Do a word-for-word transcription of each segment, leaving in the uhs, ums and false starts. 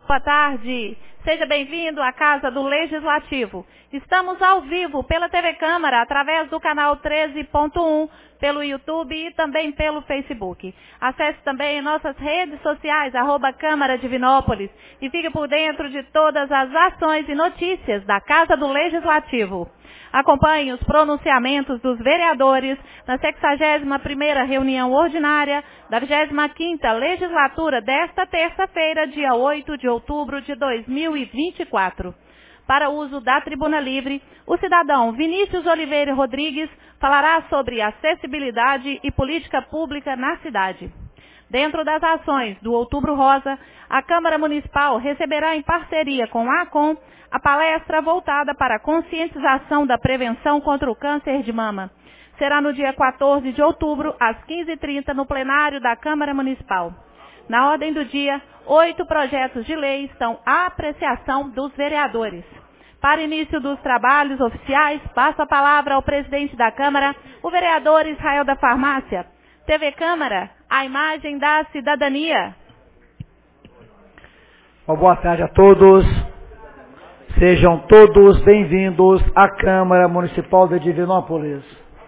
Boa tarde. Seja bem-vindo à Casa do Legislativo. Estamos ao vivo pela T V Câmara, através do canal treze ponto um, pelo YouTube e também pelo Facebook. Acesse também nossas redes sociais, arroba Câmara Divinópolis, e fique por dentro de todas as ações e notícias da Casa do Legislativo. Acompanhe os pronunciamentos dos vereadores na sexagésima primeira reunião ordinária da vigésima quinta legislatura desta terça-feira, dia oito de outubro de dois mil e vinte e quatro. Para uso da tribuna livre, o cidadão Vinícius Oliveira Rodrigues falará sobre acessibilidade e política pública na cidade. Dentro das ações do Outubro Rosa, a Câmara Municipal receberá em parceria com a ACOM a palestra voltada para a conscientização da prevenção contra o câncer de mama. Será no dia quatorze de outubro, às quinze e trinta, no plenário da Câmara Municipal. Na ordem do dia, oito projetos de lei estão à apreciação dos vereadores. Para início dos trabalhos oficiais, passo a palavra ao presidente da Câmara, o vereador Israel da Farmácia. T V Câmara, a imagem da cidadania. Uma boa tarde a todos. Sejam todos bem-vindos à Câmara Municipal de Divinópolis.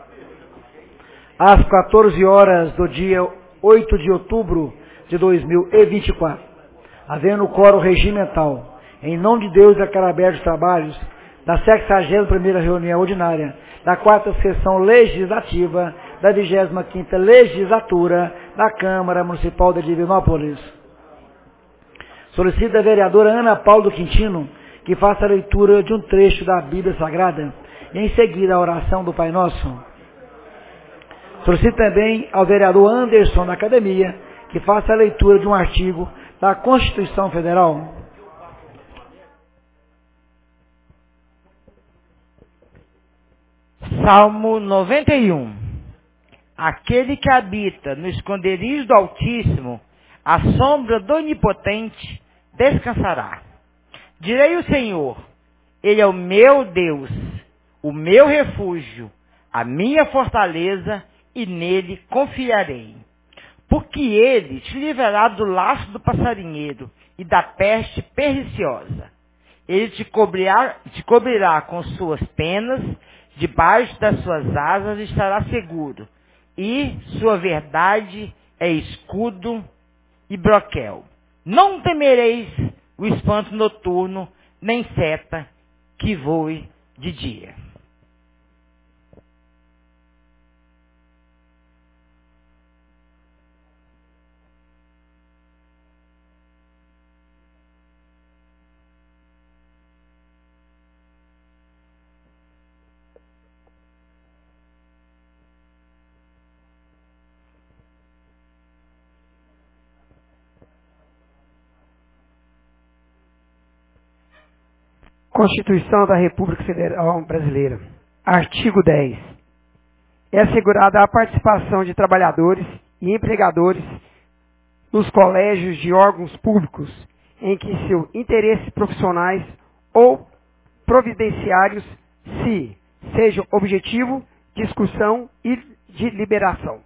Às quatorze horas do dia oito de outubro de dois mil e vinte e quatro, havendo quórum regimental, em nome de Deus, declaro abertos os trabalhos da sexagésima primeira reunião ordinária da quarta sessão legislativa da vigésima quinta legislatura da Câmara Municipal de Divinópolis. Solicito a vereadora Ana Paula do Quintino que faça a leitura de um trecho da Bíblia Sagrada e em seguida a oração do Pai Nosso. Solicito também ao vereador Anderson da Academia que faça a leitura de um artigo da Constituição Federal. Salmo noventa e um. Aquele que habita no esconderijo do Altíssimo, à sombra do Onipotente, descansará. Direi o Senhor, Ele é o meu Deus, o meu refúgio, a minha fortaleza, e nele confiarei. Porque Ele te livrará do laço do passarinheiro e da peste perniciosa. Ele te cobrirá, te cobrirá com suas penas, debaixo das suas asas estará seguro, e sua verdade é escudo e broquel. Não temereis o espanto noturno, nem seta que voe de dia. Constituição da República Federal Brasileira. Artigo dez. É assegurada a participação de trabalhadores e empregadores nos colégios de órgãos públicos em que seus interesses profissionais ou providenciários se sejam objetivo, discussão e de liberação.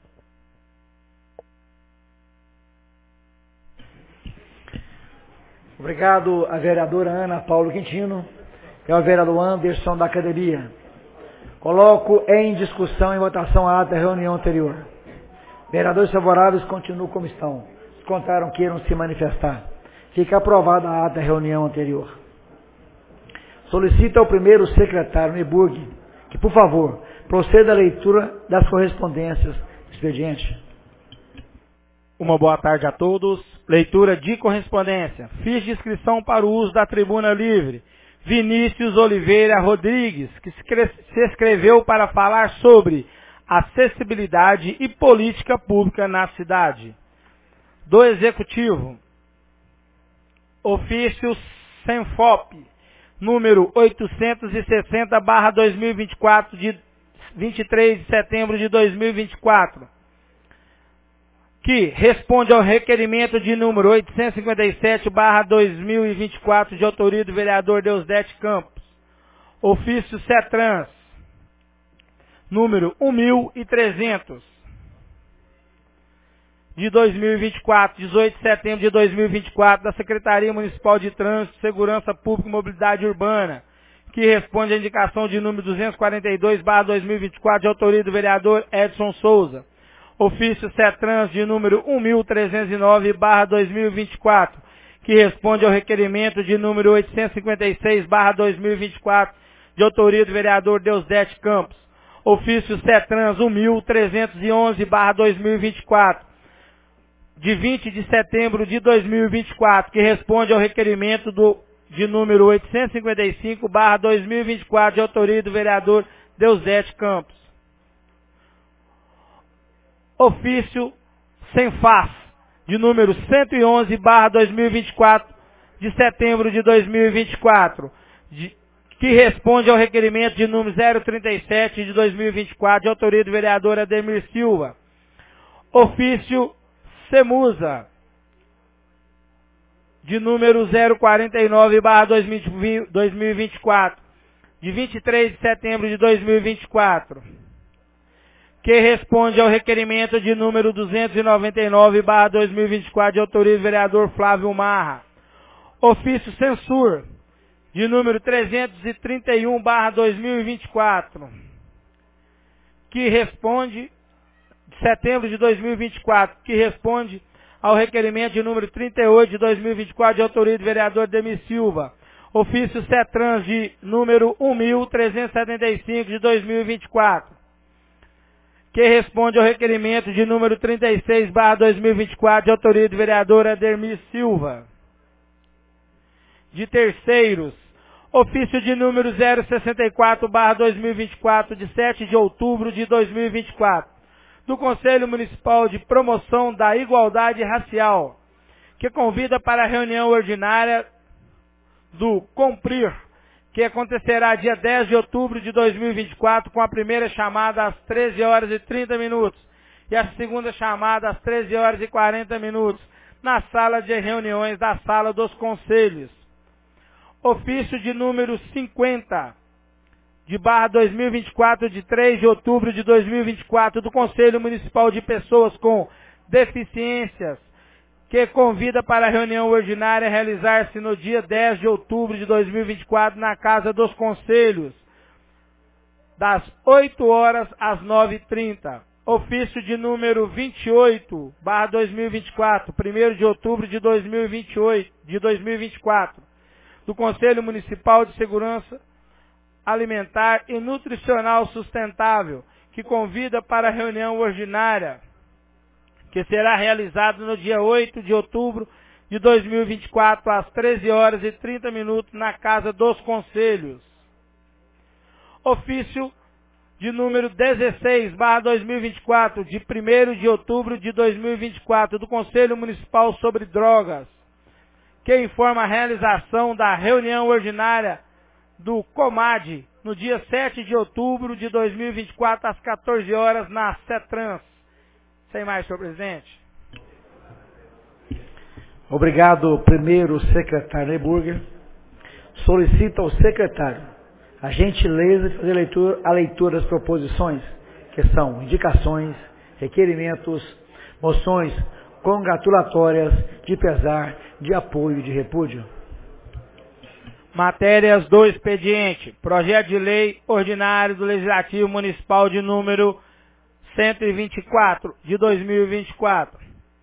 Obrigado à vereadora Ana Paula Quintino e ao vereador Anderson da Academia. Coloco em discussão e votação a ata da reunião anterior. Vereadores favoráveis continuam como estão. Os contrários queiram se manifestar. Fica aprovada a ata da reunião anterior. Solicito ao primeiro secretário Neburg que, por favor, proceda à leitura das correspondências do expediente. Uma boa tarde a todos. Leitura de correspondência. Fiz de inscrição para o uso da tribuna livre. Vinícius Oliveira Rodrigues, que se inscreveu para falar sobre acessibilidade e política pública na cidade. Do Executivo. Ofício Senfop, número oitocentos e sessenta barra dois mil e vinte e quatro, de vinte e três de setembro de dois mil e vinte e quatro. Que responde ao requerimento de número oitocentos e cinquenta e sete barra dois mil e vinte e quatro, de autoria do vereador Deusdete Campos. Ofício CETRANS, número um mil e trezentos. de dois mil e vinte e quatro, dezoito de setembro de dois mil e vinte e quatro, da Secretaria Municipal de Trânsito, Segurança Pública e Mobilidade Urbana, que responde à indicação de número duzentos e quarenta e dois barra dois mil e vinte e quatro, de autoria do vereador Edson Souza. Ofício CETRANS de número um mil trezentos e nove barra dois mil e vinte e quatro, que responde ao requerimento de número oitocentos e cinquenta e seis barra dois mil e vinte e quatro, de autoria do vereador Deusdete Campos. Ofício CETRANS um mil trezentos e onze barra dois mil e vinte e quatro, de vinte de setembro de dois mil e vinte e quatro, que responde ao requerimento do, de número oitocentos e cinquenta e cinco barra dois mil e vinte e quatro, de autoria do vereador Deusdete Campos. Ofício SENFAS, de número cento e onze barra dois mil e vinte e quatro, de setembro de dois mil e vinte e quatro, de, que responde ao requerimento de número zero trinta e sete de dois mil e vinte e quatro, de autoria do vereador Ademir Silva. Ofício SEMUSA, de número zero quarenta e nove barra dois mil e vinte e quatro, de vinte e três de setembro de dois mil e vinte e quatro, que responde ao requerimento de número duzentos e noventa e nove barra dois mil e vinte e quatro, de autoria do vereador Flávio Marra. Ofício Censur, de número trezentos e trinta e um barra dois mil e vinte e quatro, que responde, de setembro de dois mil e vinte e quatro, que responde ao requerimento de número trinta e oito de dois mil e vinte e quatro, de autoria do vereador Demir Silva. Ofício CETRANS de número um mil trezentos e setenta e cinco de dois mil e vinte e quatro, que responde ao requerimento de número trinta e seis barra dois mil e vinte e quatro, de autoria do vereador Ademir Silva. De terceiros, ofício de número zero sessenta e quatro barra dois mil e vinte e quatro, de sete de outubro de dois mil e vinte e quatro, do Conselho Municipal de Promoção da Igualdade Racial, que convida para a reunião ordinária do COMPRIR, que acontecerá dia dez de outubro de dois mil e vinte e quatro, com a primeira chamada às treze horas e trinta minutos e a segunda chamada às treze horas e quarenta minutos, na sala de reuniões da Sala dos Conselhos. Ofício de número cinquenta, de barra dois mil e vinte e quatro, de três de outubro de dois mil e vinte e quatro, do Conselho Municipal de Pessoas com Deficiências, que convida para a reunião ordinária realizar-se no dia dez de outubro de dois mil e vinte e quatro, na Casa dos Conselhos, das oito horas às nove e trinta. Ofício de número vinte e oito, barra dois mil e vinte e quatro, primeiro de outubro de dois mil e vinte e oito, de dois mil e vinte e quatro, do Conselho Municipal de Segurança Alimentar e Nutricional Sustentável, que convida para a reunião ordinária, que será realizado no dia oito de outubro de dois mil e vinte e quatro, às treze horas e trinta minutos, na Casa dos Conselhos. Ofício de número dezesseis, barra dois mil e vinte e quatro, de primeiro de outubro de dois mil e vinte e quatro, do Conselho Municipal sobre Drogas, que informa a realização da reunião ordinária do COMAD, no dia sete de outubro de dois mil e vinte e quatro, às quatorze horas, na CETRANS. Sem mais, senhor presidente. Obrigado, primeiro secretário Neburger. Solicito ao secretário a gentileza de fazer a leitura, a leitura das proposições, que são indicações, requerimentos, moções congratulatórias, de pesar, de apoio e de repúdio. Matérias do expediente. Projeto de lei ordinário do Legislativo Municipal de número cento e vinte e quatro, de dois mil e vinte e quatro.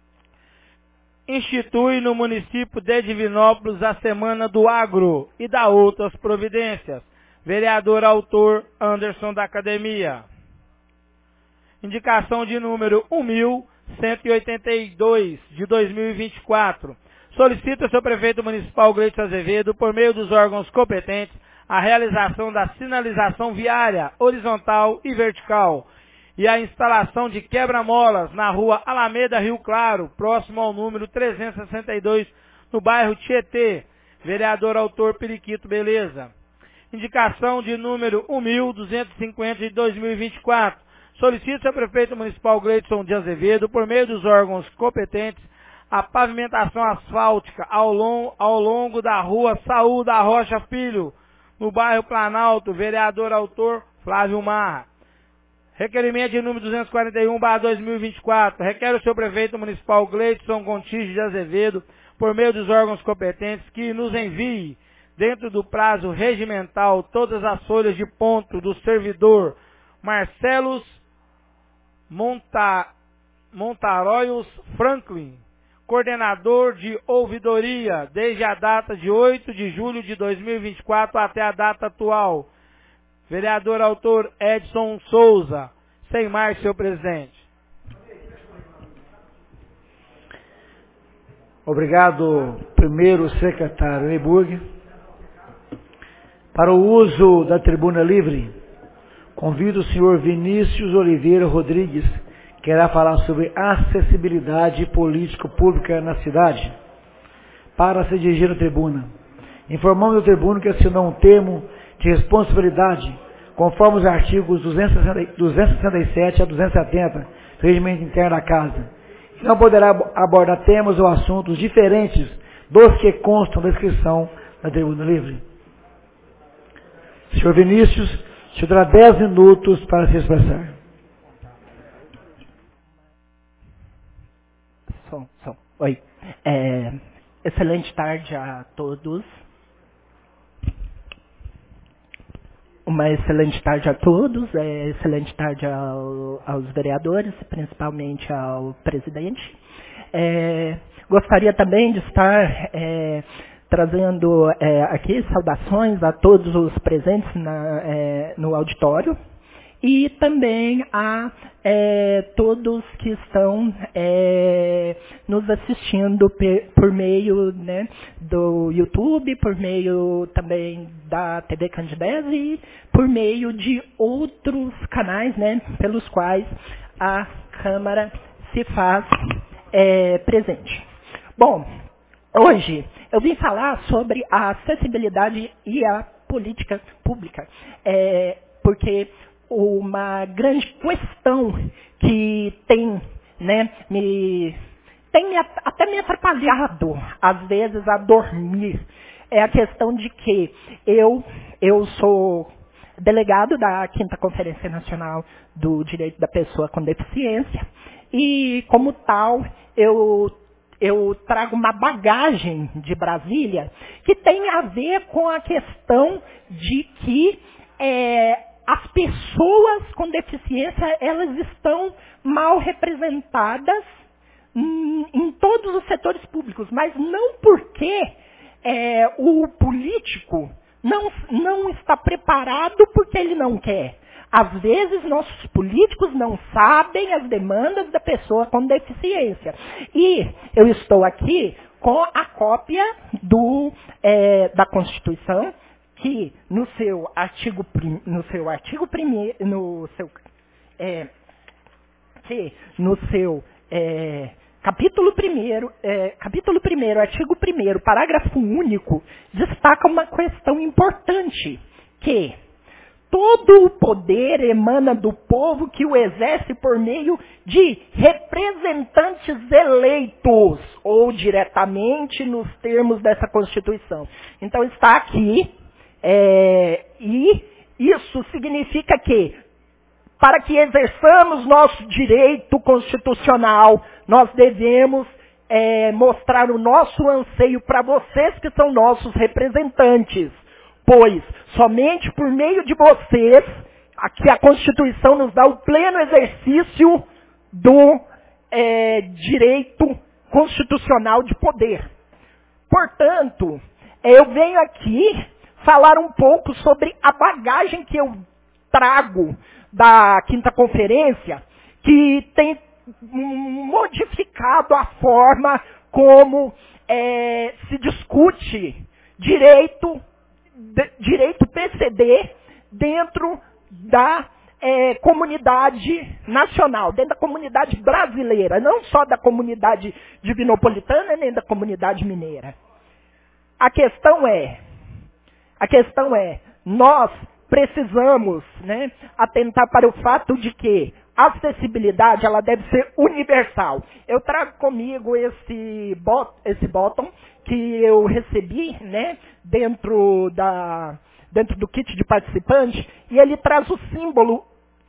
Institui no município de Divinópolis a Semana do Agro e dá outras providências. Vereador autor Anderson da Academia. Indicação de número um mil cento e oitenta e dois, de dois mil e vinte e quatro. Solicita ao seu prefeito municipal Gleito Azevedo, por meio dos órgãos competentes, a realização da sinalização viária horizontal e vertical e a instalação de quebra-molas na rua Alameda Rio Claro, próximo ao número trezentos e sessenta e dois, no bairro Tietê. Vereador autor Periquito Beleza. Indicação de número um mil duzentos e cinquenta, de dois mil e vinte e quatro. Solicita ao prefeito municipal Gleidson de Azevedo, por meio dos órgãos competentes, a pavimentação asfáltica ao, long, ao longo da rua Saúl da Rocha Filho, no bairro Planalto. Vereador autor Flávio Marra. Requerimento de número duzentos e quarenta e um barra dois mil e vinte e quatro. Requer o seu prefeito municipal Gleidson Gontijo de Azevedo, por meio dos órgãos competentes, que nos envie, dentro do prazo regimental, todas as folhas de ponto do servidor Marcelos Monta, Montaroios Franklin, coordenador de ouvidoria, desde a data de oito de julho de dois mil e vinte e quatro até a data atual. Vereador autor Edson Souza. Sem mais, senhor presidente. Obrigado, primeiro secretário Neyburg. Para o uso da tribuna livre, convido o senhor Vinícius Oliveira Rodrigues, que irá falar sobre acessibilidade político-pública na cidade, para se dirigir à tribuna. Informamos ao tribuno que assinou um termo de responsabilidade, conforme os artigos duzentos e sessenta e sete a duzentos e setenta do Regimento Interno da Casa, e não poderá abordar temas ou assuntos diferentes dos que constam da inscrição na tribuna livre. Senhor Vinícius, o senhor terá dez minutos para se expressar. Som, som. Oi. É, excelente tarde a todos. Uma excelente tarde a todos, é, excelente tarde ao, aos vereadores, principalmente ao presidente. É, gostaria também de estar é, trazendo é, aqui saudações a todos os presentes na, é, no auditório e também a é, todos que estão é, nos assistindo pe, por meio, né, do YouTube, por meio também da T V Candidez e por meio de outros canais, né, pelos quais a Câmara se faz é, presente. Bom, hoje eu vim falar sobre a acessibilidade e a política pública, é, porque uma grande questão que tem, né, me, tem me, até me atrapalhado, às vezes, a dormir, é a questão de que eu, eu sou delegado da quinta Conferência Nacional do Direito da Pessoa com Deficiência e, como tal, eu, eu trago uma bagagem de Brasília que tem a ver com a questão de que é, as pessoas com deficiência, elas estão mal representadas em, em todos os setores públicos, mas não porque é, o político não, não está preparado porque ele não quer. Às vezes, nossos políticos não sabem as demandas da pessoa com deficiência. E eu estou aqui com a cópia do, é, da Constituição, que no seu artigo no seu artigo primeiro no seu é, que no seu é, capítulo primeiro é, capítulo primeiro artigo primeiro parágrafo único destaca uma questão importante, que todo o poder emana do povo que o exerce por meio de representantes eleitos ou diretamente nos termos dessa Constituição. Então está aqui. É, e isso significa que, para que exerçamos nosso direito constitucional, nós devemos é, mostrar o nosso anseio para vocês que são nossos representantes, pois somente por meio de vocês, aqui a Constituição nos dá o pleno exercício do é, direito constitucional de poder. Portanto, eu venho aqui falar um pouco sobre a bagagem que eu trago da quinta conferência, que tem modificado a forma como é, se discute direito, de, direito P C D dentro da é, comunidade nacional, dentro da comunidade brasileira, não só da comunidade divinopolitana, nem da comunidade mineira. A questão é, A questão é, nós precisamos, né, atentar para o fato de que a acessibilidade ela deve ser universal. Eu trago comigo esse, bot, esse bottom que eu recebi, né, dentro, da, dentro do kit de participante, e ele traz o símbolo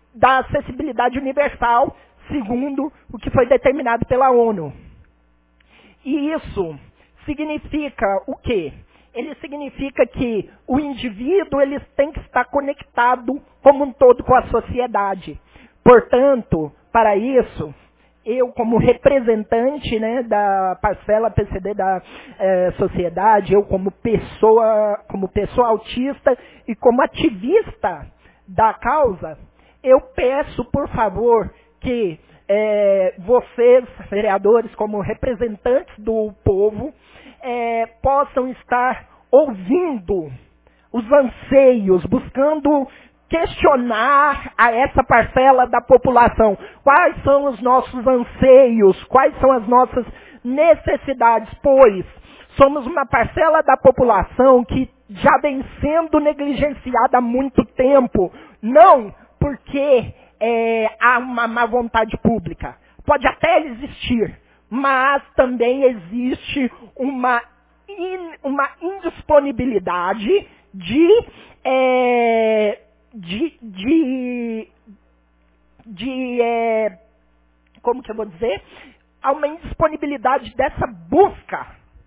da acessibilidade universal, segundo o que foi determinado pela ONU. E isso significa o quê? Ele significa que o indivíduo ele tem que estar conectado como um todo com a sociedade. Portanto, para isso, eu como representante, né, da parcela P C D da eh, sociedade, eu como pessoa, como pessoa autista e como ativista da causa, eu peço, por favor, que eh, vocês, vereadores, como representantes do povo, É, possam estar ouvindo os anseios, buscando questionar a essa parcela da população. Quais são os nossos anseios? Quais são as nossas necessidades? Pois somos uma parcela da população que já vem sendo negligenciada há muito tempo. Não porque é, há uma má vontade pública. Pode até existir. Mas também existe uma, in, uma indisponibilidade de, é, de, de, de é, como que eu vou dizer? Há uma indisponibilidade dessa busca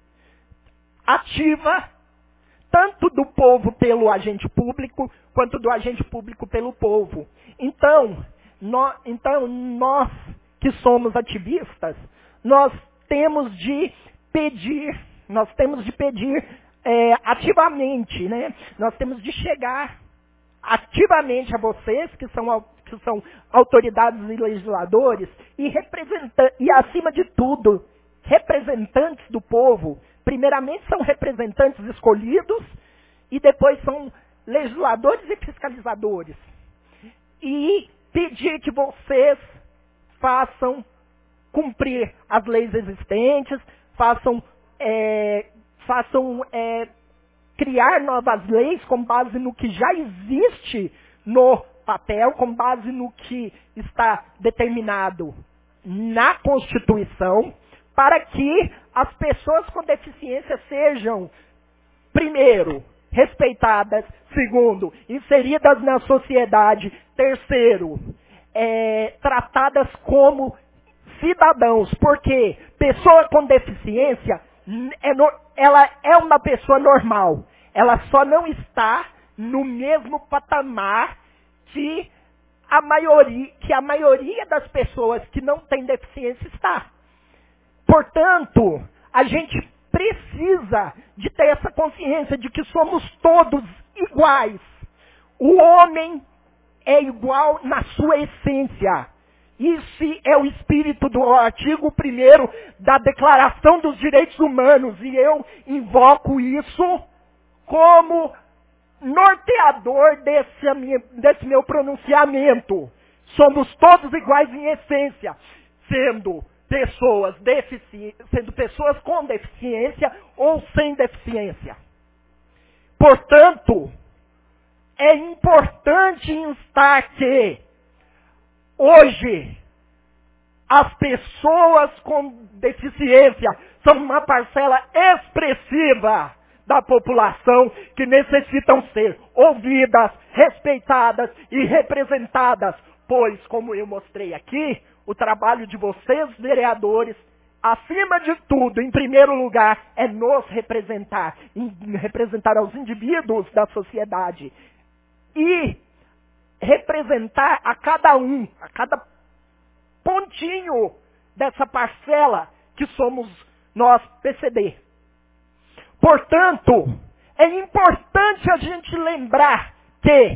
ativa, tanto do povo pelo agente público, quanto do agente público pelo povo. Então, nó, então nós que somos ativistas, nós temos de pedir, nós temos de pedir é, ativamente, né? Nós temos de chegar ativamente a vocês, que são, que são autoridades e legisladores, e, e acima de tudo, representantes do povo. Primeiramente são representantes escolhidos, e depois são legisladores e fiscalizadores. E pedir que vocês façam cumprir as leis existentes, façam, é, façam é, criar novas leis com base no que já existe no papel, com base no que está determinado na Constituição, para que as pessoas com deficiência sejam, primeiro, respeitadas, segundo, inseridas na sociedade, terceiro, é, tratadas como cidadãos, porque pessoa com deficiência, é no, ela é uma pessoa normal. Ela só não está no mesmo patamar que a maioria, que a maioria das pessoas que não têm deficiência está. Portanto, a gente precisa de ter essa consciência de que somos todos iguais. O homem é igual na sua essência. Isso é o espírito do artigo primeiro da Declaração dos Direitos Humanos. E eu invoco isso como norteador desse, desse meu pronunciamento. Somos todos iguais em essência, sendo pessoas, defici- sendo pessoas com deficiência ou sem deficiência. Portanto, é importante instar que hoje, as pessoas com deficiência são uma parcela expressiva da população que necessitam ser ouvidas, respeitadas e representadas. Pois, como eu mostrei aqui, o trabalho de vocês, vereadores, acima de tudo, em primeiro lugar, é nos representar, representar aos indivíduos da sociedade. E representar a cada um, a cada pontinho dessa parcela que somos nós, P C D. Portanto, é importante a gente lembrar que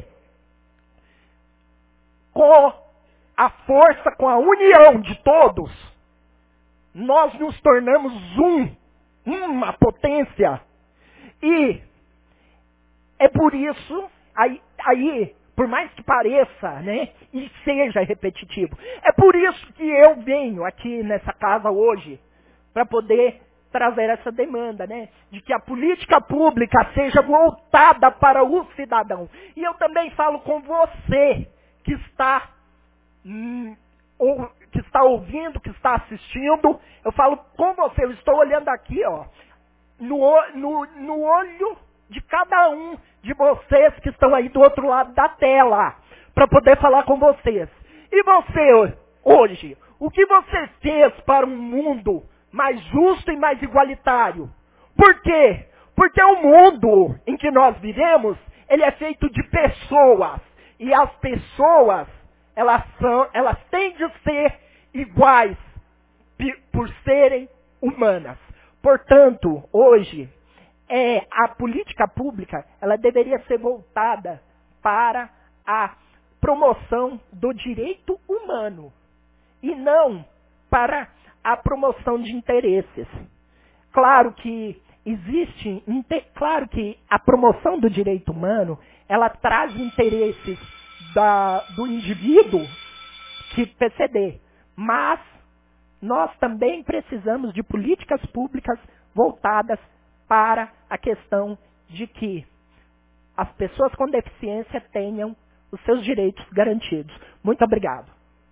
com a força, com a união de todos, nós nos tornamos um, uma potência. E é por isso, aí, aí por mais que pareça, né, e seja repetitivo, é por isso que eu venho aqui nessa casa hoje, para poder trazer essa demanda, né, de que a política pública seja voltada para o cidadão. E eu também falo com você que está, hum, ou, que está ouvindo, que está assistindo, eu falo com você, eu estou olhando aqui, ó, no, no, no olho de cada um de vocês que estão aí do outro lado da tela. para poder falar com vocês. E você, hoje, o que você fez para um mundo mais justo e mais igualitário? Por quê? Porque o mundo em que nós vivemos, ele é feito de pessoas. E as pessoas, elas, são, elas têm de ser iguais por serem humanas. Portanto, hoje, é, a política pública, ela deveria ser voltada para a promoção do direito humano e não para a promoção de interesses. Claro que existe, claro que a promoção do direito humano, ela traz interesses da, do indivíduo que P C D, mas nós também precisamos de políticas públicas voltadas para a questão de que as pessoas com deficiência tenham os seus direitos garantidos. Muito obrigado.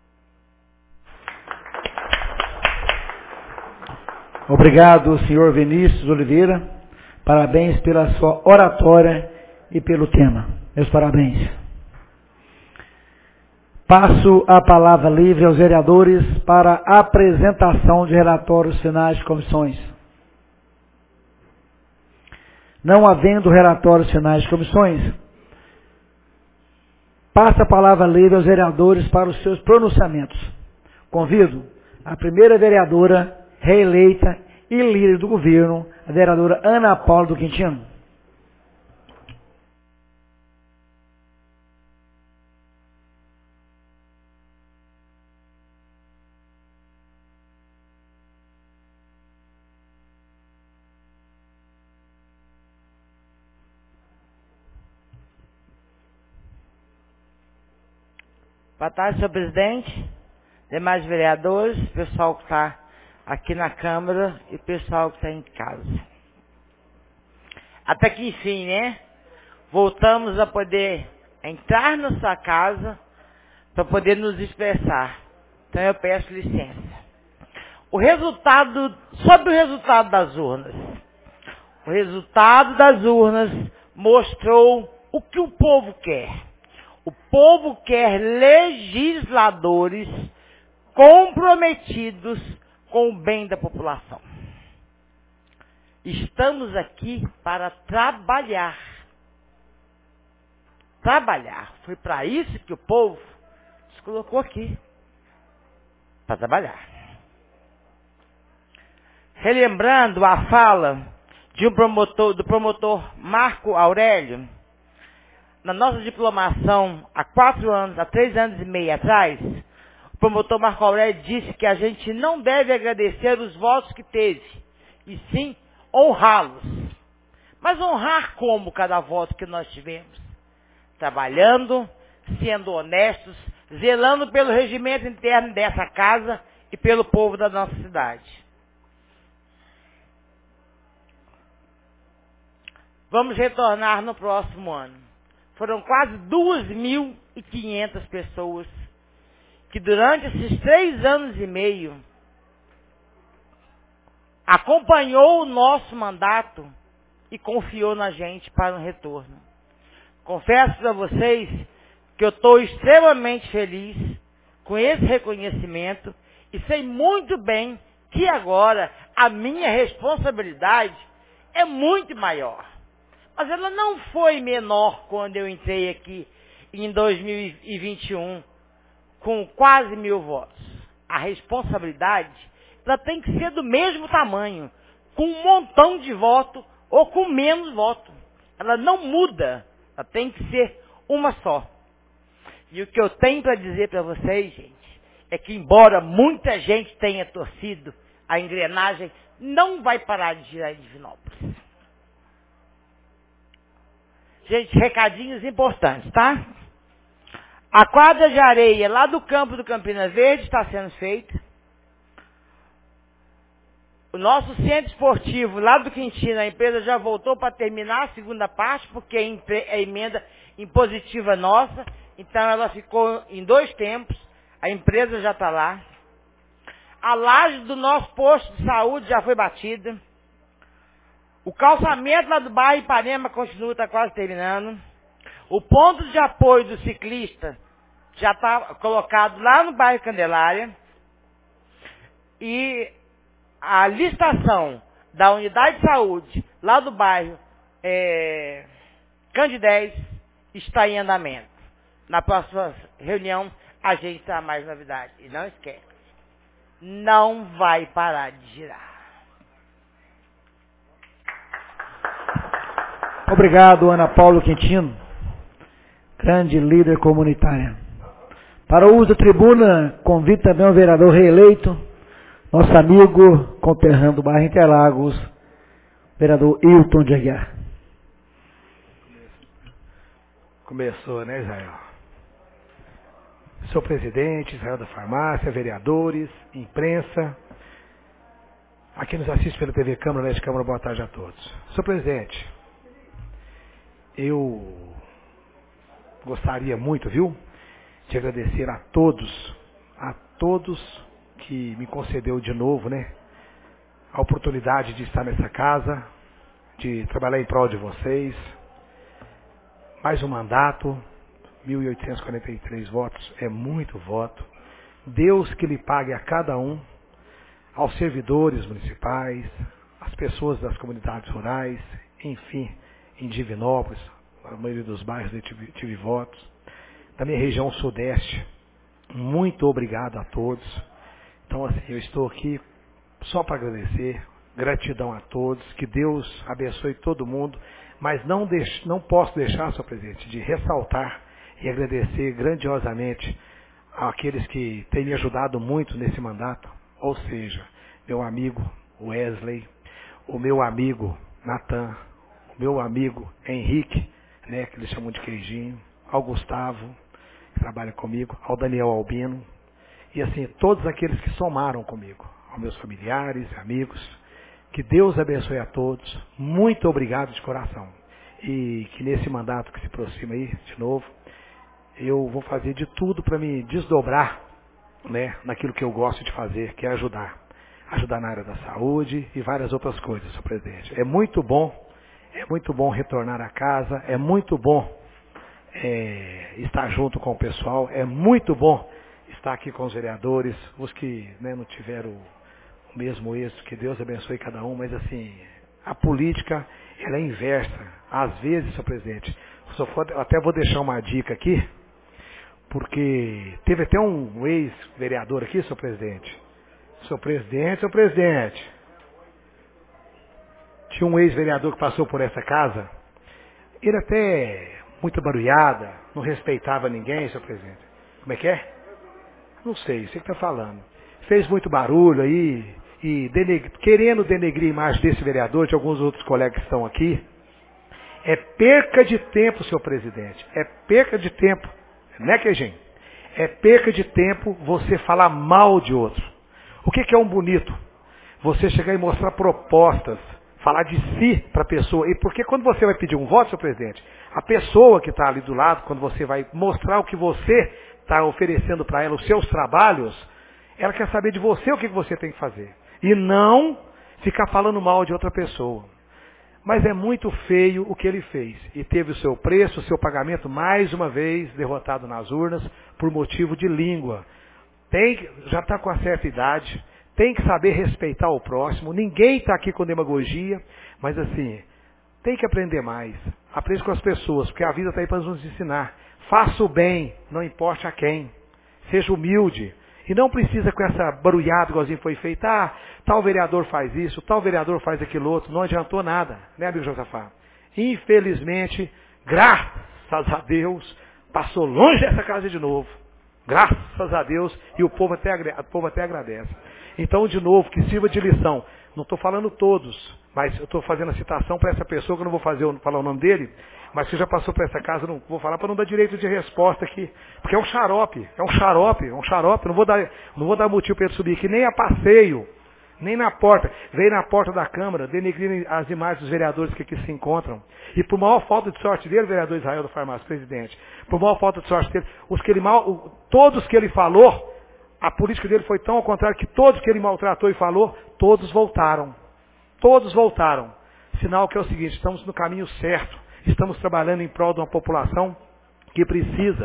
Obrigado, senhor Vinícius Oliveira. Parabéns pela sua oratória e pelo tema. Meus parabéns. Passo a palavra livre aos vereadores para a apresentação de relatórios finais de comissões. Não havendo relatórios finais de comissões, passa a palavra livre aos vereadores para os seus pronunciamentos. Convido a primeira vereadora reeleita e líder do governo, a vereadora Ana Paula do Quintino. Boa tarde, senhor presidente, demais vereadores, pessoal que está aqui na Câmara e pessoal que está em casa. Até que enfim, né? Voltamos a poder entrar na sua casa para poder nos expressar. Então eu peço licença. O resultado, sobre o resultado das urnas. O resultado das urnas mostrou o que o povo quer. O povo quer legisladores comprometidos com o bem da população. Estamos aqui para trabalhar. Trabalhar. Foi para isso que o povo se colocou aqui. Para trabalhar. Relembrando a fala de um promotor, do promotor Marco Aurélio, na nossa diplomação, há quatro anos, há três anos e meio atrás, o promotor Marco Aurélio disse que a gente não deve agradecer os votos que teve, e sim honrá-los. Mas honrar como cada voto que nós tivemos? Trabalhando, sendo honestos, zelando pelo regimento interno dessa casa e pelo povo da nossa cidade. Vamos retornar no próximo ano. Foram quase duas mil e quinhentas pessoas que durante esses três anos e meio acompanhou o nosso mandato e confiou na gente para um retorno. Confesso a vocês que eu estou extremamente feliz com esse reconhecimento e sei muito bem que agora a minha responsabilidade é muito maior. Mas ela não foi menor quando eu entrei aqui em dois mil e vinte e um com quase mil votos. A responsabilidade ela tem que ser do mesmo tamanho, com um montão de voto ou com menos voto. Ela não muda, ela tem que ser uma só. E o que eu tenho para dizer para vocês, gente, é que embora muita gente tenha torcido, a engrenagem não vai parar de girar em Divinópolis. Gente, recadinhos importantes, tá? A quadra de areia lá do campo do Campina Verde está sendo feita. O nosso centro esportivo lá do Quintino, a empresa já voltou para terminar a segunda parte, porque é emenda impositiva nossa. Então ela ficou em dois tempos. A empresa já está lá. A laje do nosso posto de saúde já foi batida. O calçamento lá do bairro Ipanema continua, está quase terminando. O ponto de apoio do ciclista já está colocado lá no bairro Candelária. E a licitação da unidade de saúde lá do bairro é, Candidez está em andamento. Na próxima reunião a gente terá mais novidade. E não esquece, não vai parar de girar. Obrigado, Ana Paula Quintino, grande líder comunitária. Para o uso da tribuna, convido também o vereador reeleito, nosso amigo conterrâneo do bairro Interlagos, vereador Hilton de Aguiar. Começou, né, Israel? Senhor presidente, Israel da Farmácia, vereadores, imprensa, aqui nos assiste pela T V Câmara, Leste Câmara, boa tarde a todos. Senhor presidente, eu gostaria muito, viu, de agradecer a todos, a todos que me concedeu de novo, né, a oportunidade de estar nessa casa, de trabalhar em prol de vocês. Mais um mandato, mil oitocentos e quarenta e três votos, é muito voto. Deus que lhe pague a cada um, aos servidores municipais, às pessoas das comunidades rurais, enfim, em Divinópolis, a maioria dos bairros eu tive, tive votos. Da minha região sudeste, muito obrigado a todos. Então, assim, eu estou aqui só para agradecer, gratidão a todos, que Deus abençoe todo mundo, mas não, deixe, não posso deixar, senhor presidente, de ressaltar e agradecer grandiosamente àqueles que têm me ajudado muito nesse mandato, ou seja, meu amigo Wesley, o meu amigo Natan, o meu amigo Henrique, né, que eles chamam de Queijinho, ao Gustavo, que trabalha comigo, ao Daniel Albino, e assim, todos aqueles que somaram comigo, aos meus familiares, amigos, que Deus abençoe a todos, muito obrigado de coração, e que nesse mandato que se aproxima aí, de novo, eu vou fazer de tudo para me desdobrar, né, naquilo que eu gosto de fazer, que é ajudar, ajudar na área da saúde e várias outras coisas, senhor presidente. É muito bom, é muito bom retornar a casa, é muito bom é, estar junto com o pessoal, é muito bom estar aqui com os vereadores, os que, né, não tiveram o mesmo êxito, que Deus abençoe cada um, mas assim, a política, ela é inversa. Às vezes, senhor presidente, só for, até vou deixar uma dica aqui, porque teve até um ex-vereador aqui, senhor presidente. Senhor presidente, senhor presidente. Tinha um ex-vereador que passou por essa casa, ele até muito barulhada, não respeitava ninguém, senhor presidente. Como é que é? Não sei, sei o que está falando. Fez muito barulho aí, e deneg... querendo denegrir a imagem desse vereador, de alguns outros colegas que estão aqui. É perca de tempo, senhor presidente. É perca de tempo. Né, Queijinho? É perca de tempo você falar mal de outro. O que, que é um bonito? Você chegar e mostrar propostas, falar de si para a pessoa. E porque quando você vai pedir um voto, senhor presidente, a pessoa que está ali do lado, quando você vai mostrar o que você está oferecendo para ela, os seus trabalhos, ela quer saber de você o que você tem que fazer. E não ficar falando mal de outra pessoa. Mas é muito feio o que ele fez. E teve o seu preço, o seu pagamento, mais uma vez, derrotado nas urnas, por motivo de língua. Tem, já está com uma certa idade, tem que saber respeitar o próximo. Ninguém está aqui com demagogia, mas assim, tem que aprender mais. Aprende com as pessoas, porque a vida está aí para nos ensinar. Faça o bem, não importa a quem. Seja humilde. E não precisa com essa barulhada, igualzinho foi feita, ah, tal vereador faz isso, tal vereador faz aquilo outro, não adiantou nada, né, amigo Josafá? Infelizmente, graças a Deus, passou longe dessa casa de novo. Graças a Deus, e o povo até, o povo até agradece. Então, de novo, que sirva de lição. Não estou falando todos, mas eu estou fazendo a citação para essa pessoa, que eu não vou fazer, falar o nome dele, mas que já passou por essa casa, não vou falar para não dar direito de resposta aqui. Porque é um xarope, é um xarope, é um xarope, não vou dar, não vou dar motivo para ele subir aqui, nem a passeio, nem na porta. Veio na porta da Câmara, denegrindo as imagens dos vereadores que aqui se encontram. E por maior falta de sorte dele, vereador Israel da Farmácia, presidente, por maior falta de sorte dele, os que ele mal, todos que ele falou, a política dele foi tão ao contrário que todos que ele maltratou e falou, todos voltaram. Todos voltaram. Sinal que é o seguinte, estamos no caminho certo. Estamos trabalhando em prol de uma população que precisa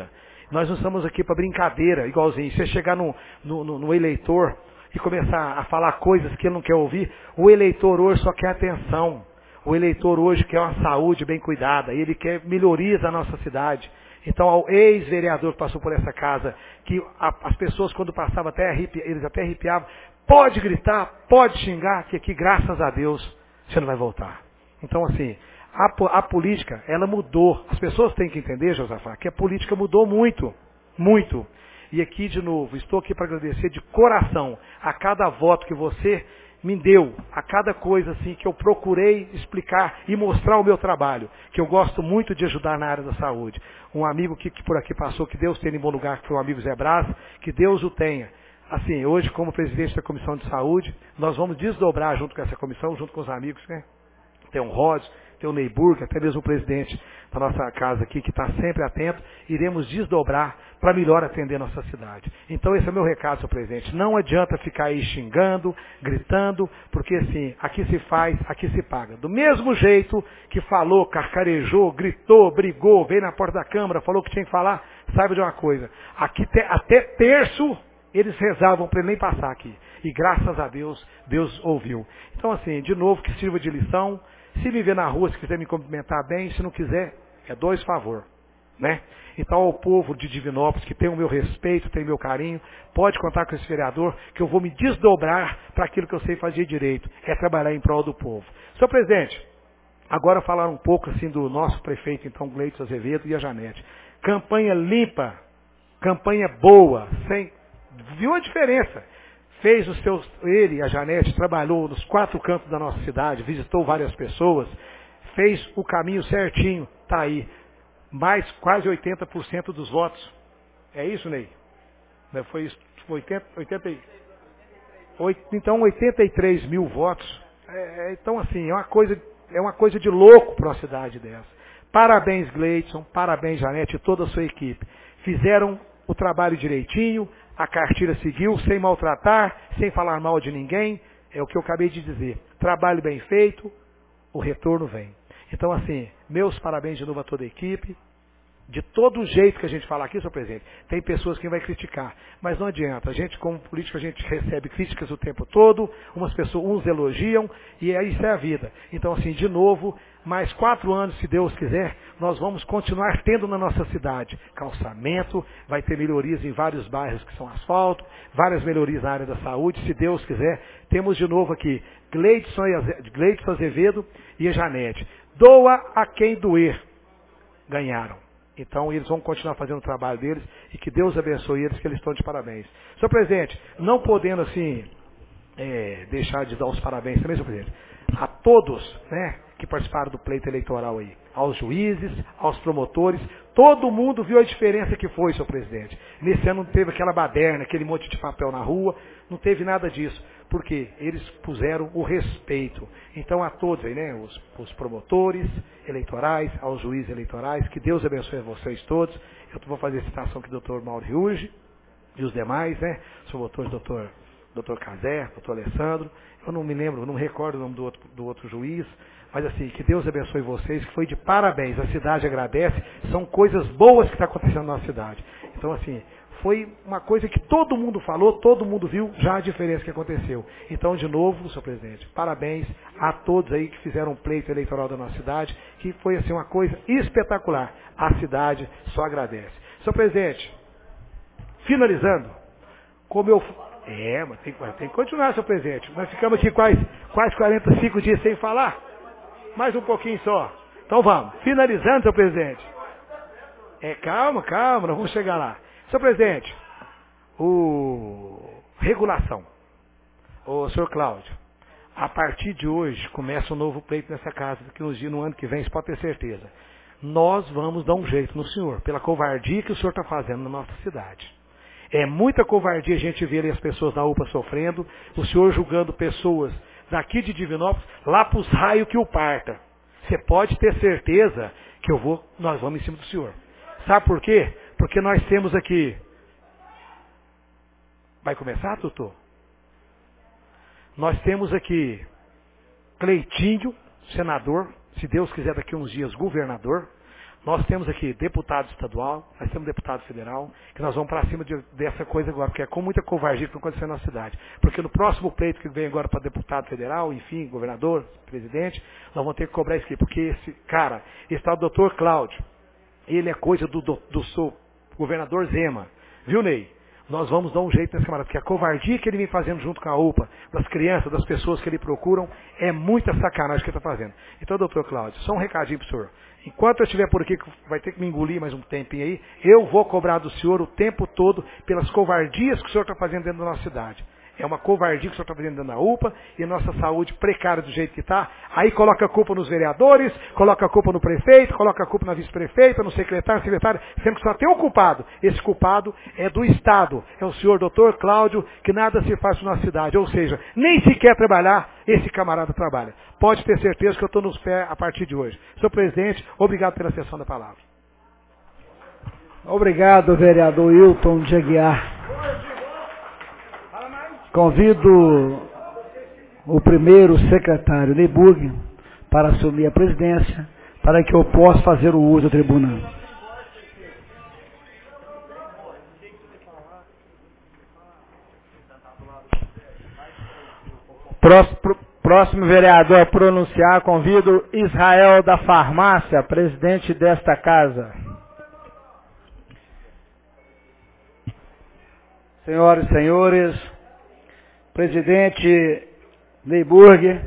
Nós não estamos aqui para brincadeira, igualzinho. Você chegar no, no, no, no eleitor e começar a falar coisas que ele não quer ouvir, o eleitor hoje só quer atenção. O eleitor hoje quer uma saúde bem cuidada, ele quer melhorias da nossa cidade. Então, ao ex-vereador que passou por essa casa, que a, as pessoas quando passavam até arrepi, eles até arrepiavam, pode gritar, pode xingar, que aqui, graças a Deus, você não vai voltar. Então, assim, a, a política, ela mudou. As pessoas têm que entender, Josafá, que a política mudou muito, muito. E aqui, de novo, estou aqui para agradecer de coração a cada voto que você me deu, a cada coisa assim que eu procurei explicar e mostrar o meu trabalho, que eu gosto muito de ajudar na área da saúde. Um amigo que, que por aqui passou, que Deus tenha em bom lugar, que foi o amigo Zé Braz, que Deus o tenha. Assim, hoje, como presidente da Comissão de Saúde, nós vamos desdobrar junto com essa comissão, junto com os amigos, né? Tem o Rods, tem o Neyburg, até mesmo o presidente da nossa casa aqui, que está sempre atento, iremos desdobrar para melhor atender a nossa cidade. Então esse é o meu recado, senhor presidente. Não adianta ficar aí xingando, gritando, porque assim, aqui se faz, aqui se paga. Do mesmo jeito que falou, carcarejou, gritou, brigou, veio na porta da Câmara, falou que tinha que falar, saiba de uma coisa, aqui te, até terço eles rezavam para ele nem passar aqui. E graças a Deus, Deus ouviu. Então assim, de novo, que sirva de lição. Se me ver na rua, se quiser me cumprimentar bem, se não quiser, é dois favor, né? Então, ao povo de Divinópolis, que tem o meu respeito, tem o meu carinho, pode contar com esse vereador, que eu vou me desdobrar para aquilo que eu sei fazer direito, é trabalhar em prol do povo. Senhor presidente, agora falar um pouco assim do nosso prefeito, então, Gleidson Azevedo e a Janete. Campanha limpa, campanha boa, sem... Viu a diferença? Fez os seus, ele, a Janete, trabalhou nos quatro cantos da nossa cidade, visitou várias pessoas, fez o caminho certinho, está aí. Mais quase oitenta por cento dos votos. É isso, Ney? Foi isso? oitenta, oitenta, então oitenta e três mil votos. É, então, assim, é uma coisa, é uma coisa de louco para uma cidade dessa. Parabéns, Gleidson, parabéns, Janete e toda a sua equipe. Fizeram o trabalho direitinho, a cartilha seguiu, sem maltratar, sem falar mal de ninguém. É o que eu acabei de dizer. Trabalho bem feito, o retorno vem. Então, assim, meus parabéns de novo a toda a equipe. De todo jeito que a gente fala aqui, senhor presidente, tem pessoas que vai criticar. Mas não adianta. A gente, como político, a gente recebe críticas o tempo todo. Umas pessoas, uns elogiam, e é, isso é a vida. Então, assim, de novo, mais quatro anos, se Deus quiser, nós vamos continuar tendo na nossa cidade calçamento, vai ter melhorias em vários bairros que são asfalto, várias melhorias na área da saúde, se Deus quiser. Temos de novo aqui Gleidson Azevedo e a Janete. Doa a quem doer. Ganharam. Então eles vão continuar fazendo o trabalho deles e que Deus abençoe eles, que eles estão de parabéns. Senhor presidente, não podendo assim é, deixar de dar os parabéns também, senhor presidente, a todos, né, que participaram do pleito eleitoral aí, aos juízes, aos promotores, todo mundo viu a diferença que foi, senhor presidente. Nesse ano não teve aquela baderna, aquele monte de papel na rua, não teve nada disso, porque eles puseram o respeito. Então a todos aí, né, os, os promotores eleitorais, aos juízes eleitorais, que Deus abençoe a vocês todos. Eu vou fazer a citação aqui do doutor Mauro Riuge e os demais, né, os promotores, doutor doutor Cazé, doutor Alessandro, eu não me lembro, não me recordo o nome do outro, do outro juiz, mas assim, que Deus abençoe vocês, que foi de parabéns, a cidade agradece, são coisas boas que estão acontecendo na nossa cidade. Então assim, foi uma coisa que todo mundo falou, todo mundo viu já a diferença que aconteceu. Então, de novo, senhor presidente, parabéns a todos aí que fizeram um pleito eleitoral da nossa cidade, que foi assim uma coisa espetacular. A cidade só agradece. Senhor presidente, finalizando, como eu... É, mas tem, tem que continuar, senhor presidente. Nós ficamos aqui quase, quase quarenta e cinco dias sem falar. Mais um pouquinho só. Então vamos. Finalizando, senhor presidente. É, calma, calma, nós vamos chegar lá. Senhor presidente, o... regulação. O senhor Cláudio, a partir de hoje começa um novo pleito nessa casa, que nos dias, no ano que vem, você pode ter certeza. Nós vamos dar um jeito no senhor, pela covardia que o senhor está fazendo na nossa cidade. É muita covardia a gente ver ali as pessoas na U P A sofrendo, o senhor julgando pessoas daqui de Divinópolis, lá para os raios que o parta. Você pode ter certeza que eu vou, nós vamos em cima do senhor. Sabe por quê? Porque nós temos aqui... Vai começar, Tutu? Nós temos aqui Cleitinho, senador, se Deus quiser daqui a uns dias, governador. Nós temos aqui deputado estadual, nós temos deputado federal, que nós vamos para cima de, dessa coisa agora, porque é com muita covardia que está acontecendo na cidade. Porque no próximo pleito que vem agora para deputado federal, enfim, governador, presidente, nós vamos ter que cobrar isso aqui, porque esse cara, esse tal doutor Cláudio, ele é coisa do, do, do seu governador Zema. Viu, Ney? Nós vamos dar um jeito nesse camarada, porque a covardia que ele vem fazendo junto com a U P A, das crianças, das pessoas que ele procuram, é muita sacanagem que ele está fazendo. Então, doutor Cláudio, só um recadinho para o senhor. Enquanto eu estiver por aqui, que vai ter que me engolir mais um tempinho aí, eu vou cobrar do senhor o tempo todo pelas covardias que o senhor está fazendo dentro da nossa cidade. É uma covardia que o senhor está fazendo dentro da U P A e a nossa saúde precária do jeito que está. Aí coloca a culpa nos vereadores, coloca a culpa no prefeito, coloca a culpa na vice-prefeita, no secretário, secretário, sendo que só tem um culpado. Esse culpado é do Estado. É o senhor doutor Cláudio, que nada se faz na cidade. Ou seja, nem sequer trabalhar, esse camarada trabalha. Pode ter certeza que eu estou nos pés a partir de hoje. Senhor presidente, obrigado pela sessão da palavra. Obrigado, vereador Hilton de Aguiar. Convido o primeiro secretário Neyburg para assumir a presidência, para que eu possa fazer o uso da tribuna. Próximo, próximo vereador a pronunciar, convido Israel da Farmácia, presidente desta casa. Senhoras e senhores, presidente Neyburg,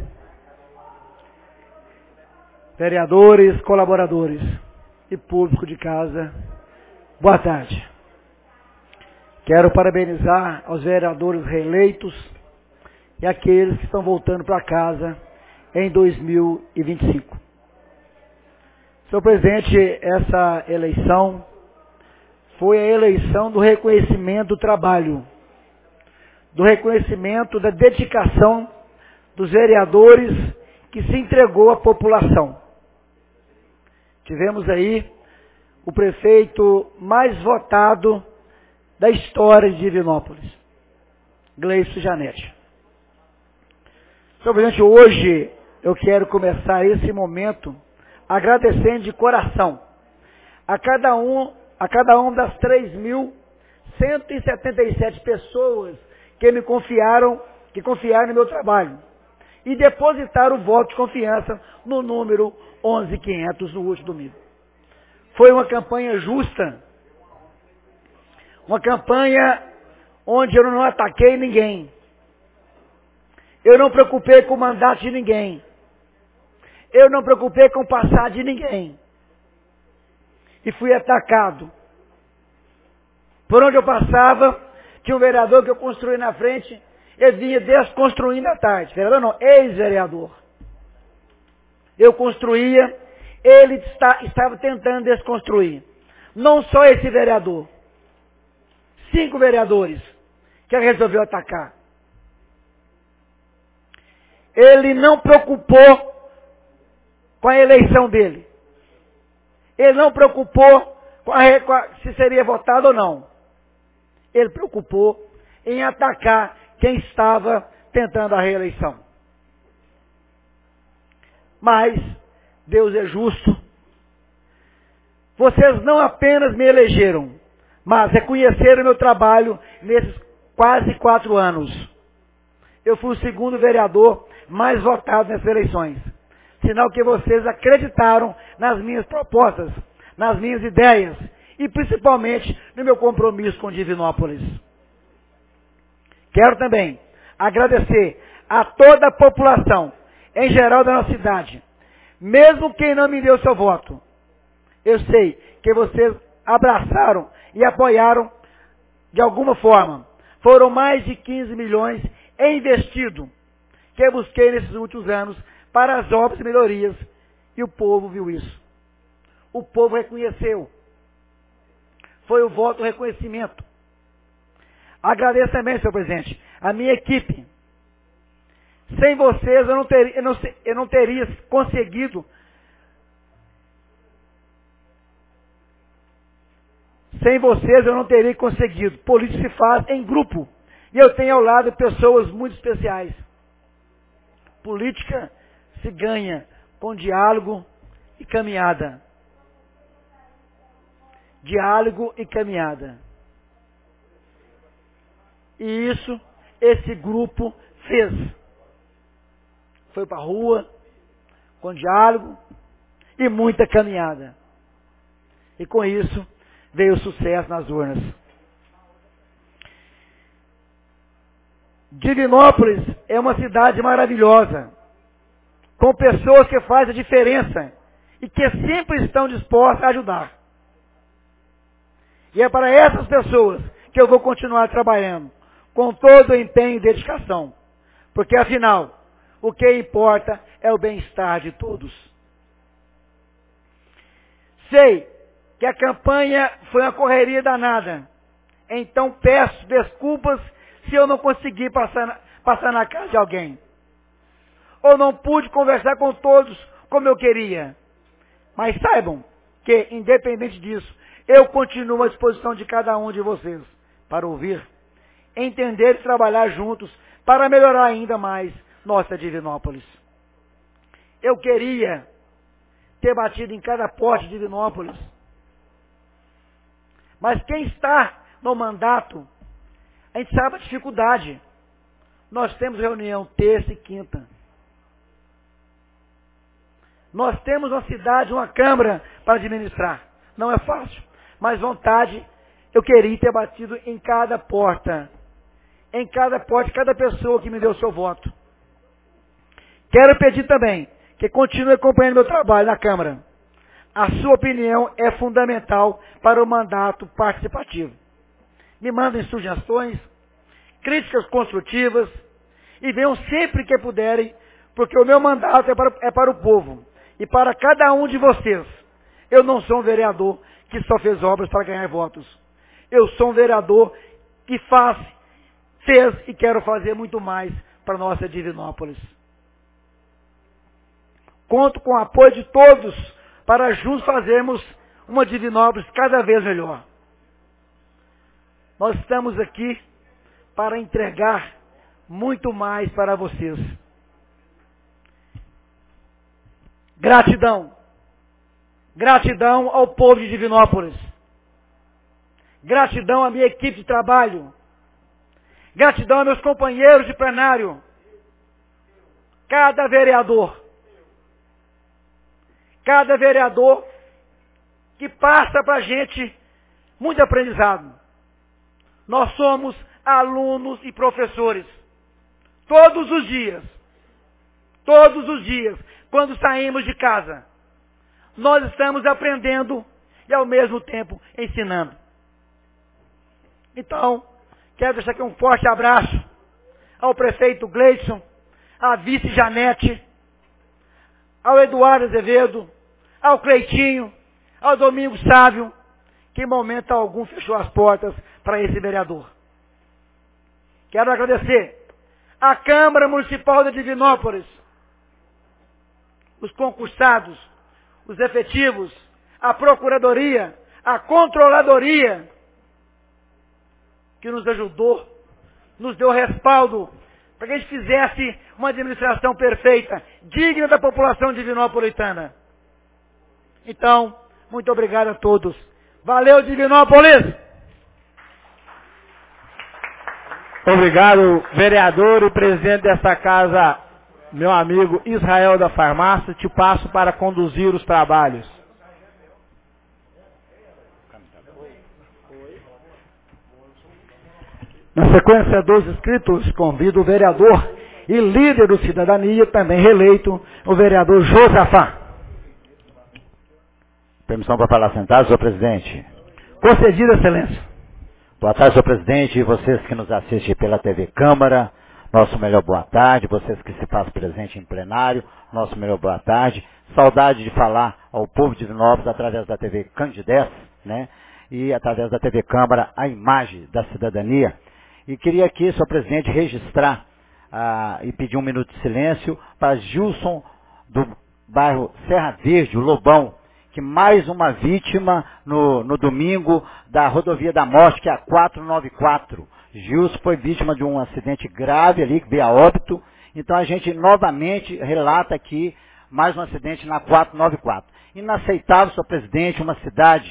vereadores, colaboradores e público de casa, boa tarde. Quero parabenizar aos vereadores reeleitos e aqueles que estão voltando para casa em dois mil e vinte e cinco. Senhor presidente, essa eleição foi a eleição do reconhecimento do trabalho, do reconhecimento da dedicação dos vereadores que se entregou à população. Tivemos aí o prefeito mais votado da história de Divinópolis, Gleison Janete. Senhor presidente, hoje eu quero começar esse momento agradecendo de coração a cada um, a cada uma das três mil cento e setenta e sete pessoas que me confiaram, que confiaram no meu trabalho e depositaram o voto de confiança no número onze mil e quinhentos no último domingo. Foi uma campanha justa, uma campanha onde eu não ataquei ninguém, eu não preocupei com o mandato de ninguém, eu não preocupei com o passado de ninguém, e fui atacado. Por onde eu passava, tinha um vereador que eu construí na frente, ele vinha desconstruindo à tarde. Vereador não, ex-vereador. Eu construía, ele está, estava tentando desconstruir. Não só esse vereador. Cinco vereadores que ele resolveu atacar. Ele não preocupou com a eleição dele. Ele não preocupou com a, com a, se seria votado ou não. Ele preocupou em atacar quem estava tentando a reeleição. Mas Deus é justo. Vocês não apenas me elegeram, mas reconheceram meu trabalho nesses quase quatro anos. Eu fui o segundo vereador mais votado nessas eleições. Sinal que vocês acreditaram nas minhas propostas, nas minhas ideias e principalmente no meu compromisso com Divinópolis. Quero também agradecer a toda a população, em geral da nossa cidade, mesmo quem não me deu seu voto. Eu sei que vocês abraçaram e apoiaram de alguma forma. Foram mais de quinze milhões investidos que eu busquei nesses últimos anos para as obras e melhorias. E o povo viu isso. O povo reconheceu. Foi o voto do reconhecimento. Agradeço também, senhor presidente, a minha equipe. Sem vocês eu não teria, eu não, eu não teria conseguido. Sem vocês eu não teria conseguido. Política se faz em grupo. E eu tenho ao lado pessoas muito especiais. Política se ganha com diálogo e caminhada. diálogo e caminhada. E isso, esse grupo fez. Foi para a rua, com diálogo e muita caminhada. E com isso, veio o sucesso nas urnas. Divinópolis é uma cidade maravilhosa, com pessoas que fazem a diferença e que sempre estão dispostas a ajudar. E é para essas pessoas que eu vou continuar trabalhando, com todo o empenho e dedicação, porque afinal, o que importa é o bem-estar de todos. Sei que a campanha foi uma correria danada, então peço desculpas se eu não consegui passar na, passar na casa de alguém. Ou não pude conversar com todos como eu queria. Mas saibam que, independente disso, eu continuo à disposição de cada um de vocês para ouvir, entender e trabalhar juntos para melhorar ainda mais nossa Divinópolis. Eu queria ter batido em cada porta de Divinópolis. Mas quem está no mandato, a gente sabe a dificuldade. Nós temos reunião terça e quinta. Nós temos uma cidade, uma câmara para administrar. Não é fácil, mas vontade, eu queria ter batido em cada porta. Em cada porta, cada pessoa que me deu o seu voto. Quero pedir também que continue acompanhando meu trabalho na Câmara. A sua opinião é fundamental para o mandato participativo. Me mandem sugestões, críticas construtivas e venham sempre que puderem, porque o meu mandato é para, é para o povo e para cada um de vocês. Eu não sou um vereador que só fez obras para ganhar votos. Eu sou um vereador que faz, fez e quero fazer muito mais para a nossa Divinópolis. Conto com o apoio de todos para juntos fazermos uma Divinópolis cada vez melhor. Nós estamos aqui para entregar muito mais para vocês. Gratidão. Gratidão ao povo de Divinópolis. Gratidão à minha equipe de trabalho. Gratidão aos meus companheiros de plenário. Cada vereador. Cada vereador que passa para a gente muito aprendizado. Nós somos alunos e professores. Todos os dias. Todos os dias. Quando saímos de casa. Nós estamos aprendendo e ao mesmo tempo ensinando. Então, quero deixar aqui um forte abraço ao prefeito Gleison, à vice Janete, ao Eduardo Azevedo, ao Cleitinho, ao Domingos Sávio, que em momento algum fechou as portas para esse vereador. Quero agradecer à Câmara Municipal de Divinópolis, os concursados, os efetivos, a Procuradoria, a Controladoria, que nos ajudou, nos deu respaldo para que a gente fizesse uma administração perfeita, digna da população divinopolitana. Então, muito obrigado a todos. Valeu, Divinópolis! Obrigado, vereador e presidente desta casa, meu amigo Israel da Farmácia. Te passo para conduzir os trabalhos. Na sequência dos inscritos, convido o vereador e líder do Cidadania, também reeleito, o vereador Josafá. Permissão para falar sentado, senhor presidente. Concedida, excelência. Boa tarde, senhor presidente, e vocês que nos assistem pela T V Câmara, nosso melhor boa tarde, vocês que se fazem presente em plenário, nosso melhor boa tarde. Saudade de falar ao povo de Divinópolis através da T V Candidez, né? E através da T V Câmara, a imagem da cidadania. E queria aqui, senhor presidente, registrar ah, e pedir um minuto de silêncio para Gilson, do bairro Serra Verde, o Lobão, que mais uma vítima no, no domingo da rodovia da morte, que é a quatrocentos e noventa e quatro. Gilson foi vítima de um acidente grave ali, que veio a óbito. Então a gente novamente relata aqui mais um acidente na quatrocentos e noventa e quatro. Inaceitável, senhor presidente, uma cidade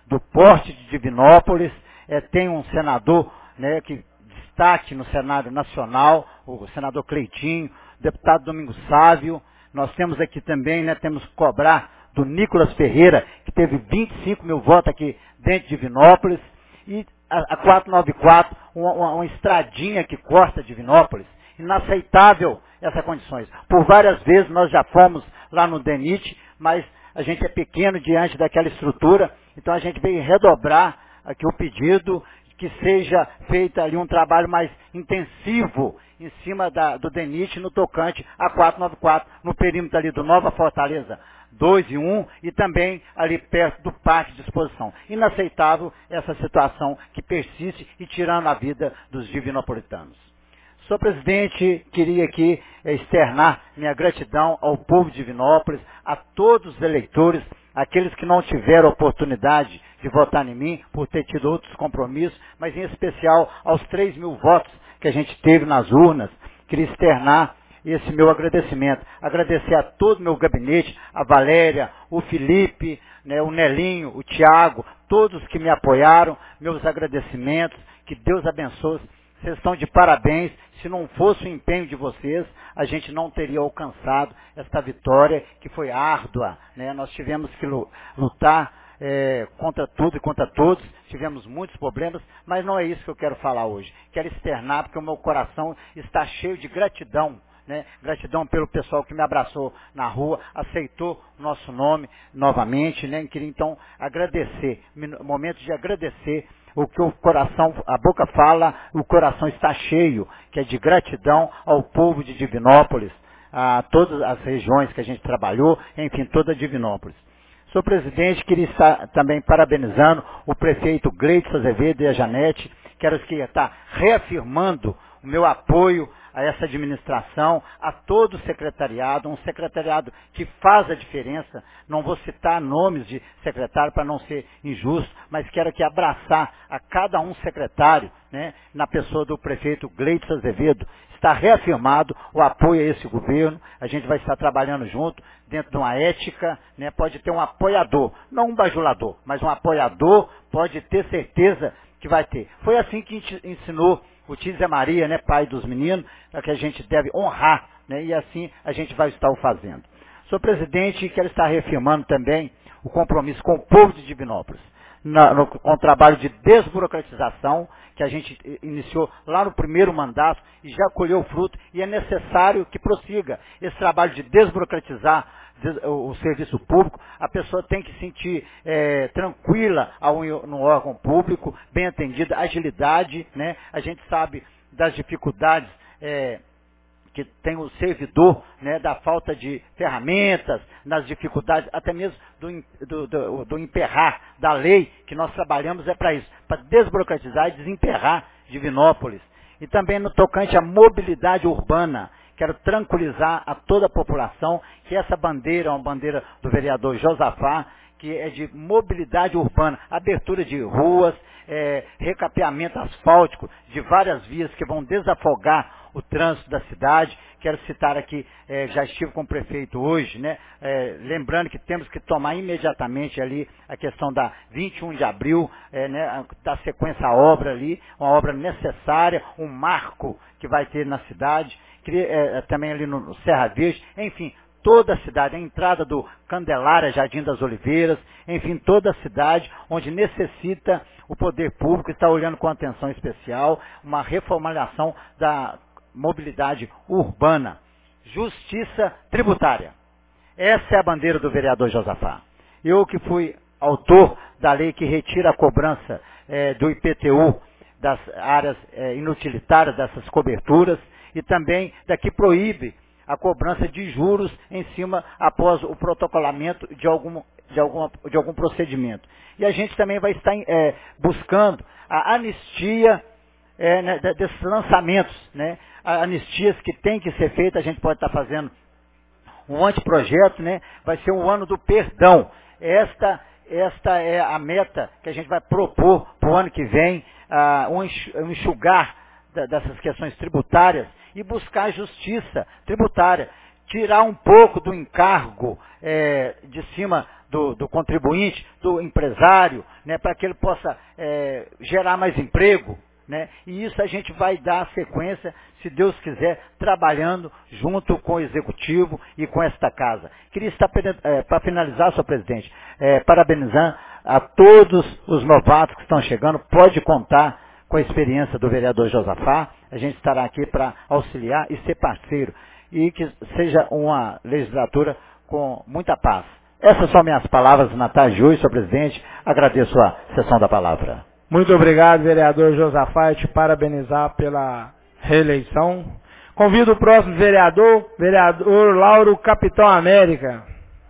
do porte de Divinópolis, é, tem um senador, né, que destaque no cenário nacional, o senador Cleitinho, deputado Domingos Sávio. Nós temos aqui também, né, temos que cobrar do Nicolas Ferreira, que teve vinte e cinco mil votos aqui dentro de Divinópolis, e a, a quatrocentos e noventa e quatro, uma, uma, uma estradinha que corta Divinópolis. Inaceitável essas condições. Por várias vezes nós já fomos lá no D E N I T, mas a gente é pequeno diante daquela estrutura, então a gente veio redobrar aqui o pedido que seja feito ali um trabalho mais intensivo em cima da, do D E N I T no tocante a quatrocentos e noventa e quatro, no perímetro ali do Nova Fortaleza dois e um e também ali perto do parque de exposição. Inaceitável essa situação que persiste e tirando a vida dos divinopolitanos. Senhor presidente, queria aqui externar minha gratidão ao povo de Divinópolis, a todos os eleitores, aqueles que não tiveram oportunidade de votar em mim, por ter tido outros compromissos, mas em especial aos três mil votos que a gente teve nas urnas. Queria externar esse meu agradecimento. Agradecer a todo o meu gabinete, a Valéria, o Felipe, né, o Nelinho, o Tiago, todos que me apoiaram, meus agradecimentos, que Deus abençoe. Vocês estão de parabéns. Se não fosse o empenho de vocês, a gente não teria alcançado esta vitória que foi árdua, né? Nós tivemos que lutar é, contra tudo e contra todos, tivemos muitos problemas, mas não é isso que eu quero falar hoje. Quero externar porque o meu coração está cheio de gratidão, né? Gratidão pelo pessoal que me abraçou na rua, aceitou o nosso nome novamente, né? Queria então agradecer, momento de agradecer o que o coração, a boca fala, o coração está cheio, que é de gratidão ao povo de Divinópolis, a todas as regiões que a gente trabalhou, enfim, toda Divinópolis. Senhor presidente, queria estar também parabenizando o prefeito Gleidson Azevedo e a Janete, quero que estar reafirmando o meu apoio a essa administração, a todo o secretariado, um secretariado que faz a diferença. Não vou citar nomes de secretário para não ser injusto, mas quero aqui abraçar a cada um secretário, né, na pessoa do prefeito Gleidson Azevedo. Está reafirmado o apoio a esse governo, a gente vai estar trabalhando junto, dentro de uma ética, né, pode ter um apoiador, não um bajulador, mas um apoiador, pode ter certeza que vai ter. Foi assim que ensinou o tio Zé Maria, né, pai dos meninos, que a gente deve honrar, né, e assim a gente vai estar o fazendo. Senhor presidente, quero estar reafirmando também o compromisso com o povo de Divinópolis, na, no, com o trabalho de desburocratização, que a gente iniciou lá no primeiro mandato e já colheu fruto, e é necessário que prossiga esse trabalho de desburocratizar o serviço público. A pessoa tem que se sentir é, tranquila ao, no órgão público, bem atendida, agilidade, né? A gente sabe das dificuldades é, que tem o servidor, né, da falta de ferramentas, nas dificuldades até mesmo do, do, do, do emperrar da lei, que nós trabalhamos é para isso, para desburocratizar e desemperrar Divinópolis. E também no tocante à mobilidade urbana, quero tranquilizar a toda a população que essa bandeira é uma bandeira do vereador Josafá, que é de mobilidade urbana, abertura de ruas, é, recapeamento asfáltico de várias vias que vão desafogar o trânsito da cidade. Quero citar aqui, é, já estive com o prefeito hoje, né, é, lembrando que temos que tomar imediatamente ali a questão da vinte e um de abril, é, né, da sequência à obra ali, uma obra necessária, um marco que vai ter na cidade, é, também ali no, no Serra Verde, enfim, toda a cidade, a entrada do Candelária, Jardim das Oliveiras, enfim, toda a cidade onde necessita o poder público, está olhando com atenção especial, uma reformulação da mobilidade urbana. Justiça tributária. Essa é a bandeira do vereador Josafá. Eu que fui autor da lei que retira a cobrança é, do I P T U das áreas é, inutilitárias dessas coberturas e também da que proíbe a cobrança de juros em cima após o protocolamento de algum, de alguma, de algum procedimento. E a gente também vai estar é, buscando a anistia é, né, desses lançamentos, né, anistias que tem que ser feitas. A gente pode estar fazendo um anteprojeto, né, vai ser um ano do perdão. Esta, esta é a meta que a gente vai propor para o ano que vem, uh, um enxugar dessas questões tributárias e buscar justiça tributária, tirar um pouco do encargo é, de cima do, do contribuinte, do empresário, né, para que ele possa é, gerar mais emprego. Né? E isso a gente vai dar sequência, se Deus quiser, trabalhando junto com o Executivo e com esta casa. Queria estar, é, para finalizar, senhor presidente, é, parabenizando a todos os novatos que estão chegando. Pode contar com a experiência do vereador Josafá. A gente estará aqui para auxiliar e ser parceiro. E que seja uma legislatura com muita paz. Essas são minhas palavras na tarde de hoje, senhor presidente. Agradeço a sessão da palavra. Muito obrigado, vereador Josafá, e te parabenizar pela reeleição. Convido o próximo vereador, vereador Lauro Capitão América.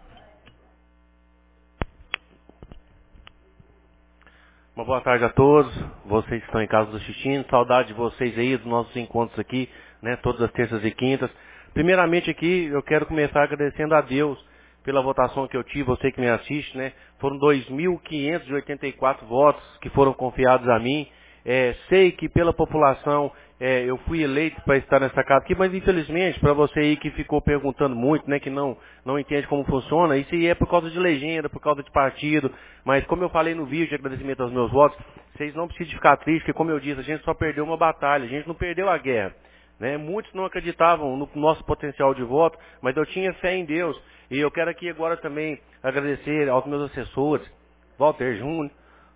Uma boa tarde a todos, vocês que estão em casa assistindo, saudade de vocês aí, dos nossos encontros aqui, né, todas as terças e quintas. Primeiramente aqui, eu quero começar agradecendo a Deus pela votação que eu tive, você que me assiste, né, foram dois mil quinhentos e oitenta e quatro votos que foram confiados a mim. É, sei que pela população é, eu fui eleito para estar nessa casa aqui, mas infelizmente, para você aí que ficou perguntando muito, né, que não, não entende como funciona, isso aí é por causa de legenda, por causa de partido, mas como eu falei no vídeo de agradecimento aos meus votos, vocês não precisam ficar tristes, porque como eu disse, a gente só perdeu uma batalha, a gente não perdeu a guerra. Né? Muitos não acreditavam no nosso potencial de voto, mas eu tinha fé em Deus. E eu quero aqui agora também agradecer aos meus assessores, Walter Júnior,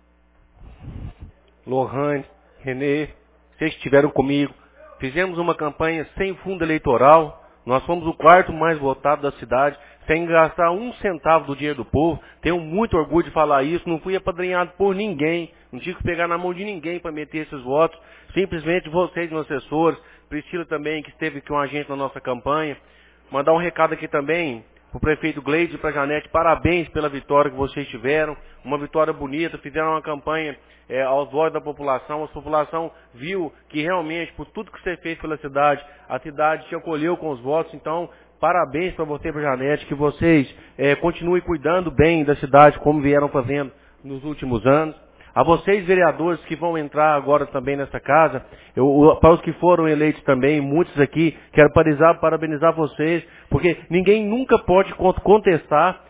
Lohane, Renê, vocês que estiveram comigo. Fizemos uma campanha sem fundo eleitoral, nós fomos o quarto mais votado da cidade, sem gastar um centavo do dinheiro do povo. Tenho muito orgulho de falar isso, não fui apadrinhado por ninguém, não tive que pegar na mão de ninguém para meter esses votos, simplesmente vocês, meus assessores, Priscila também, que esteve com a gente na nossa campanha. Mandar um recado aqui também para o prefeito Gleide e para a Janete, parabéns pela vitória que vocês tiveram, uma vitória bonita, fizeram uma campanha é, aos olhos da população, a população viu que realmente, por tudo que você fez pela cidade, a cidade te acolheu com os votos, então parabéns para você e para a Janete, que vocês é, continuem cuidando bem da cidade, como vieram fazendo nos últimos anos. A vocês, vereadores, que vão entrar agora também nessa casa, eu, para os que foram eleitos também, muitos aqui, quero parabenizar, parabenizar vocês, porque ninguém nunca pode contestar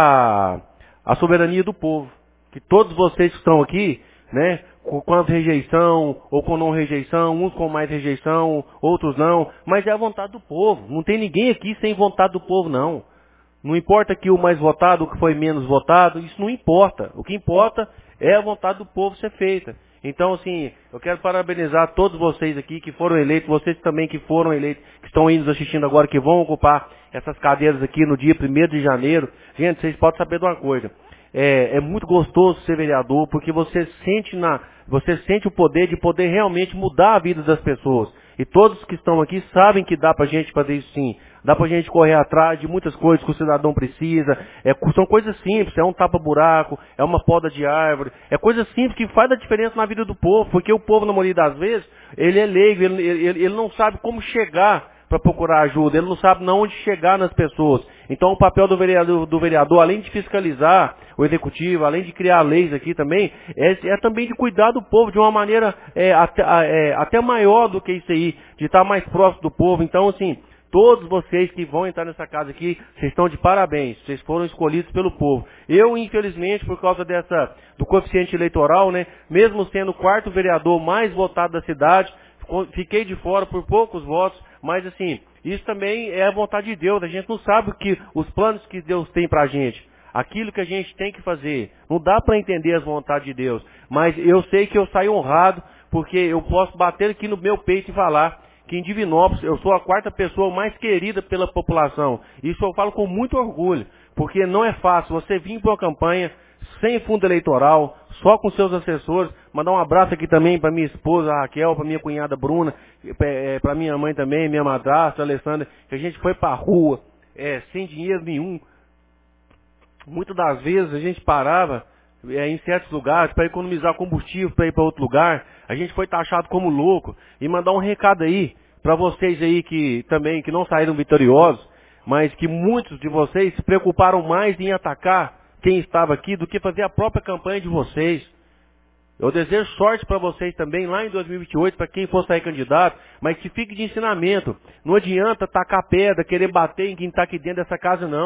a, a soberania do povo. Que todos vocês que estão aqui, né, com, com a rejeição ou com não rejeição, uns com mais rejeição, outros não, mas é a vontade do povo. Não tem ninguém aqui sem vontade do povo, não. Não importa que o mais votado, o que foi menos votado, isso não importa. O que importa é a vontade do povo ser feita. Então, assim, eu quero parabenizar todos vocês aqui que foram eleitos, vocês também que foram eleitos, que estão aí nos assistindo agora, que vão ocupar essas cadeiras aqui no dia primeiro de janeiro. Gente, vocês podem saber de uma coisa. É, é muito gostoso ser vereador, porque você sente, na, você sente o poder de poder realmente mudar a vida das pessoas. E todos que estão aqui sabem que dá pra gente fazer isso sim. Dá pra gente correr atrás de muitas coisas que o cidadão precisa. É, são coisas simples, é um tapa-buraco, é uma poda de árvore. É coisa simples que faz a diferença na vida do povo. Porque o povo, na maioria das vezes, ele é leigo, ele, ele, ele não sabe como chegar para procurar ajuda. Ele não sabe não onde chegar nas pessoas. Então o papel do vereador, do vereador, além de fiscalizar o executivo, além de criar leis aqui também, é, é também de cuidar do povo de uma maneira é, até, é, até maior do que isso aí, de estar mais próximo do povo. Então, assim, todos vocês que vão entrar nessa casa aqui, vocês estão de parabéns, vocês foram escolhidos pelo povo. Eu, infelizmente, por causa dessa, do coeficiente eleitoral, né, mesmo sendo o quarto vereador mais votado da cidade, fiquei de fora por poucos votos, mas assim, isso também é a vontade de Deus. A gente não sabe o que, os planos que Deus tem pra gente, aquilo que a gente tem que fazer. Não dá para entender as vontades de Deus, mas eu sei que eu saio honrado, porque eu posso bater aqui no meu peito e falar que em Divinópolis eu sou a quarta pessoa mais querida pela população. Isso eu falo com muito orgulho, porque não é fácil você vir para uma campanha sem fundo eleitoral, só com seus assessores. Mandar um abraço aqui também para minha esposa, a Raquel, para minha cunhada Bruna, para minha mãe também, minha madrasta, a Alessandra, que a gente foi para a rua, é, sem dinheiro nenhum. Muitas das vezes a gente parava é, em certos lugares para economizar combustível, para ir para outro lugar. A gente foi taxado como louco. E mandar um recado aí para vocês aí que também que não saíram vitoriosos, mas que muitos de vocês se preocuparam mais em atacar quem estava aqui do que fazer a própria campanha de vocês. Eu desejo sorte para vocês também lá em dois mil e vinte e oito, para quem for sair candidato, mas que fique de ensinamento. Não adianta tacar pedra, querer bater em quem está aqui dentro dessa casa, não.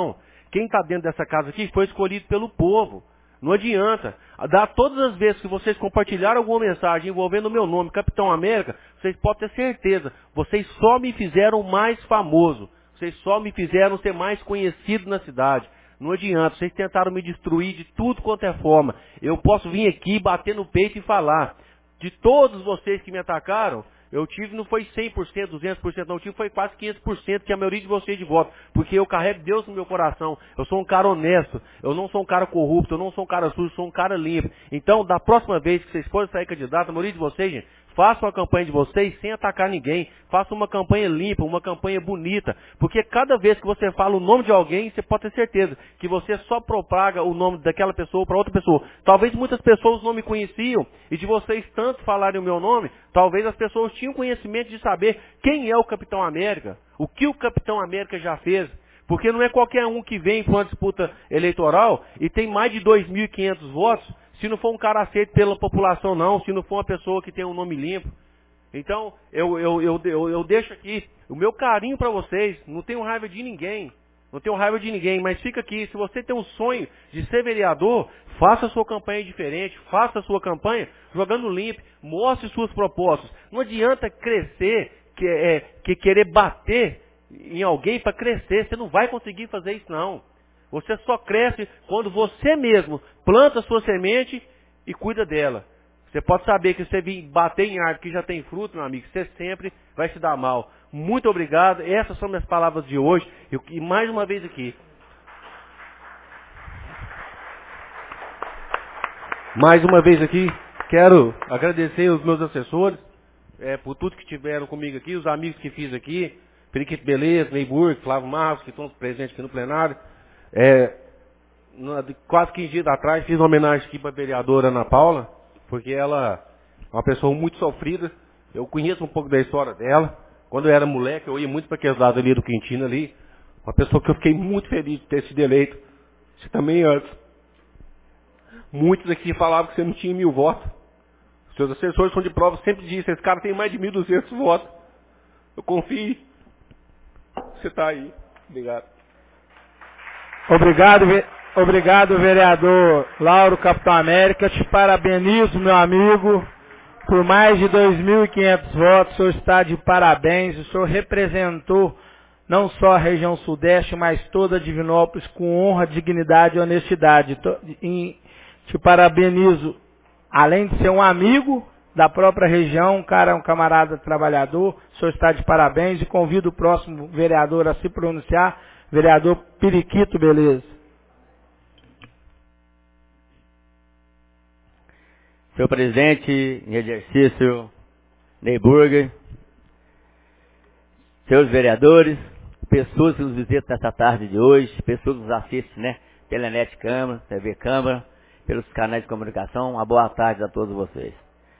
quem está dentro dessa casa aqui foi escolhido pelo povo. Não adianta. Dá todas as vezes que vocês compartilharam alguma mensagem envolvendo o meu nome, Capitão América, vocês podem ter certeza, vocês só me fizeram mais famoso. Vocês só me fizeram ser mais conhecido na cidade. Não adianta, vocês tentaram me destruir de tudo quanto é forma. Eu posso vir aqui, bater no peito e falar. De todos vocês que me atacaram, eu tive, não foi cem por cento, duzentos por cento, não, eu tive foi quase quinhentos por cento, que é a maioria de vocês de voto. Porque eu carrego Deus no meu coração. Eu sou um cara honesto. Eu não sou um cara corrupto, eu não sou um cara sujo, eu sou um cara limpo. Então, da próxima vez que vocês forem sair candidato, a maioria de vocês, gente, façam a campanha de vocês sem atacar ninguém. Façam uma campanha limpa, uma campanha bonita. Porque cada vez que você fala o nome de alguém, você pode ter certeza que você só propaga o nome daquela pessoa para outra pessoa. Talvez muitas pessoas não me conheciam, e de vocês tanto falarem o meu nome, talvez as pessoas tinham conhecimento de saber quem é o Capitão América, o que o Capitão América já fez. Porque não é qualquer um que vem para uma disputa eleitoral e tem mais de dois mil e quinhentos votos, se não for um cara aceito pela população não, se não for uma pessoa que tem um nome limpo. Então, eu, eu, eu, eu, eu deixo aqui o meu carinho para vocês, não tenho raiva de ninguém, não tenho raiva de ninguém, mas fica aqui, se você tem um sonho de ser vereador, faça a sua campanha diferente, faça a sua campanha jogando limpo, mostre suas propostas. Não adianta crescer, que, é, que querer bater em alguém para crescer, você não vai conseguir fazer isso não. Você só cresce quando você mesmo planta a sua semente e cuida dela. Você pode saber que se você vir bater em árvore que já tem fruto, meu amigo, você sempre vai se dar mal. Muito obrigado. Essas são minhas palavras de hoje. E mais uma vez aqui. Mais uma vez aqui, quero agradecer os meus assessores é, por tudo que tiveram comigo aqui, os amigos que fiz aqui, Periquito Beleza, Neyburg, Flávio Marcos, que estão presentes aqui no plenário. É, quase quinze dias atrás fiz uma homenagem aqui para a vereadora Ana Paula, porque ela é uma pessoa muito sofrida. Eu conheço um pouco da história dela. Quando eu era moleque, eu ia muito para aqueles lados ali do Quintino ali. Uma pessoa que eu fiquei muito feliz de ter sido eleito. Você também antes. Muitos aqui falavam que você não tinha mil votos. Seus assessores são de prova, sempre dizem, esse cara tem mais de mil e duzentos votos. Eu confio. Você está aí. Obrigado. Obrigado, obrigado, vereador Lauro Capitão América. Te parabenizo, meu amigo, por mais de dois mil e quinhentos votos. O senhor está de parabéns. O senhor representou não só a região sudeste, mas toda a Divinópolis com honra, dignidade e honestidade. Te parabenizo, além de ser um amigo da própria região, um cara, um camarada trabalhador. O senhor está de parabéns e convido o próximo vereador a se pronunciar. Vereador Periquito Beleza. Senhor presidente em exercício, Neyburg, senhores vereadores, pessoas que nos visitam nessa tarde de hoje, pessoas que nos assistem, né, pela Net Câmara, T V Câmara, pelos canais de comunicação, uma boa tarde a todos vocês.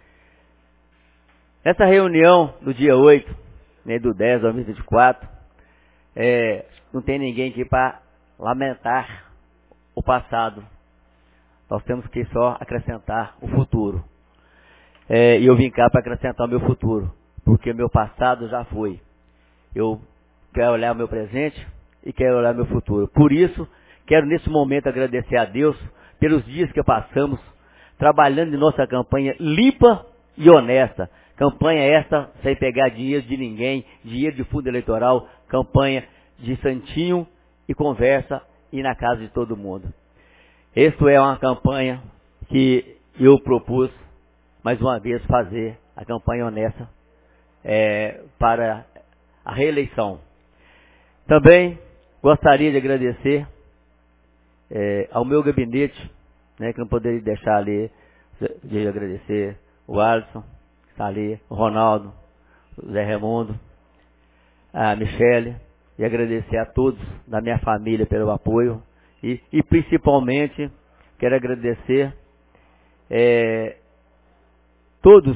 Nessa reunião do dia oito, né, do dez de dois mil e vinte e quatro, é, não tem ninguém aqui para lamentar o passado. Nós temos que só acrescentar o futuro. É, e eu vim cá para acrescentar o meu futuro, porque o meu passado já foi. Eu quero olhar o meu presente e quero olhar o meu futuro. Por isso, quero nesse momento agradecer a Deus pelos dias que passamos trabalhando em nossa campanha limpa e honesta. Campanha esta sem pegar dinheiro de ninguém, dinheiro de fundo eleitoral, campanha de santinho e conversa e na casa de todo mundo. Esta é uma campanha que eu propus, mais uma vez, fazer a campanha honesta é, para a reeleição. Também gostaria de agradecer é, ao meu gabinete, né, que não poderia deixar ali de agradecer o Alisson, que está ali, o Ronaldo, o Zé Raimundo, a Michele, e agradecer a todos da minha família pelo apoio. E, e principalmente, quero agradecer é, todos,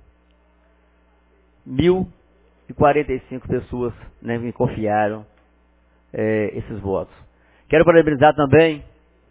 mil e quarenta e cinco pessoas, né, me confiaram é, esses votos. Quero parabenizar também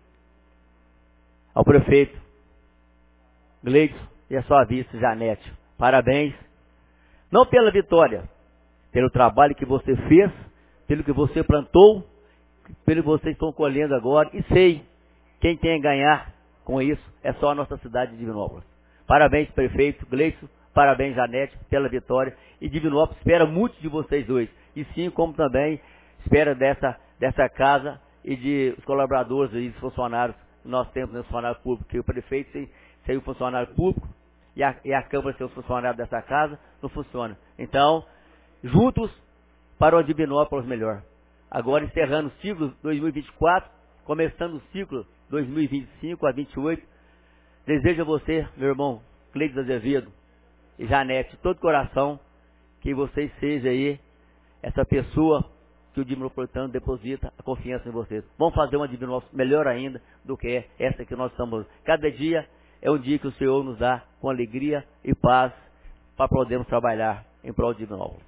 ao prefeito Gleidson e a sua vice Janete. Parabéns, não pela vitória, pelo trabalho que você fez, pelo que você plantou, pelo que vocês estão colhendo agora, e sei, quem tem a ganhar com isso é só a nossa cidade de Divinópolis. Parabéns, prefeito Gleison, parabéns, Janete, pela vitória, e Divinópolis espera muito de vocês dois, e sim, como também espera dessa, dessa casa e de os colaboradores e os funcionários que nós temos no funcionário público, que o prefeito sem, sem o funcionário público, e a, e a Câmara sem os funcionários dessa casa, não funciona. Então, juntos para o Divinópolis melhor. Agora encerrando o ciclo dois mil e vinte e quatro, começando o ciclo dois mil e vinte e cinco a vinte e oito, desejo a você, meu irmão Cleiton Azevedo e Janete, de todo coração, que vocês sejam aí essa pessoa que o Divinopolitano deposita a confiança em vocês. Vamos fazer uma Divinópolis melhor ainda do que essa que nós estamos. Cada dia é um dia que o Senhor nos dá com alegria e paz para podermos trabalhar em prol de Divinópolis.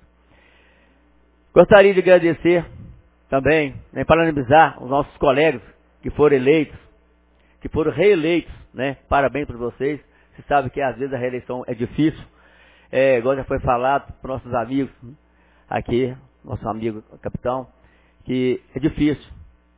Gostaria de agradecer também, né, parabenizar os nossos colegas que foram eleitos, que foram reeleitos, né? Parabéns para vocês. Você sabe que às vezes a reeleição é difícil. É, igual já foi falado para nossos amigos aqui, nosso amigo capitão, que é difícil.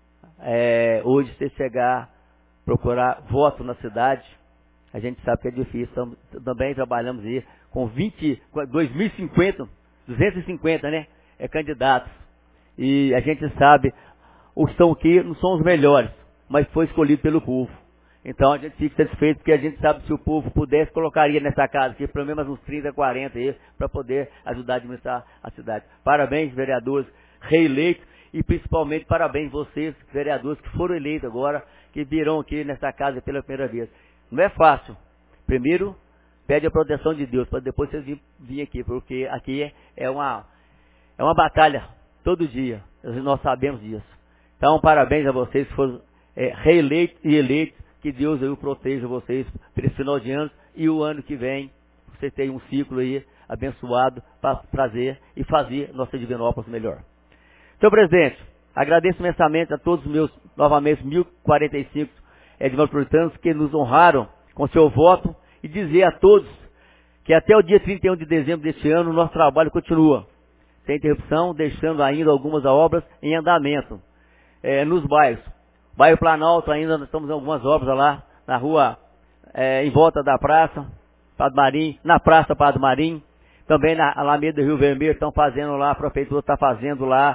É, hoje você chegar, procurar voto na cidade, a gente sabe que é difícil. Então, também trabalhamos aí com vinte, dois mil e cinquenta, duzentos e cinquenta, né? É, candidatos. E a gente sabe, os que estão aqui não são os melhores, mas foi escolhido pelo povo. Então a gente fica satisfeito, porque a gente sabe que se o povo pudesse, colocaria nessa casa aqui pelo menos uns trinta, quarenta aí, para poder ajudar a administrar a cidade. Parabéns, vereadores reeleitos, e principalmente parabéns vocês, vereadores que foram eleitos agora, que virão aqui nessa casa pela primeira vez. Não é fácil. Primeiro, pede a proteção de Deus, para depois vocês virem aqui, porque aqui é, é, uma, é uma batalha todo dia, nós sabemos disso. Então, parabéns a vocês que foram é, reeleitos e eleitos, que Deus aí proteja vocês para esse final de ano, e o ano que vem, vocês tenham um ciclo aí abençoado para trazer e fazer nossa Divinópolis melhor. Senhor presidente, agradeço imensamente a todos os meus, novamente, mil e quarenta e cinco é, divinopolitanos que nos honraram com seu voto, e dizer a todos que até o dia trinta e um de dezembro deste ano o nosso trabalho continua, sem interrupção, deixando ainda algumas obras em andamento é, nos bairros. Bairro Planalto, ainda nós estamos em algumas obras lá, na rua, é, em volta da praça, Padre Marim, na praça Padre Marim, também na Alameda do Rio Vermelho, estão fazendo lá, a prefeitura está fazendo lá,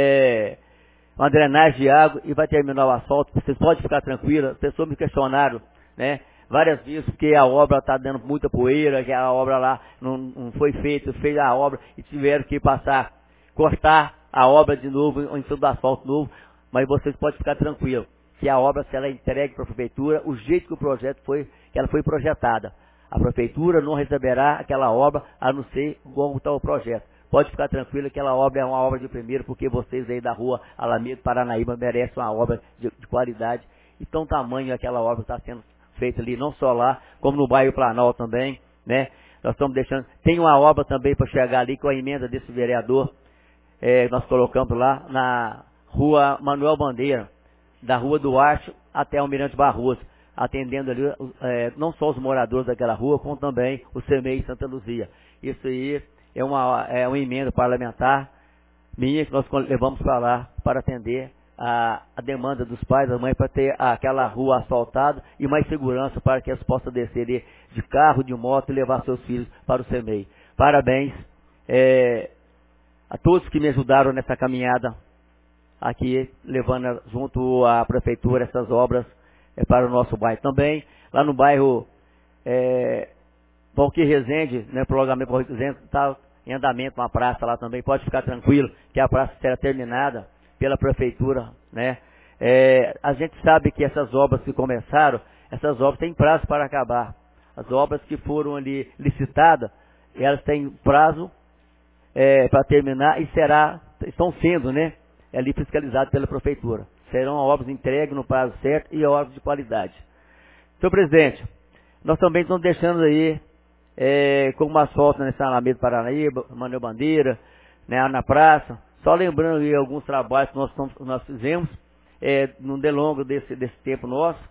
é, uma drenagem de água, e vai terminar o asfalto. Vocês podem ficar tranquilos. As pessoas me questionaram, né, várias vezes, porque a obra está dando muita poeira, que a obra lá não, não foi feita, fez a obra, e tiveram que passar, cortar a obra de novo, em cima do asfalto novo. Mas vocês podem ficar tranquilos, que a obra, se ela é entregue para a prefeitura, o jeito que o projeto foi, que ela foi projetada, a prefeitura não receberá aquela obra, a não ser como está o projeto. Pode ficar tranquilo, que aquela obra é uma obra de primeiro, porque vocês aí da rua Alameda, Paranaíba, merecem uma obra de, de qualidade, e tão tamanho aquela obra está sendo feita ali, não só lá, como no bairro Planalto também, né? Nós estamos deixando, tem uma obra também para chegar ali, com a emenda desse vereador, é, nós colocamos lá na Rua Manuel Bandeira, da Rua Duarte até Almirante Barroso, atendendo ali é, não só os moradores daquela rua, como também o C M E Santa Luzia. Isso aí é uma, é uma emenda parlamentar minha que nós levamos para lá para atender a, a demanda dos pais, da mãe, para ter aquela rua asfaltada e mais segurança para que eles possam descer ali de carro, de moto e levar seus filhos para o C M E. Parabéns é, a todos que me ajudaram nessa caminhada aqui, levando junto à prefeitura essas obras é, para o nosso bairro. Também, lá no bairro é, Valquir Rezende, né, prolongamento Valquir Rezende, está em andamento uma praça lá também. Pode ficar tranquilo que a praça será terminada pela prefeitura, né? É, a gente sabe que essas obras que começaram, essas obras têm prazo para acabar. As obras que foram ali licitadas, elas têm prazo é, para terminar, e será, estão sendo, né, ali fiscalizadas pela prefeitura. Serão obras entregues no prazo certo e obras de qualidade. Senhor presidente, nós também estamos deixando aí é, como asfalto nessa Alameda Paranaíba, Manuel Bandeira, né, na praça. Só lembrando aí alguns trabalhos que nós, nós fizemos é, no delongo desse, desse tempo nosso.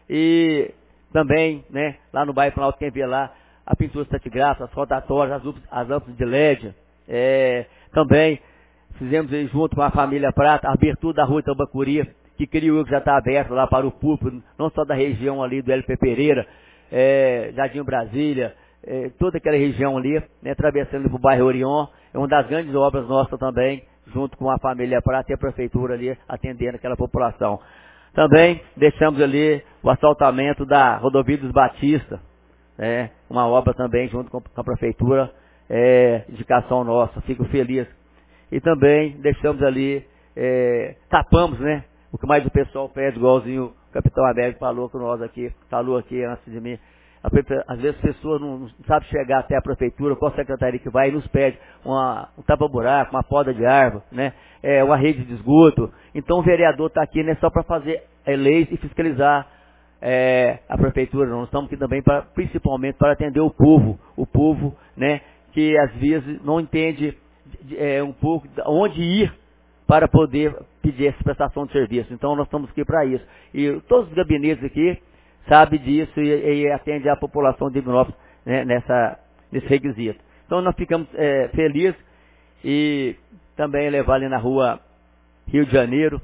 E também, né, lá no bairro Planalto, quem vê lá, a pintura estratigrafada, as rotatórias, as lâmpadas, as lâmpadas de L E D. É, também fizemos aí junto com a família Prata, a abertura da rua Itambacuri, que criou, que já está aberto lá para o público, não só da região ali do L P Pereira, é, Jardim Brasília, é, toda aquela região ali, né, atravessando para o bairro Orion, é uma das grandes obras nossas também, junto com a família Prata e a prefeitura ali, atendendo aquela população. Também deixamos ali o asfaltamento da rodovia dos Batista, né, uma obra também junto com a prefeitura, é, indicação nossa, fico feliz. E também deixamos ali, é, tapamos, né, o que mais o pessoal pede, igualzinho o Capitão Américo falou com nós aqui, falou aqui antes de mim. Às vezes as pessoas não, não sabem chegar até a prefeitura, qual secretaria que vai e nos pede uma, um tapa-buraco, uma poda de árvore, né, é, uma rede de esgoto. Então o vereador está aqui, né, só para fazer é, leis e fiscalizar é, a prefeitura. Nós estamos aqui também para, principalmente para atender o povo, o povo, né, que às vezes não entende é, um pouco onde ir para poder pedir essa prestação de serviço. Então nós estamos aqui para isso. E todos os gabinetes aqui sabem disso e, e atende a população de Divinópolis, né, nessa, nesse requisito. Então nós ficamos é, felizes e também levar ali na rua Rio de Janeiro,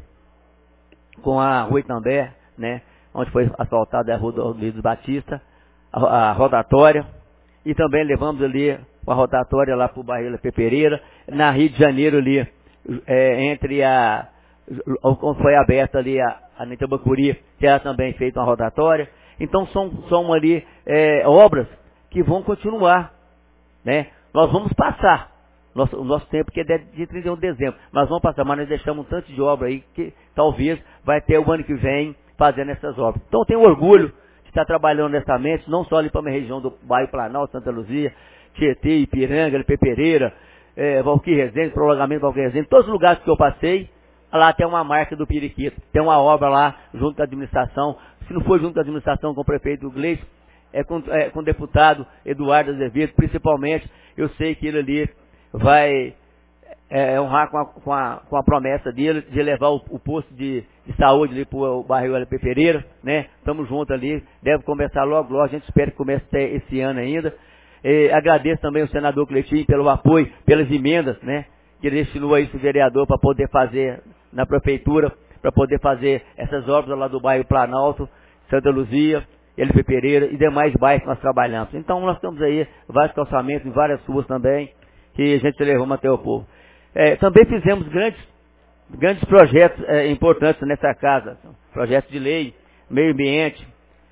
com a rua Itambé, né, onde foi asfaltada a rua do Luiz Batista, a, a rotatória, e também levamos ali a rotatória lá para o bairro L P Pereira, na Rio de Janeiro ali, é, entre a, onde foi aberta ali a, a Itambacuri, que era também feita uma rotatória. Então são, são ali é, obras que vão continuar, né? Nós vamos passar, nosso, o nosso tempo que é de trinta e um de dezembro, nós vamos passar, mas nós deixamos um tanto de obra aí que talvez vai ter o ano que vem fazendo essas obras. Então eu tenho orgulho de estar trabalhando honestamente, não só ali para a minha região do bairro Planalto, Santa Luzia, Tietê, Ipiranga, L P Pereira, é, Valquir Resende, prolongamento Valquir Resende, todos os lugares que eu passei, lá tem uma marca do Periquito, tem uma obra lá junto da administração, se não for junto da administração com o prefeito Gleice, é com, é com o deputado Eduardo Azevedo, principalmente, eu sei que ele ali vai é, honrar com a, com, a, com a promessa dele de levar o, o posto de, de saúde ali para o bairro L P Pereira, né? Estamos juntos ali, deve começar logo, logo, a gente espera que comece até esse ano ainda. E agradeço também o senador Cleitinho pelo apoio, pelas emendas, né, que ele destinou a esse vereador para poder fazer na prefeitura, para poder fazer essas obras lá do bairro Planalto, Santa Luzia, L P Pereira e demais bairros que nós trabalhamos. Então nós estamos aí, vários calçamentos em várias ruas também, que a gente levou até o povo. É, também fizemos grandes, grandes projetos é, importantes nessa casa, projetos de lei, meio ambiente,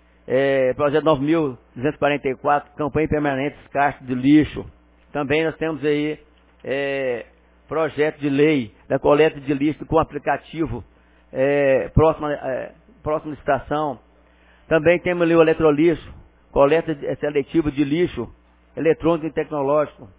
É, projeto nove mil duzentos e quarenta e quatro, campanha permanente descarte de lixo. Também nós temos aí é, projeto de lei da coleta de lixo com aplicativo é, próxima, é, próxima estação. Também temos ali o eletrolixo, coleta de, é, seletiva de lixo eletrônico e tecnológico.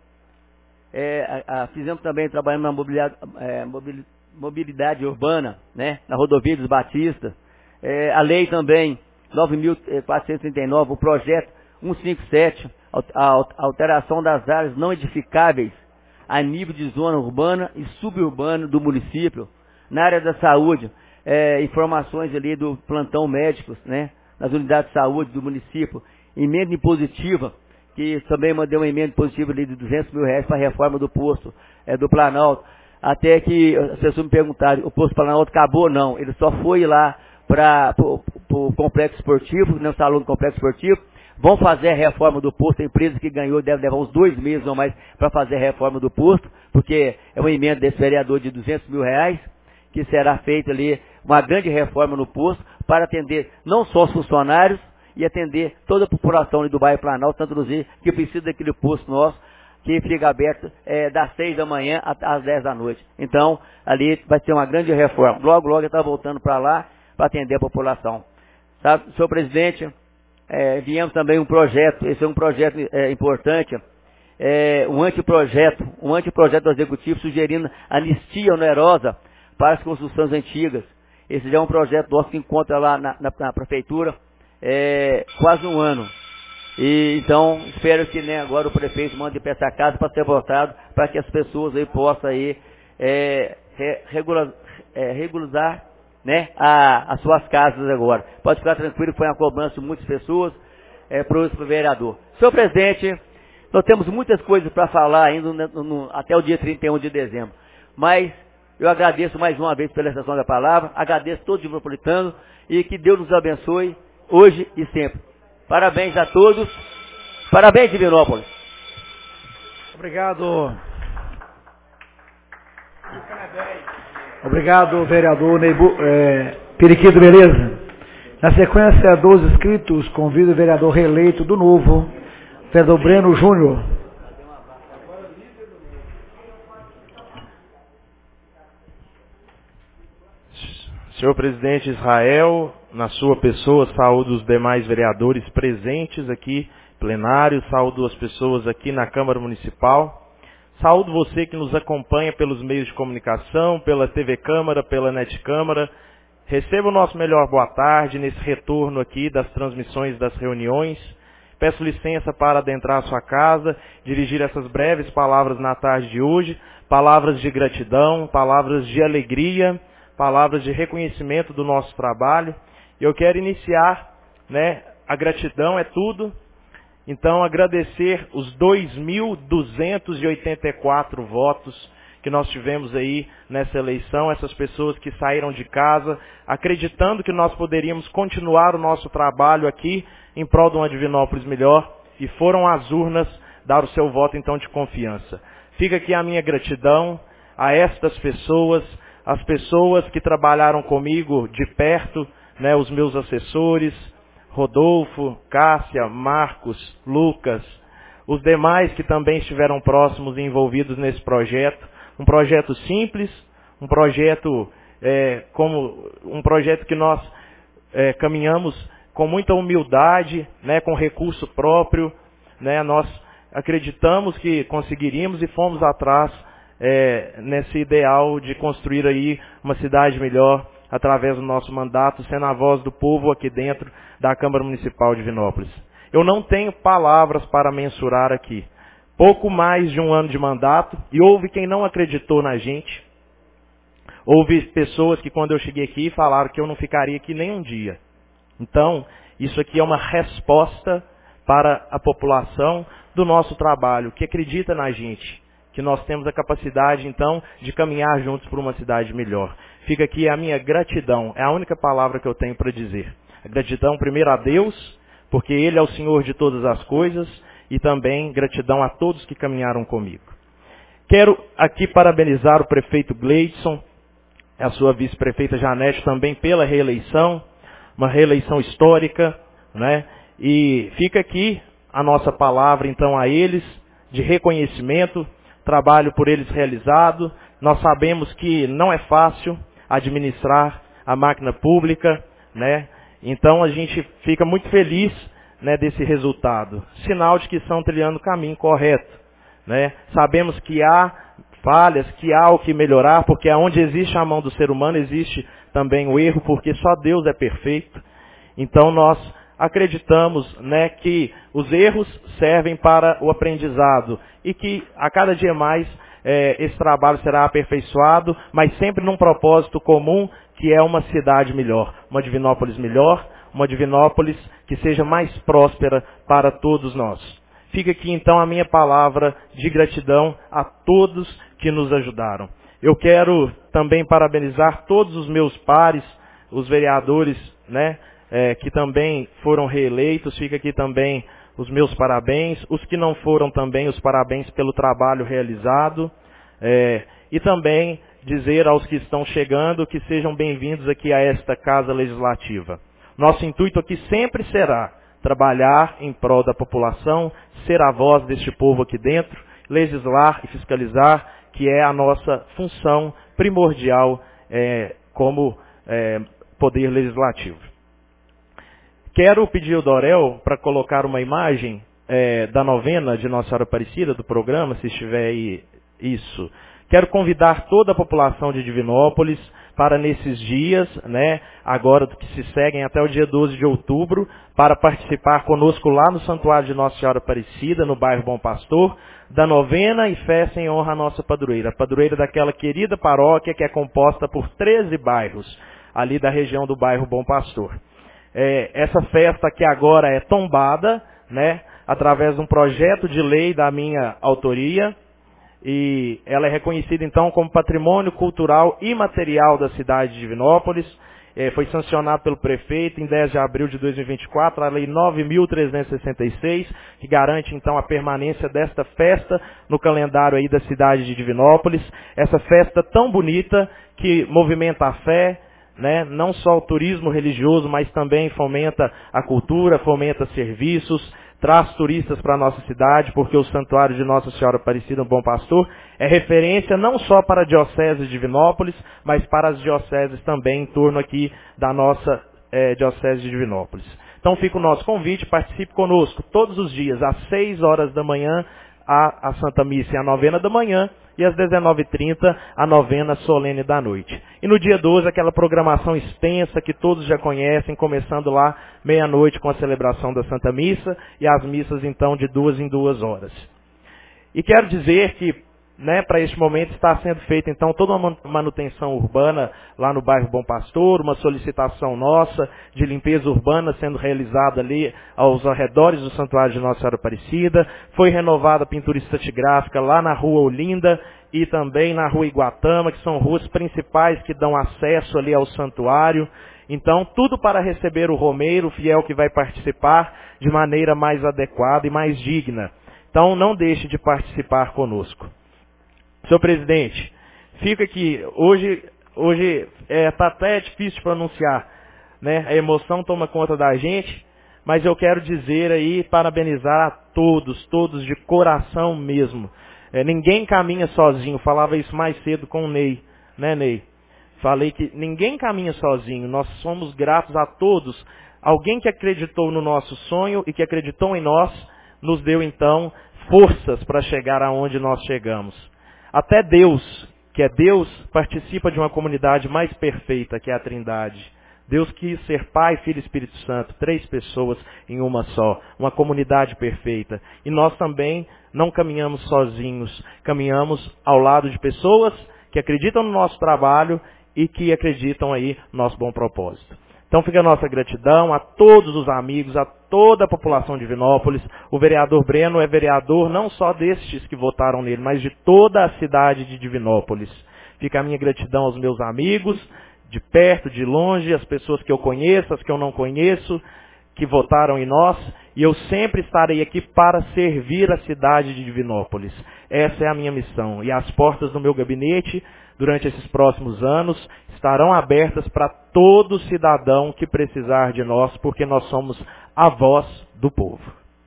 É, a, a, fizemos também, trabalhando na mobilidade, é, mobilidade urbana, né, na rodovia dos Batistas. É, a lei também nove mil quatrocentos e trinta e nove, o projeto cento e cinquenta e sete, a alteração das áreas não edificáveis a nível de zona urbana e suburbana do município. Na área da saúde, é, informações ali do plantão médicos, né, nas unidades de saúde do município. Emenda impositiva, que também mandei uma emenda impositiva ali de duzentos mil reais para a reforma do posto é, do Planalto. Até que as pessoas me perguntaram, o posto Planalto acabou? Não, ele só foi lá para o complexo esportivo, no salão do complexo esportivo, vão fazer a reforma do posto, a empresa que ganhou deve levar uns dois meses ou mais para fazer a reforma do posto, porque é uma emenda desse vereador de duzentos mil reais, que será feita ali uma grande reforma no posto, para atender não só os funcionários, e atender toda a população ali do bairro Planalto, Santa Luzia, que precisa daquele posto nosso, que fica aberto é, das seis da manhã às dez da noite. Então, ali vai ser uma grande reforma. Logo, logo, ele está voltando para lá, para atender a população. Sabe, senhor presidente, é, viemos também um projeto, esse é um projeto é, importante, é, um anteprojeto, um anteprojeto do Executivo sugerindo anistia onerosa para as construções antigas. Esse já é um projeto nosso que encontra lá na, na, na prefeitura, é, quase um ano. E então, espero que né, agora o prefeito mande para essa casa para ser votado, para que as pessoas aí possam aí, é, regular, é, regularizar né, a, as suas casas agora. Pode ficar tranquilo, foi uma cobrança de muitas pessoas é, para o vereador. Senhor presidente, nós temos muitas coisas para falar ainda no, no, até o dia trinta e um de dezembro. mas eu agradeço mais uma vez pela extensão da palavra, agradeço todo o Divinopolitano e que Deus nos abençoe hoje e sempre. Parabéns a todos, parabéns Divinópolis. Obrigado. Obrigado, vereador Neibu, é, Periquito, beleza? Na sequência dos inscritos, convido o vereador reeleito do Novo, vereador Breno Júnior. Senhor presidente Israel, na sua pessoa, saúdo os demais vereadores presentes aqui, plenário, saúdo as pessoas aqui na Câmara Municipal. Saúdo você que nos acompanha pelos meios de comunicação, pela T V Câmara, pela Net Câmara. Receba o nosso melhor boa tarde nesse retorno aqui das transmissões das reuniões. Peço licença para adentrar a sua casa, dirigir essas breves palavras na tarde de hoje, palavras de gratidão, palavras de alegria, palavras de reconhecimento do nosso trabalho. E eu quero iniciar, né, a gratidão é tudo. Então, agradecer os dois mil duzentos e oitenta e quatro votos que nós tivemos aí nessa eleição, essas pessoas que saíram de casa, acreditando que nós poderíamos continuar o nosso trabalho aqui em prol de uma Divinópolis melhor, e foram às urnas dar o seu voto, então, de confiança. Fica aqui a minha gratidão a estas pessoas, as pessoas que trabalharam comigo de perto, né, os meus assessores, Rodolfo, Cássia, Marcos, Lucas, os demais que também estiveram próximos e envolvidos nesse projeto. Um projeto simples, um projeto é, como um projeto que nós é, caminhamos com muita humildade, né, com recurso próprio, né, nós acreditamos que conseguiríamos e fomos atrás é, nesse ideal de construir aí uma cidade melhor através do nosso mandato, sendo a voz do povo aqui dentro da Câmara Municipal de Divinópolis. Eu não tenho palavras para mensurar aqui. Pouco mais de um ano de mandato, e houve quem não acreditou na gente. Houve pessoas que quando eu cheguei aqui falaram que eu não ficaria aqui nem um dia. Então, isso aqui é uma resposta para a população do nosso trabalho, que acredita na gente, que nós temos a capacidade, então, de caminhar juntos por uma cidade melhor. Fica aqui a minha gratidão, é a única palavra que eu tenho para dizer. A gratidão primeiro a Deus, porque Ele é o Senhor de todas as coisas, e também gratidão a todos que caminharam comigo. Quero aqui parabenizar o prefeito Gleidson, a sua vice-prefeita Janete também pela reeleição, uma reeleição histórica, né? E fica aqui a nossa palavra, então, a eles, de reconhecimento, trabalho por eles realizado. Nós sabemos que não é fácil administrar a máquina pública, né? Então a gente fica muito feliz, né, desse resultado. Sinal de que estão trilhando o caminho correto, né? Sabemos que há falhas, que há o que melhorar, porque onde existe a mão do ser humano, existe também o erro, porque só Deus é perfeito. Então nós acreditamos, né, que os erros servem para o aprendizado e que a cada dia mais é, esse trabalho será aperfeiçoado, mas sempre num propósito comum, que é uma cidade melhor, uma Divinópolis melhor, uma Divinópolis que seja mais próspera para todos nós. Fica aqui então a minha palavra de gratidão a todos que nos ajudaram. Eu quero também parabenizar todos os meus pares, os vereadores, né, é, que também foram reeleitos. Fica aqui também os meus parabéns, os que não foram também, os parabéns pelo trabalho realizado. É, e também dizer aos que estão chegando que sejam bem-vindos aqui a esta Casa Legislativa. Nosso intuito aqui sempre será trabalhar em prol da população, ser a voz deste povo aqui dentro, legislar e fiscalizar, que é a nossa função primordial é, como é, poder legislativo. Quero pedir ao Dorel para colocar uma imagem é, da novena de Nossa Senhora Aparecida, do programa, se estiver aí isso. Quero convidar toda a população de Divinópolis para nesses dias, né, agora que se seguem até o dia doze de outubro, para participar conosco lá no Santuário de Nossa Senhora Aparecida, no bairro Bom Pastor, da novena e festa em honra à nossa padroeira. A padroeira daquela querida paróquia que é composta por treze bairros, ali da região do bairro Bom Pastor. É, essa festa que agora é tombada, né, através de um projeto de lei da minha autoria, e ela é reconhecida então como patrimônio cultural imaterial da cidade de Divinópolis. É, foi sancionado pelo prefeito em dez de abril de dois mil e vinte e quatro, a Lei nove mil trezentos e sessenta e seis, que garante então a permanência desta festa no calendário aí da cidade de Divinópolis. Essa festa tão bonita que movimenta a fé, né? Não só o turismo religioso, mas também fomenta a cultura, fomenta serviços, traz turistas para a nossa cidade, porque o Santuário de Nossa Senhora Aparecida, no Bom Pastor, é referência não só para a Diocese de Divinópolis, mas para as dioceses também em torno aqui da nossa é, Diocese de Divinópolis. Então fica o nosso convite, participe conosco todos os dias, às seis horas da manhã, a, a Santa Missa e a novena da manhã, e às dezenove e trinta, a novena solene da noite. E no dia doze, aquela programação extensa que todos já conhecem, começando lá meia-noite com a celebração da Santa Missa, e as missas então de duas em duas horas. E quero dizer que, né, para este momento está sendo feita então toda uma manutenção urbana lá no bairro Bom Pastor, uma solicitação nossa de limpeza urbana sendo realizada ali aos arredores do Santuário de Nossa Senhora Aparecida. Foi renovada a pintura estratigráfica lá na Rua Olinda e também na Rua Iguatama, que são ruas principais que dão acesso ali ao santuário. Então, tudo para receber o romeiro, o fiel que vai participar de maneira mais adequada e mais digna. Então, não deixe de participar conosco. Senhor presidente, fica aqui, hoje hoje é, tá até difícil de pronunciar, né? A emoção toma conta da gente, mas eu quero dizer aí, parabenizar a todos, todos de coração mesmo. É, ninguém caminha sozinho, falava isso mais cedo com o Ney, né, Ney? Falei que ninguém caminha sozinho, nós somos gratos a todos. Alguém que acreditou no nosso sonho e que acreditou em nós, nos deu então forças para chegar aonde nós chegamos. Até Deus, que é Deus, participa de uma comunidade mais perfeita, que é a Trindade. Deus quis ser Pai, Filho e Espírito Santo, três pessoas em uma só, uma comunidade perfeita. E nós também não caminhamos sozinhos, caminhamos ao lado de pessoas que acreditam no nosso trabalho e que acreditam aí no nosso bom propósito. Então fica a nossa gratidão a todos os amigos, a toda a população de Divinópolis. O vereador Breno é vereador não só destes que votaram nele, mas de toda a cidade de Divinópolis. Fica a minha gratidão aos meus amigos, de perto, de longe, as pessoas que eu conheço, as que eu não conheço, que votaram em nós. E eu sempre estarei aqui para servir a cidade de Divinópolis. Essa é a minha missão. E as portas do meu gabinete, durante esses próximos anos, estarão abertas para todo cidadão que precisar de nós, porque nós somos a voz do povo.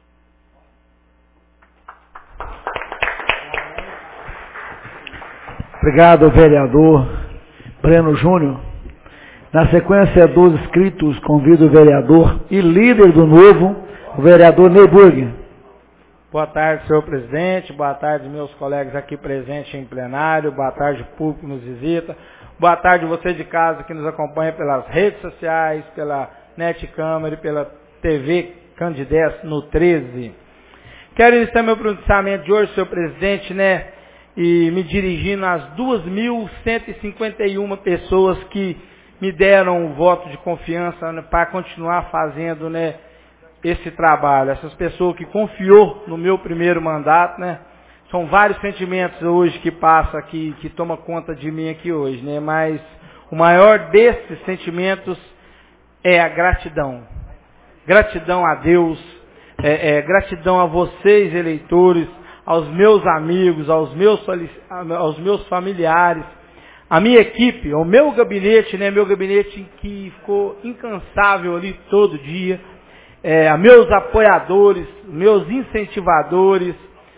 Obrigado, vereador Breno Júnior. Na sequência dos inscritos, convido o vereador e líder do Novo, o vereador Ney Burger. Boa tarde, senhor presidente. Boa tarde, meus colegas aqui presentes em plenário. Boa tarde, público que nos visita. Boa tarde, você de casa que nos acompanha pelas redes sociais, pela Net Câmara e pela T V Candidez no treze. Quero iniciar meu pronunciamento de hoje, senhor presidente, né, e me dirigindo às duas mil cento e cinquenta e uma pessoas que me deram o voto de confiança, né, para continuar fazendo, né, esse trabalho. Essas pessoas que confiou no meu primeiro mandato, né? São vários sentimentos hoje que passa aqui, que toma conta de mim aqui hoje, né? Mas o maior desses sentimentos é a gratidão. Gratidão a Deus, é, é, gratidão a vocês, eleitores, aos meus amigos, aos meus, aos meus familiares, a minha equipe, o meu gabinete, né? Meu gabinete que ficou incansável ali todo dia. É, a meus apoiadores, meus incentivadores,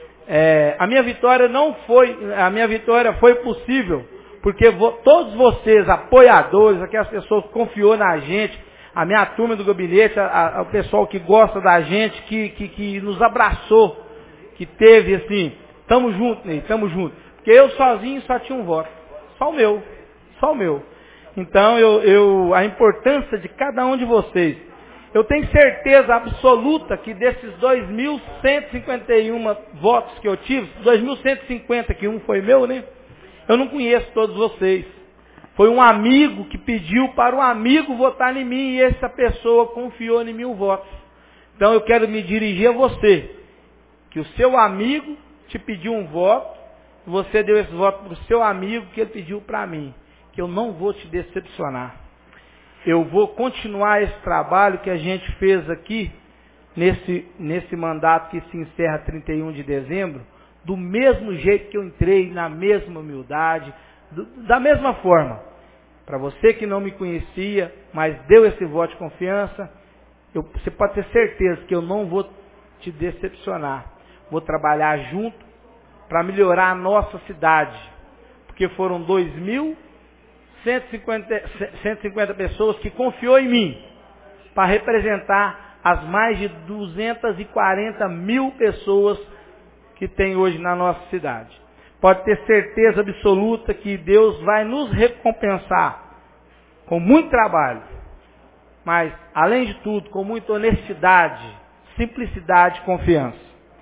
é, a minha vitória não foi, a minha vitória foi possível, porque vo, todos vocês, apoiadores, aquelas pessoas que confiou na gente, a minha turma do gabinete, a, a, o pessoal que gosta da gente, que, que, que nos abraçou, que teve assim, tamo junto, Ney, tamo junto. Porque eu sozinho só tinha um voto, só o meu, só o meu. Então, eu, eu, a importância de cada um de vocês. Eu tenho certeza absoluta que desses dois mil cento e cinquenta e um votos que eu tive, dois mil cento e cinquenta, que um foi meu, né? Eu não conheço todos vocês. Foi um amigo que pediu para um amigo votar em mim e essa pessoa confiou em mim o voto. Então eu quero me dirigir a você, que o seu amigo te pediu um voto você deu esse voto para o seu amigo que ele pediu para mim, que eu não vou te decepcionar. Eu vou continuar esse trabalho que a gente fez aqui, nesse, nesse mandato que se encerra trinta e um de dezembro, do mesmo jeito que eu entrei, na mesma humildade, do, da mesma forma. Para você que não me conhecia, mas deu esse voto de confiança, eu, você pode ter certeza que eu não vou te decepcionar. Vou trabalhar junto para melhorar a nossa cidade. Porque foram dois mil cento e cinquenta pessoas que confiou em mim para representar as mais de duzentas e quarenta mil pessoas que tem hoje na nossa cidade. Pode ter certeza absoluta que Deus vai nos recompensar com muito trabalho, mas, além de tudo, com muita honestidade, simplicidade e confiança.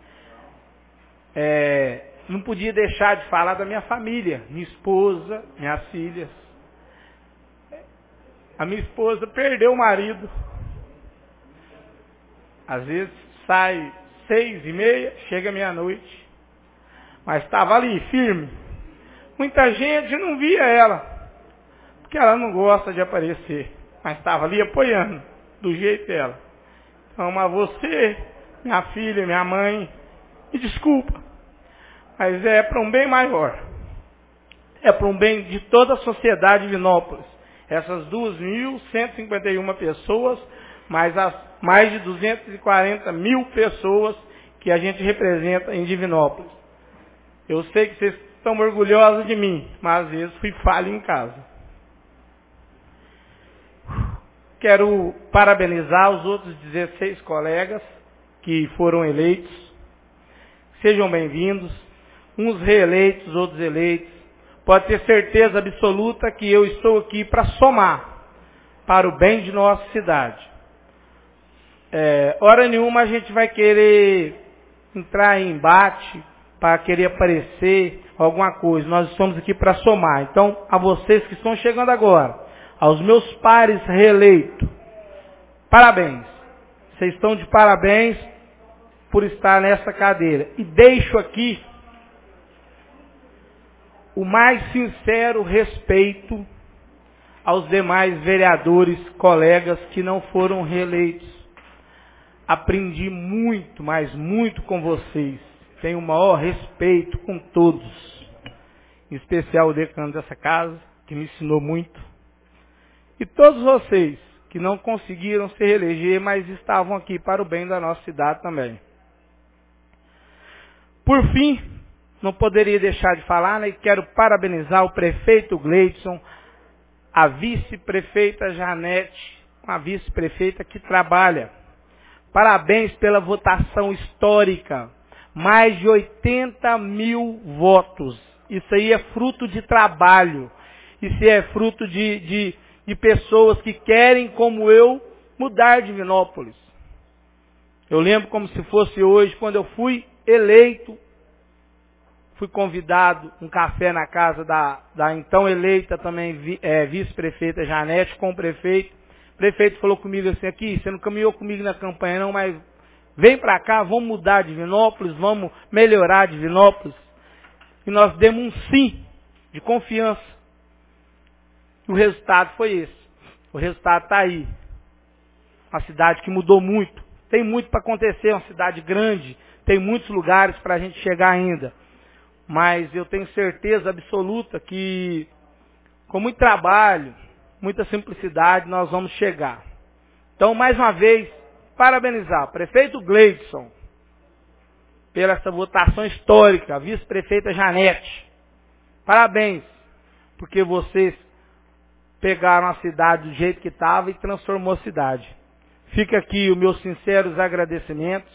É, não podia deixar de falar da minha família, minha esposa, minhas filhas. A minha esposa perdeu o marido. Às vezes sai seis e meia, chega meia-noite. Mas estava ali, firme. Muita gente não via ela, porque ela não gosta de aparecer. Mas estava ali apoiando, do jeito dela. Então, a você, minha filha, minha mãe, me desculpa. Mas é para um bem maior. É para um bem de toda a sociedade de Divinópolis. Essas duas mil cento e cinquenta e uma pessoas, mais as mais de duzentas e quarenta mil pessoas que a gente representa em Divinópolis. Eu sei que vocês estão orgulhosos de mim, mas às vezes fui falho em casa. Quero parabenizar os outros dezesseis colegas que foram eleitos. Sejam bem-vindos. Uns reeleitos, outros eleitos. Pode ter certeza absoluta que eu estou aqui para somar para o bem de nossa cidade. É, hora nenhuma a gente vai querer entrar em embate para querer aparecer alguma coisa. Nós estamos aqui para somar. Então, a vocês que estão chegando agora, aos meus pares reeleitos, parabéns. Vocês estão de parabéns por estar nessa cadeira. E deixo aqui o mais sincero respeito aos demais vereadores, colegas que não foram reeleitos. Aprendi muito, mas muito com vocês. Tenho o maior respeito com todos. Em especial o decano dessa casa, que me ensinou muito. E todos vocês que não conseguiram se reeleger, mas estavam aqui para o bem da nossa cidade também. Por fim, não poderia deixar de falar, né? Quero parabenizar o prefeito Gleidson, a vice-prefeita Janete, uma vice-prefeita que trabalha. Parabéns pela votação histórica. Mais de oitenta mil votos. Isso aí é fruto de trabalho. Isso é fruto de, de, de pessoas que querem, como eu, mudar Divinópolis. Eu lembro como se fosse hoje, quando eu fui eleito, fui convidado um café na casa da, da então eleita também é, vice-prefeita Janete com o prefeito. O prefeito falou comigo assim, aqui, você não caminhou comigo na campanha não, mas vem para cá, vamos mudar Divinópolis, vamos melhorar Divinópolis. E nós demos um sim de confiança. E o resultado foi esse. O resultado está aí. Uma cidade que mudou muito. Tem muito para acontecer, uma cidade grande, tem muitos lugares para a gente chegar ainda. Mas eu tenho certeza absoluta que, com muito trabalho, muita simplicidade, nós vamos chegar. Então, mais uma vez, parabenizar o prefeito Gleidson pela essa votação histórica, a vice-prefeita Janete. Parabéns, porque vocês pegaram a cidade do jeito que estava e transformou a cidade. Fica aqui os meus sinceros agradecimentos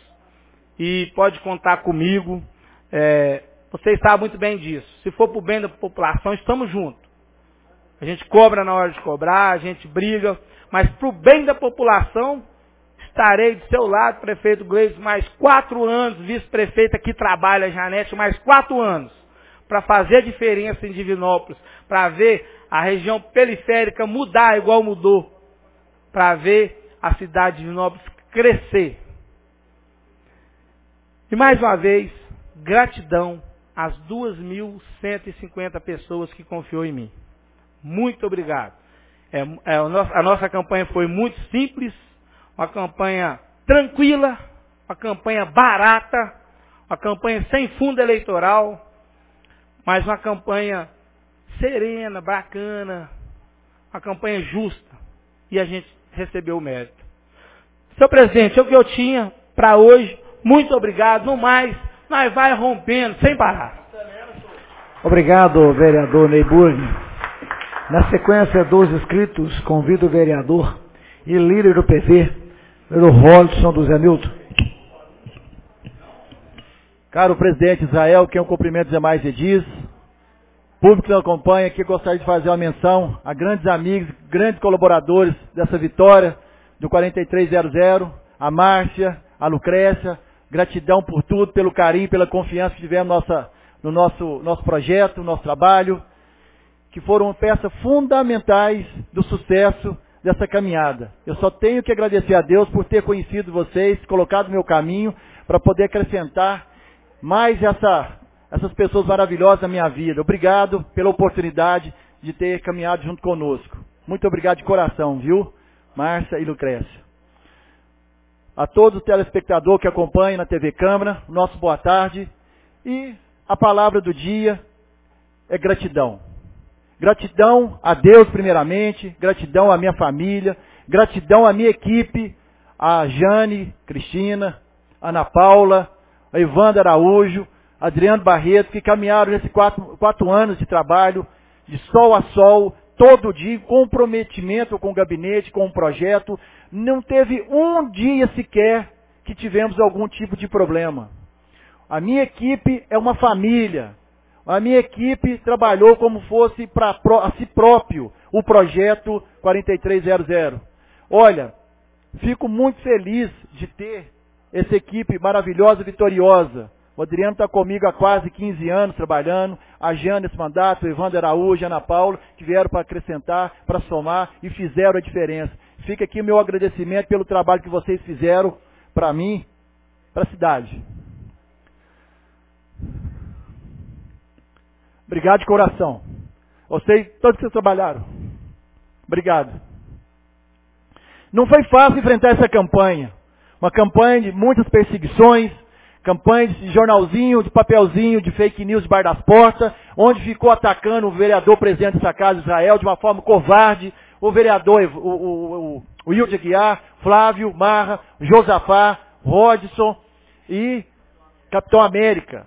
e pode contar comigo. É, vocês sabem muito bem disso. Se for para o bem da população, estamos juntos. A gente cobra na hora de cobrar, a gente briga, mas para o bem da população, estarei do seu lado, prefeito Gleidson, mais quatro anos, vice-prefeita que trabalha, Janete, mais quatro anos, para fazer a diferença em Divinópolis, para ver a região periférica mudar igual mudou, para ver a cidade de Divinópolis crescer. E mais uma vez, gratidão as duas mil cento e cinquenta pessoas que confiou em mim. Muito obrigado. É, é, a, nossa, a nossa campanha foi muito simples, uma campanha tranquila, uma campanha barata, uma campanha sem fundo eleitoral, mas uma campanha serena, bacana, uma campanha justa. E a gente recebeu o mérito. Senhor presidente, é o que eu tinha para hoje. Muito obrigado. No mais, nós vai rompendo sem parar. Obrigado, vereador Neyburg. Na sequência dos inscritos, convido o vereador e líder do P V, pelo Rodson do Zé Milton. Caro presidente Israel, quem eu cumprimento os demais edis, público que nos acompanha aqui, gostaria de fazer uma menção a grandes amigos, grandes colaboradores dessa vitória do quarenta e três zero zero, a Márcia, a Lucrécia, gratidão por tudo, pelo carinho, pela confiança que tivemos nossa, no nosso, nosso projeto, no nosso trabalho, que foram peças fundamentais do sucesso dessa caminhada. Eu só tenho que agradecer a Deus por ter conhecido vocês, colocado no meu caminho, para poder acrescentar mais essa, essas pessoas maravilhosas na minha vida. Obrigado pela oportunidade de ter caminhado junto conosco. Muito obrigado de coração, viu, Márcia e Lucrécia. A todos os telespectadores que acompanham na T V Câmara, nosso boa tarde. E a palavra do dia é gratidão. Gratidão a Deus primeiramente, gratidão à minha família, gratidão à minha equipe, a Jane, Cristina, Ana Paula, a Ivanda Araújo, Adriano Barreto, que caminharam nesses quatro, quatro anos de trabalho, de sol a sol, todo dia, comprometimento com o gabinete, com o projeto. Não teve um dia sequer que tivemos algum tipo de problema. A minha equipe é uma família. A minha equipe trabalhou como fosse para a si próprio o projeto quarenta e três zero zero. Olha, fico muito feliz de ter essa equipe maravilhosa, vitoriosa. O Adriano está comigo há quase quinze anos trabalhando, a Jane nesse mandato, o Evandro Araújo, a Ana Paula, que vieram para acrescentar, para somar e fizeram a diferença. Fica aqui o meu agradecimento pelo trabalho que vocês fizeram para mim, para a cidade. Obrigado de coração. Vocês, todos que vocês trabalharam. Obrigado. Não foi fácil enfrentar essa campanha. Uma campanha de muitas perseguições, campanha de jornalzinho, de papelzinho, de fake news de bar das portas, onde ficou atacando o vereador presidente dessa casa, Israel, de uma forma covarde, o vereador, o, o, o, o Hilde Aguiar, Flávio, Marra, Josafá, Rodson e Capitão América.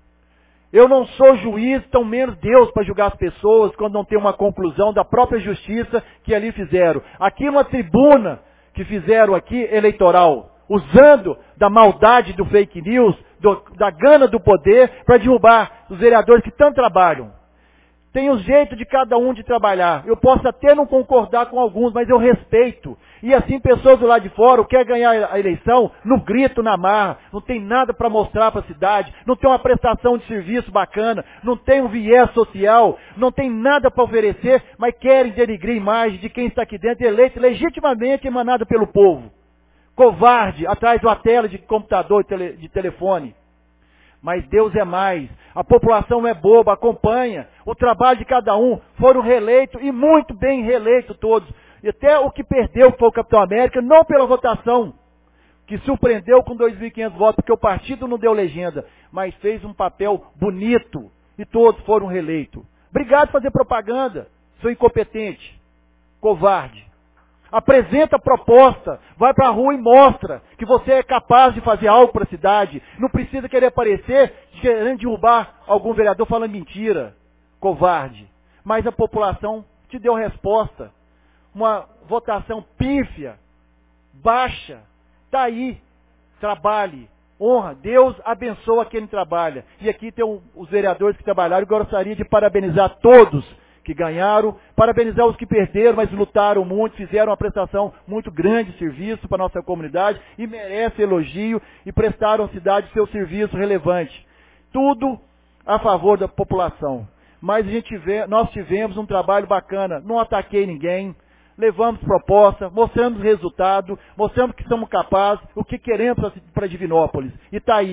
Eu não sou juiz, tão menos Deus para julgar as pessoas quando não tem uma conclusão da própria justiça que ali fizeram. Aqui uma tribuna que fizeram aqui eleitoral, usando da maldade do fake news, do, da gana do poder, para derrubar os vereadores que tanto trabalham. Tem o jeito de cada um de trabalhar. Eu posso até não concordar com alguns, mas eu respeito. E assim, pessoas do lado de fora, quer ganhar a eleição, no grito, na marra, não tem nada para mostrar para a cidade, não tem uma prestação de serviço bacana, não tem um viés social, não tem nada para oferecer, mas querem denigrir a imagem de quem está aqui dentro, eleito legitimamente emanado pelo povo. Covarde, atrás de uma tela de computador, de telefone. Mas Deus é mais. A população não é boba, acompanha. O trabalho de cada um. Foram reeleitos e muito bem reeleitos todos. E até o que perdeu foi o Capitão América, não pela votação, que surpreendeu com dois mil e quinhentos votos, porque o partido não deu legenda, mas fez um papel bonito e todos foram reeleitos. Obrigado por fazer propaganda, seu incompetente, covarde. Apresenta a proposta, vai para a rua e mostra que você é capaz de fazer algo para a cidade. Não precisa querer aparecer querendo derrubar algum vereador falando mentira, covarde. Mas a população te deu resposta. Uma votação pífia, baixa. Está aí, trabalhe, honra. Deus abençoa quem trabalha. E aqui tem um, os vereadores que trabalharam. Eu gostaria de parabenizar todos que ganharam, parabenizar os que perderam, mas lutaram muito, fizeram uma prestação muito grande de serviço para a nossa comunidade e merece elogio e prestaram à cidade seu serviço relevante. Tudo a favor da população. Mas a gente tiver, nós tivemos um trabalho bacana, não ataquei ninguém, levamos proposta, mostramos resultado, mostramos que somos capazes, o que queremos para Divinópolis. E está aí,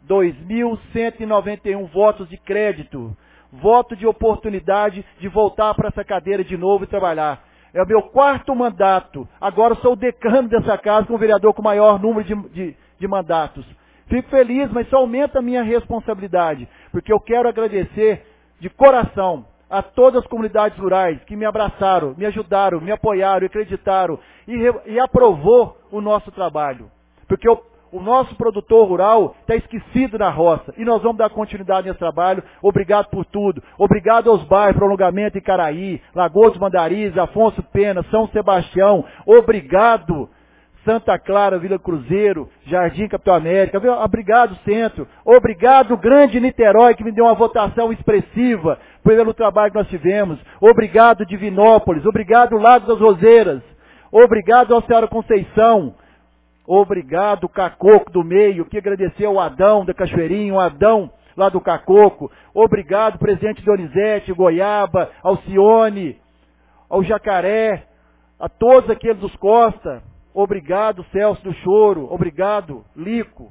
dois mil cento e noventa e um votos de crédito. Voto de oportunidade de voltar para essa cadeira de novo e trabalhar. É o meu quarto mandato. Agora sou o decano dessa casa, com o vereador com o maior número de, de, de mandatos. Fico feliz, mas isso aumenta a minha responsabilidade, porque eu quero agradecer de coração a todas as comunidades rurais que me abraçaram, me ajudaram, me apoiaram, acreditaram e, e aprovou o nosso trabalho. Porque o, o nosso produtor rural está esquecido na roça e nós vamos dar continuidade nesse trabalho. Obrigado por tudo. Obrigado aos bairros, Prolongamento Icaraí, Lagoa dos Mandaris, Afonso Pena, São Sebastião. Obrigado, Santa Clara, Vila Cruzeiro, Jardim Capitão América. Obrigado, Centro. Obrigado, Grande Niterói, que me deu uma votação expressiva pelo trabalho que nós tivemos. Obrigado, Divinópolis. Obrigado, Lago das Roseiras. Obrigado ao Senhora Conceição. Obrigado, Cacoco do Meio, que agradeceu o Adão da Cachoeirinha, o Adão lá do Cacoco. Obrigado, presidente Donizete, Goiaba, Alcione, ao Jacaré, a todos aqueles dos Costa. Obrigado, Celso do Choro. Obrigado, Lico.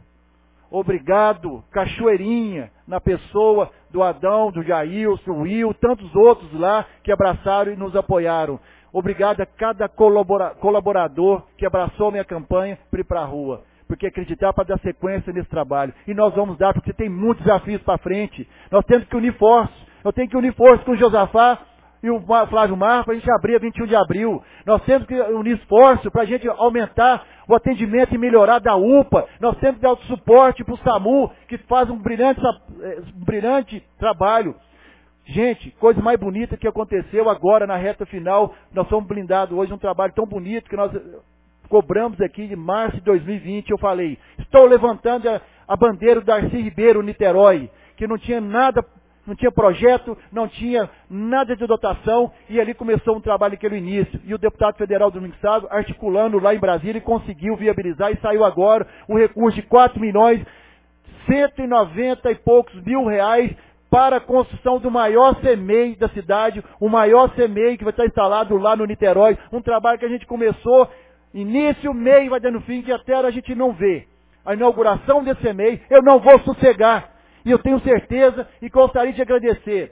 Obrigado, Cachoeirinha, na pessoa do Adão, do Jailson, do Will, tantos outros lá que abraçaram e nos apoiaram. Obrigado a cada colabora, colaborador que abraçou minha campanha para ir para a rua. Porque acreditar para dar sequência nesse trabalho. E nós vamos dar, porque tem muitos desafios para frente. Nós temos que unir forças. Eu tenho que unir forças com o Josafá e o Flávio Mar para a gente abrir a vinte e um de abril. Nós temos que unir esforço para a gente aumentar o atendimento e melhorar da U P A. Nós temos que dar o suporte para o SAMU, que faz um brilhante, um brilhante trabalho. Gente, coisa mais bonita que aconteceu agora na reta final. Nós somos blindados hoje, um trabalho tão bonito que nós cobramos aqui de março de dois mil e vinte. Eu falei, estou levantando a, a bandeira do Darcy Ribeiro, Niterói, que não tinha nada, não tinha projeto, não tinha nada de dotação, e ali começou um trabalho naquele início. E o deputado federal Domingos Sávio, articulando lá em Brasília, conseguiu viabilizar e saiu agora um recurso de quatro milhões, cento e noventa e poucos mil reais, para a construção do maior C M E I da cidade, o maior C M E I que vai estar instalado lá no Niterói, um trabalho que a gente começou, início, meio, vai dando fim, que até a gente não vê. A inauguração desse C M E I, eu não vou sossegar, e eu tenho certeza e gostaria de agradecer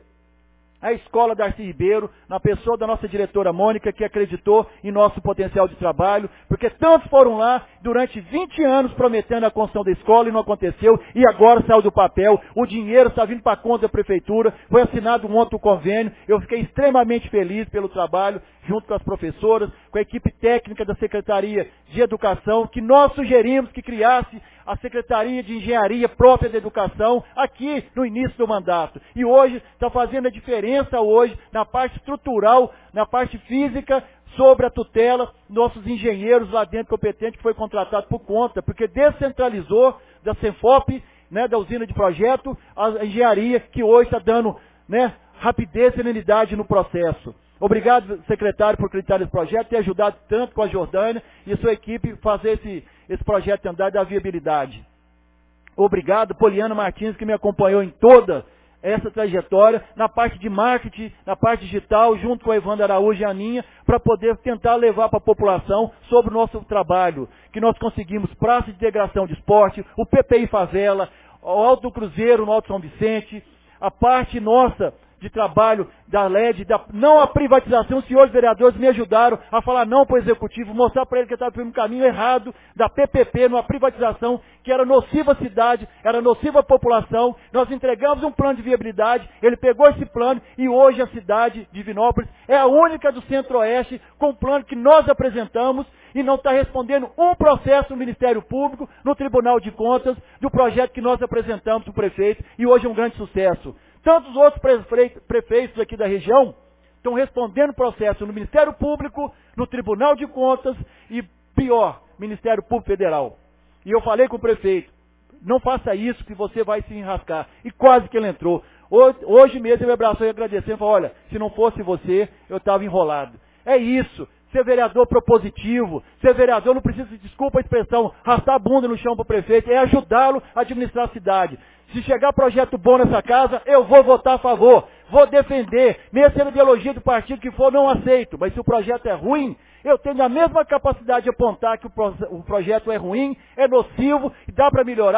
a Escola Darcy Ribeiro, na pessoa da nossa diretora Mônica, que acreditou em nosso potencial de trabalho, porque tantos foram lá durante vinte anos prometendo a construção da escola e não aconteceu, e agora saiu do papel, o dinheiro está vindo para a conta da prefeitura, foi assinado um outro convênio, eu fiquei extremamente feliz pelo trabalho, junto com as professoras, com a equipe técnica da Secretaria de Educação, que nós sugerimos que criasse a Secretaria de Engenharia própria da Educação, aqui no início do mandato. E hoje está fazendo a diferença hoje na parte estrutural, na parte física, sobre a tutela, nossos engenheiros lá dentro competentes, que foi contratado por conta, porque descentralizou da Senfop, né, da usina de projeto, a engenharia, que hoje está dando, né, rapidez e serenidade no processo. Obrigado, secretário, por acreditar nesse projeto, ter ajudado tanto com a Jordânia e a sua equipe fazer esse, esse projeto andar e dar viabilidade. Obrigado, Poliana Martins, que me acompanhou em toda essa trajetória, na parte de marketing, na parte digital, junto com a Evandro Araújo e a Aninha, para poder tentar levar para a população sobre o nosso trabalho, que nós conseguimos praça de integração de esporte, o P P I Favela, o Alto Cruzeiro no Alto São Vicente, a parte nossa de trabalho da L E D, da, não a privatização. Os senhores vereadores me ajudaram a falar não para o executivo, mostrar para ele que estava no caminho errado da P P P, numa privatização que era nociva à cidade, era nociva à população. Nós entregamos um plano de viabilidade, ele pegou esse plano e hoje a cidade de Divinópolis é a única do Centro-Oeste com o plano que nós apresentamos e não está respondendo um processo no Ministério Público, no Tribunal de Contas, do projeto que nós apresentamos para o prefeito, e hoje é um grande sucesso. Tantos outros prefeitos aqui da região estão respondendo processo no Ministério Público, no Tribunal de Contas e, pior, Ministério Público Federal. E eu falei com o prefeito, não faça isso que você vai se enrascar. E quase que ele entrou. Hoje, hoje mesmo ele me abraçou e agradeceu e falou, olha, se não fosse você, eu estava enrolado. É isso. Ser vereador propositivo, ser vereador não precisa de desculpa a expressão, arrastar a bunda no chão para o prefeito, é ajudá-lo a administrar a cidade. Se chegar projeto bom nessa casa, eu vou votar a favor, vou defender, mesmo sendo ideologia do partido que for, não aceito, mas se o projeto é ruim, eu tenho a mesma capacidade de apontar que o, pro, o projeto é ruim, é nocivo, e dá para melhorar,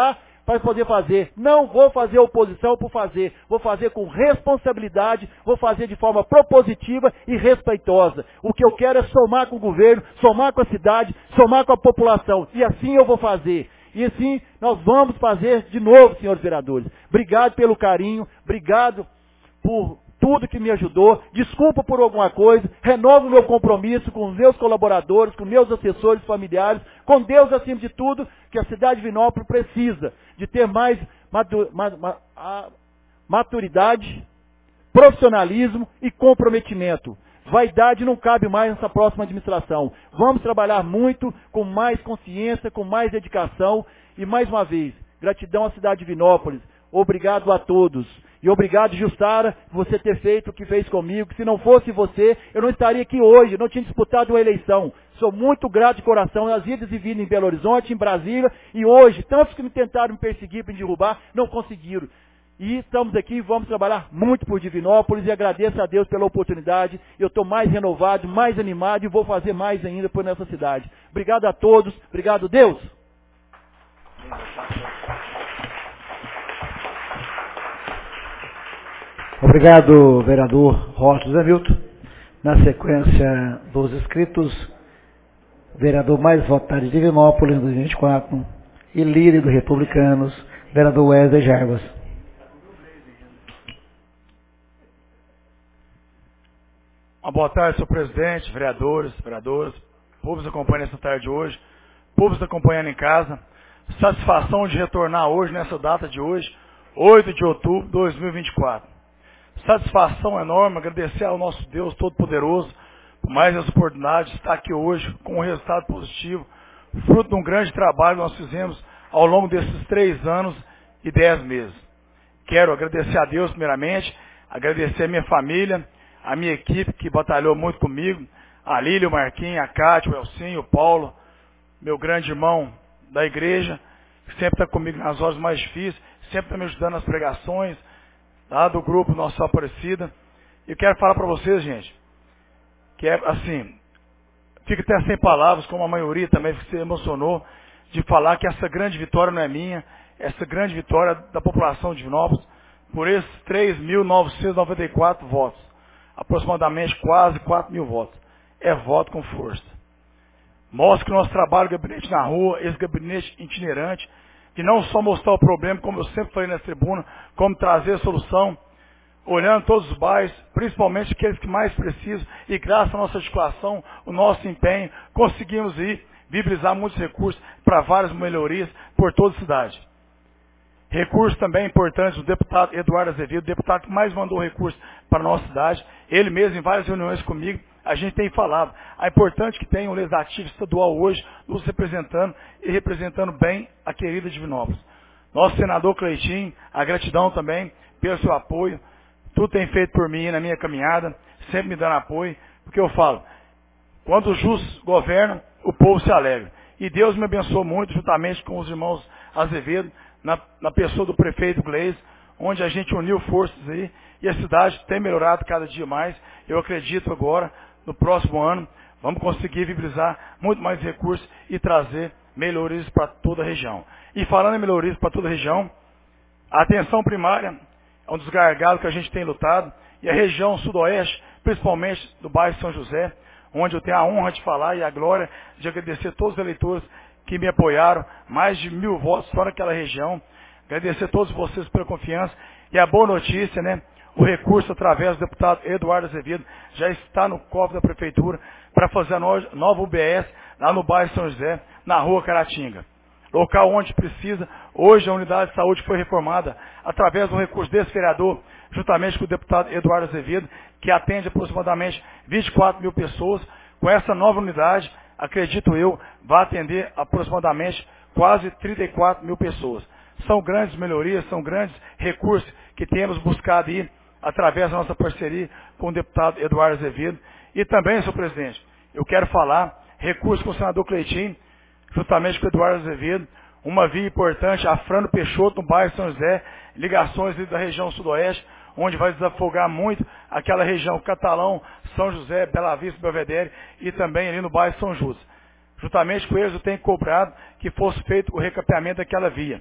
para poder fazer. Não vou fazer oposição por fazer. Vou fazer com responsabilidade, vou fazer de forma propositiva e respeitosa. O que eu quero é somar com o governo, somar com a cidade, somar com a população. E assim eu vou fazer. E assim nós vamos fazer de novo, senhores vereadores. Obrigado pelo carinho, obrigado por tudo que me ajudou, desculpa por alguma coisa, renovo meu compromisso com os meus colaboradores, com meus assessores familiares, com Deus acima de tudo, que a cidade de Vinópolis precisa de ter mais matu- ma- ma- a- maturidade, profissionalismo e comprometimento. Vaidade não cabe mais nessa próxima administração. Vamos trabalhar muito, com mais consciência, com mais dedicação. E mais uma vez, gratidão à cidade de Vinópolis. Obrigado a todos. E obrigado, Jussara, por você ter feito o que fez comigo. Se não fosse você, eu não estaria aqui hoje, eu não tinha disputado uma eleição. Sou muito grato de coração às idas e vindas em Belo Horizonte, em Brasília. E hoje, tantos que me tentaram me perseguir, me derrubar, não conseguiram. E estamos aqui e vamos trabalhar muito por Divinópolis e agradeço a Deus pela oportunidade. Eu estou mais renovado, mais animado e vou fazer mais ainda por nessa cidade. Obrigado a todos. Obrigado, Deus. Obrigado, vereador Rocha José Milton. Na sequência dos inscritos, vereador mais votado de Divinópolis em dois mil e vinte e quatro e líder dos republicanos, vereador Wesley Jarbas. Uma boa tarde, senhor presidente, vereadores, vereadoras, públicos acompanhando essa tarde de hoje, públicos acompanhando em casa. Satisfação de retornar hoje, nessa data de hoje, oito de outubro de dois mil e vinte e quatro. Satisfação enorme, agradecer ao nosso Deus Todo-Poderoso por mais essa oportunidade de estar aqui hoje com um resultado positivo, fruto de um grande trabalho que nós fizemos ao longo desses três anos e dez meses. Quero agradecer a Deus primeiramente, agradecer a minha família, a minha equipe que batalhou muito comigo, a Lília, o Marquinhos, a Cátia, o Elcinho, o Paulo, meu grande irmão da igreja, que sempre está comigo nas horas mais difíceis, sempre está me ajudando nas pregações, lá do grupo Nossa Aparecida. E eu quero falar para vocês, gente, que é assim, fico até sem palavras, como a maioria também se emocionou, de falar que essa grande vitória não é minha, essa grande vitória da população de Divinópolis, por esses três mil novecentos e noventa e quatro votos. Aproximadamente quase quatro mil votos. É voto com força. Mostra que o nosso trabalho, gabinete na rua, esse gabinete itinerante, de não só mostrar o problema, como eu sempre falei nessa tribuna, como trazer a solução, olhando todos os bairros, principalmente aqueles que mais precisam, e graças à nossa articulação, o nosso empenho, conseguimos ir viabilizar muitos recursos para várias melhorias por toda a cidade. Recursos também importantes, o deputado Eduardo Azevedo, o deputado que mais mandou recursos para a nossa cidade, ele mesmo em várias reuniões comigo, a gente tem falado a importância que tem o legislativo estadual hoje, nos representando e representando bem a querida Divinópolis. Nosso senador Cleitinho, a gratidão também pelo seu apoio, tudo tem feito por mim na minha caminhada, sempre me dando apoio, porque eu falo, quando os justos governam, o povo se alegra. E Deus me abençoou muito, juntamente com os irmãos Azevedo, Na, na pessoa do prefeito Gleis, onde a gente uniu forças aí, e a cidade tem melhorado cada dia mais. Eu acredito agora, no próximo ano, vamos conseguir viabilizar muito mais recursos e trazer melhorias para toda a região. E falando em melhorias para toda a região, a atenção primária é um dos gargalos que a gente tem lutado, e a região sudoeste, principalmente do bairro São José, onde eu tenho a honra de falar e a glória de agradecer a todos os eleitores que me apoiaram, mais de mil votos só naquela região. Agradecer a todos vocês pela confiança. E a boa notícia, né? O recurso através do deputado Eduardo Azevedo já está no cofre da prefeitura para fazer a no- nova U B S lá no bairro São José, na rua Caratinga. Local onde precisa. Hoje a unidade de saúde foi reformada através do recurso desse vereador, juntamente com o deputado Eduardo Azevedo, que atende aproximadamente vinte e quatro mil pessoas. Com essa nova unidade, acredito eu, vai atender aproximadamente quase trinta e quatro mil pessoas. São grandes melhorias, são grandes recursos que temos buscado aí através da nossa parceria com o deputado Eduardo Azevedo. E também, senhor presidente, eu quero falar, recurso com o senador Cleitinho, juntamente com o Eduardo Azevedo, uma via importante, a Frano Peixoto, no bairro São José, ligações da região sudoeste, onde vai desafogar muito aquela região Catalão, São José, Bela Vista, Belvedere e também ali no bairro São Judas. Juntamente com eles eu tenho cobrado que fosse feito o recapeamento daquela via.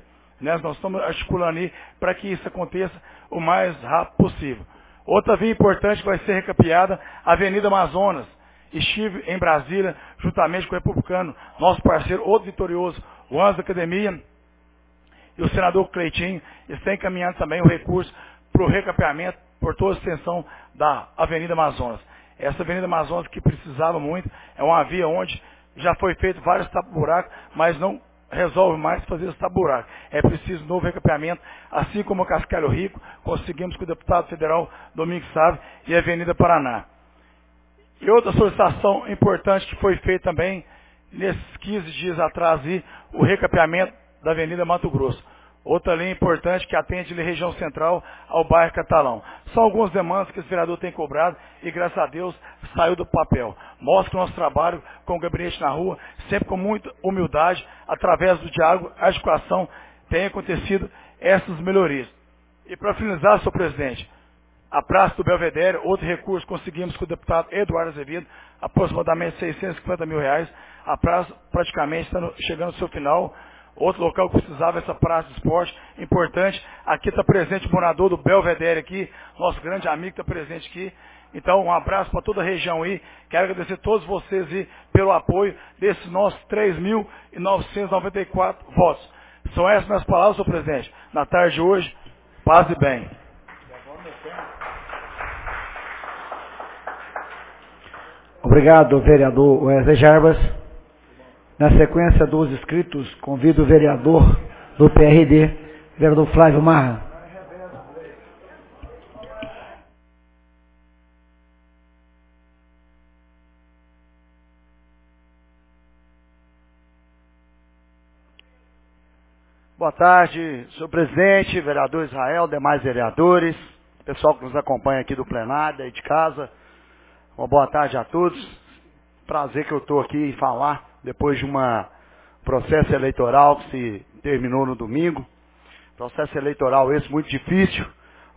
Né? Nós estamos articulando aí para que isso aconteça o mais rápido possível. Outra via importante que vai ser recapeada, a Avenida Amazonas. Estive em Brasília, juntamente com o republicano, nosso parceiro, outro vitorioso, o Anjo da Academia, e o senador Cleitinho, está encaminhando também o recurso para o recapeamento por toda a extensão da Avenida Amazonas. Essa Avenida Amazonas que precisava muito, é uma via onde já foi feito vários tapa-buracos, mas não resolve mais fazer esse tapa-buraco. É preciso novo recapeamento, assim como o Cascalho Rico, conseguimos com o deputado federal Domingos Sávio e a Avenida Paraná. E outra solicitação importante que foi feita também, nesses quinze dias atrás, aí, o recapeamento da Avenida Mato Grosso. Outra linha importante que atende a região central ao bairro Catalão. São algumas demandas que esse vereador tem cobrado e, graças a Deus, saiu do papel. Mostra que o nosso trabalho com o gabinete na rua, sempre com muita humildade, através do diálogo, a articulação, tem acontecido essas melhorias. E para finalizar, senhor presidente, a Praça do Belvedere, outro recurso, conseguimos com o deputado Eduardo Azevedo, aproximadamente seiscentos e cinquenta mil reais. A praça praticamente está chegando ao seu final. Outro local que precisava, essa praça de esporte, importante. Aqui está presente o morador do Belvedere aqui, nosso grande amigo está presente aqui. Então, um abraço para toda a região aí. Quero agradecer a todos vocês aí pelo apoio desses nossos três mil novecentos e noventa e quatro votos. São essas minhas palavras, senhor presidente. Na tarde de hoje, paz e bem. Obrigado, vereador Wesley Jarbas. Na sequência dos inscritos, convido o vereador do P R D, vereador Flávio Marra. Boa tarde, senhor presidente, vereador Israel, demais vereadores, pessoal que nos acompanha aqui do plenário, daí de casa. Uma boa tarde a todos. Prazer que eu estou aqui em falar depois de um processo eleitoral que se terminou no domingo. Processo eleitoral esse muito difícil,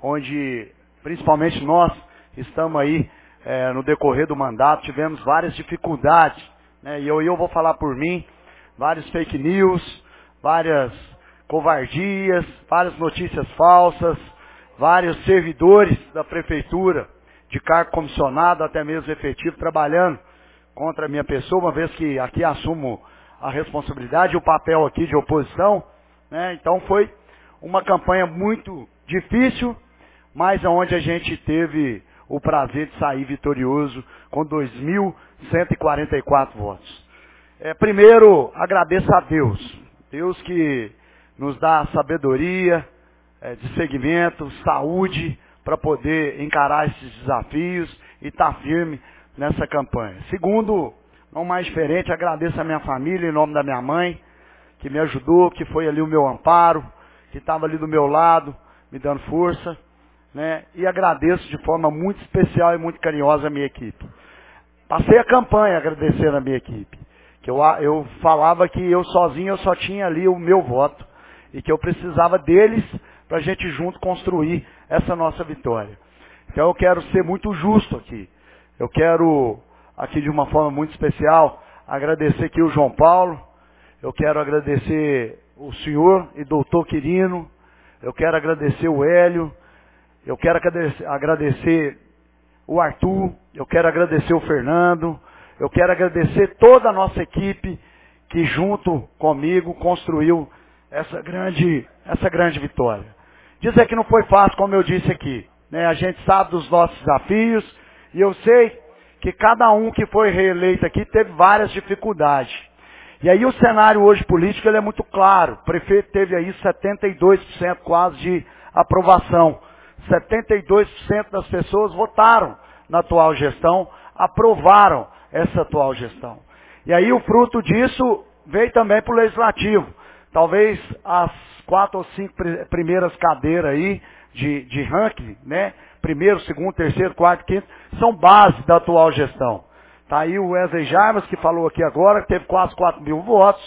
onde principalmente nós estamos aí é, no decorrer do mandato, tivemos várias dificuldades, né? E eu, eu vou falar por mim, vários fake news, várias covardias, várias notícias falsas, vários servidores da prefeitura, de cargo comissionado, até mesmo efetivo, trabalhando contra a minha pessoa, uma vez que aqui assumo a responsabilidade e o papel aqui de oposição, né? Então foi uma campanha muito difícil, mas onde a gente teve o prazer de sair vitorioso com dois mil cento e quarenta e quatro votos. É, primeiro, agradeço a Deus, Deus que nos dá sabedoria, é, de segmento, saúde, para poder encarar esses desafios e estar firme nessa campanha. Segundo, não mais diferente, agradeço a minha família em nome da minha mãe, que me ajudou, que foi ali o meu amparo, que estava ali do meu lado, me dando força, né? E agradeço de forma muito especial e muito carinhosa a minha equipe. Passei a campanha agradecendo a minha equipe, que eu, eu falava que eu sozinho eu só tinha ali o meu voto, e que eu precisava deles para a gente junto construir essa nossa vitória. Então eu quero ser muito justo aqui. Eu quero, aqui de uma forma muito especial, agradecer aqui o João Paulo, eu quero agradecer o senhor e doutor Quirino, eu quero agradecer o Hélio, eu quero agradecer, agradecer o Arthur, eu quero agradecer o Fernando, eu quero agradecer toda a nossa equipe que junto comigo construiu essa grande, essa grande vitória. Dizer que não foi fácil, como eu disse aqui, né? A gente sabe dos nossos desafios, e eu sei que cada um que foi reeleito aqui teve várias dificuldades. E aí o cenário hoje político ele é muito claro. O prefeito teve aí setenta e dois por cento quase de aprovação. setenta e dois por cento das pessoas votaram na atual gestão, aprovaram essa atual gestão. E aí o fruto disso veio também para o Legislativo. Talvez as quatro ou cinco primeiras cadeiras aí de, de ranking, né? Primeiro, segundo, terceiro, quarto, quinto, são base da atual gestão. Tá aí o Wesley Jarbas, que falou aqui agora, que teve quase quatro mil votos.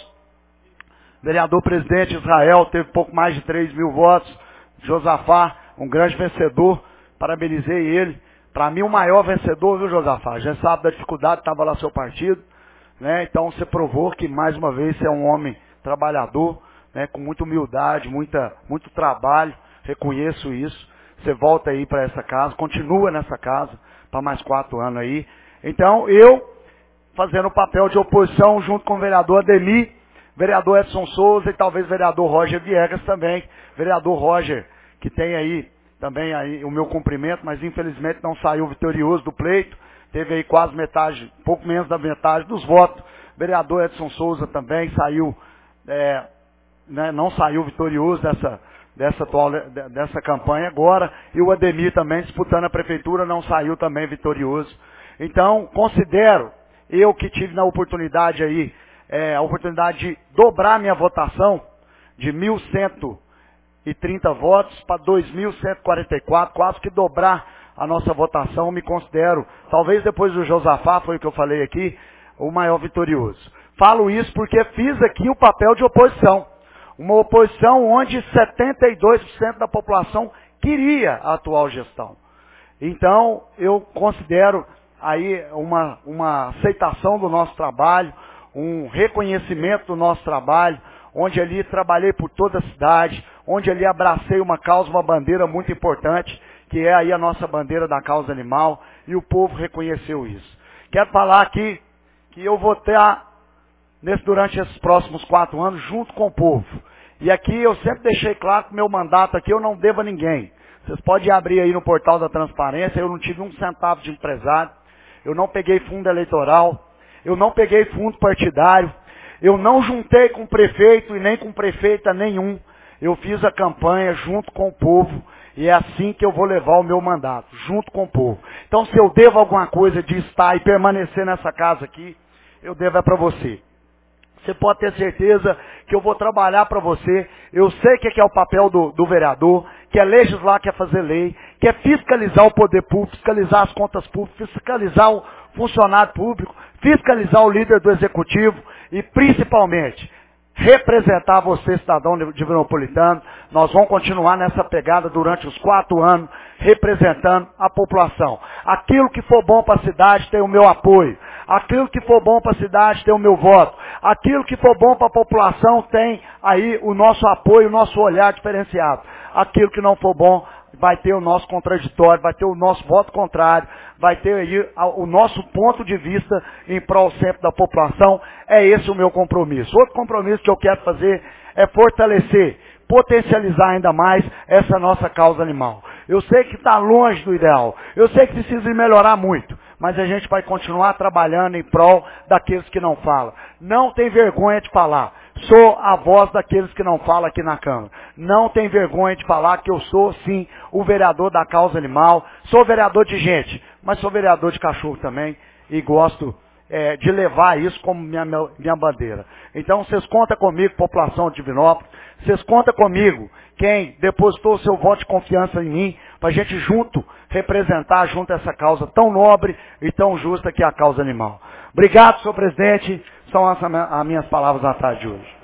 Vereador presidente Israel teve pouco mais de três mil votos. Josafá, um grande vencedor, parabenizei ele. Para mim, o maior vencedor, viu, Josafá? A gente sabe da dificuldade, estava lá seu partido, né? Então você provou que, mais uma vez, você é um homem trabalhador, né, com muita humildade, muita, muito trabalho, reconheço isso. Você volta aí para essa casa, continua nessa casa, para mais quatro anos aí. Então, eu, fazendo o papel de oposição junto com o vereador Ademir, vereador Edson Souza e talvez vereador Roger Viegas também. Vereador Roger, que tem aí também aí o meu cumprimento, mas infelizmente não saiu vitorioso do pleito. Teve aí quase metade, pouco menos da metade dos votos. Vereador Edson Souza também saiu, é, né, não saiu vitorioso dessa, dessa, atual, dessa campanha agora. E o Ademir também, disputando a prefeitura, não saiu também vitorioso. Então, considero, eu que tive na oportunidade aí, é, a oportunidade de dobrar minha votação de mil cento e trinta votos para dois mil cento e quarenta e quatro, quase que dobrar a nossa votação, me considero, talvez depois do Josafá, foi o que eu falei aqui, o maior vitorioso. Falo isso porque fiz aqui o papel de oposição. Uma oposição onde setenta e dois por cento da população queria a atual gestão. Então, eu considero aí uma, uma aceitação do nosso trabalho, um reconhecimento do nosso trabalho, onde ali trabalhei por toda a cidade, onde ali abracei uma causa, uma bandeira muito importante, que é aí a nossa bandeira da causa animal, e o povo reconheceu isso. Quero falar aqui que eu vou estar, nesse, durante esses próximos quatro anos, junto com o povo. E aqui eu sempre deixei claro que meu mandato aqui eu não devo a ninguém. Vocês podem abrir aí no portal da transparência, eu não tive um centavo de empresário, eu não peguei fundo eleitoral, eu não peguei fundo partidário, eu não juntei com prefeito e nem com prefeita nenhum. Eu fiz a campanha junto com o povo e é assim que eu vou levar o meu mandato, junto com o povo. Então, se eu devo alguma coisa de estar e permanecer nessa casa aqui, eu devo é para você. Você pode ter certeza que eu vou trabalhar para você. Eu sei que é o papel do, do vereador, que é legislar, que é fazer lei, que é fiscalizar o poder público, fiscalizar as contas públicas, fiscalizar o funcionário público, fiscalizar o líder do executivo e, principalmente, representar você, cidadão divinopolitano. Nós vamos continuar nessa pegada durante os quatro anos, representando a população. Aquilo que for bom para a cidade tem o meu apoio. Aquilo que for bom para a cidade tem o meu voto. Aquilo que for bom para a população tem aí o nosso apoio, o nosso olhar diferenciado. Aquilo que não for bom vai ter o nosso contraditório, vai ter o nosso voto contrário, vai ter aí o nosso ponto de vista em prol sempre da população. É esse o meu compromisso. Outro compromisso que eu quero fazer é fortalecer, potencializar ainda mais essa nossa causa animal. Eu sei que está longe do ideal, eu sei que precisa melhorar muito, mas a gente vai continuar trabalhando em prol daqueles que não falam. Não tem vergonha de falar. Sou a voz daqueles que não falam aqui na Câmara. Não tem vergonha de falar que eu sou, sim, o vereador da causa animal. Sou vereador de gente, mas sou vereador de cachorro também. E gosto é, de levar isso como minha, minha bandeira. Então, vocês contam comigo, população de Divinópolis. Vocês contam comigo, quem depositou o seu voto de confiança em mim, para a gente junto, representar junto essa causa tão nobre e tão justa que é a causa animal. Obrigado, senhor presidente. São as minhas palavras na tarde de hoje.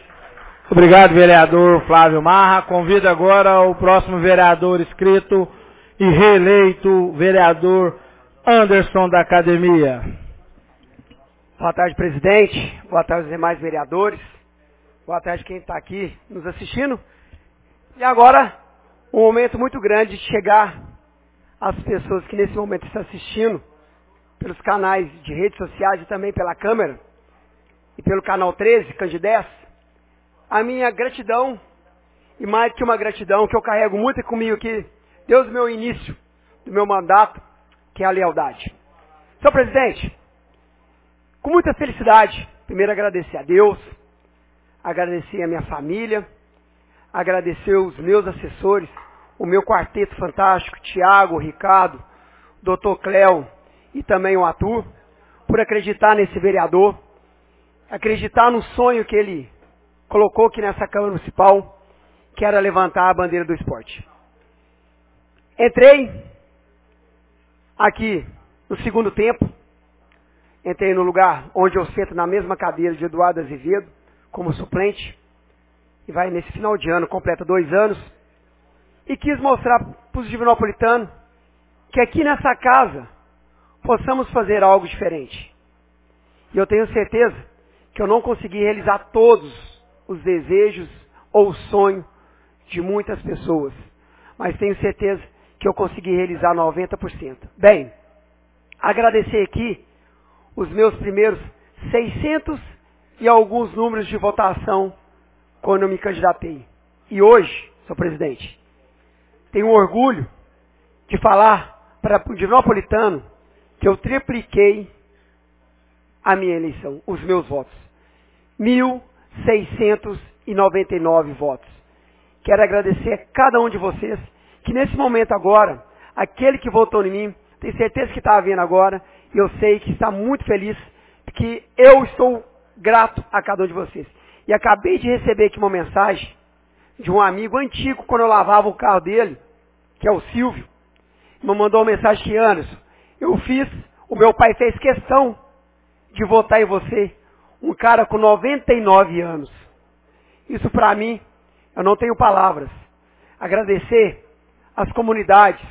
Obrigado, vereador Flávio Marra. Convido agora o próximo vereador inscrito e reeleito, vereador Anderson da Academia. Boa tarde, presidente. Boa tarde aos demais vereadores. Boa tarde quem está aqui nos assistindo. E agora, um momento muito grande de chegar às pessoas que nesse momento estão assistindo pelos canais de redes sociais e também pela Câmara e pelo canal treze, Candidez, a minha gratidão, e mais que uma gratidão que eu carrego muito comigo aqui, desde o meu início do meu mandato, que é a lealdade. Senhor presidente, com muita felicidade, primeiro agradecer a Deus, agradecer a minha família, agradecer os meus assessores, o meu quarteto fantástico, Tiago, Ricardo, doutor Cléo e também o Arthur, por acreditar nesse vereador, acreditar no sonho que ele colocou aqui nessa Câmara Municipal, que era levantar a bandeira do esporte. Entrei aqui no segundo tempo, entrei no lugar onde eu sento na mesma cadeira de Eduardo Azevedo, como suplente, e vai nesse final de ano, completa dois anos, e quis mostrar para os divinopolitanos que aqui nessa casa possamos fazer algo diferente. E eu tenho certeza que eu não consegui realizar todos os desejos ou o sonho de muitas pessoas, mas tenho certeza que eu consegui realizar noventa por cento. Bem, agradecer aqui os meus primeiros seiscentos e alguns números de votação quando eu me candidatei. E hoje, senhor presidente, tenho orgulho de falar para o Divinópolitano que eu tripliquei a minha eleição, os meus votos. mil seiscentos e noventa e nove votos. Quero agradecer a cada um de vocês que nesse momento agora, aquele que votou em mim, tenho certeza que está vendo agora, e eu sei que está muito feliz, que eu estou grato a cada um de vocês. E acabei de receber aqui uma mensagem de um amigo antigo, quando eu lavava o carro dele, que é o Silvio, me mandou uma mensagem que, Anderson, eu fiz, o meu pai fez questão de votar em você, um cara com noventa e nove anos. Isso para mim, eu não tenho palavras. Agradecer as comunidades,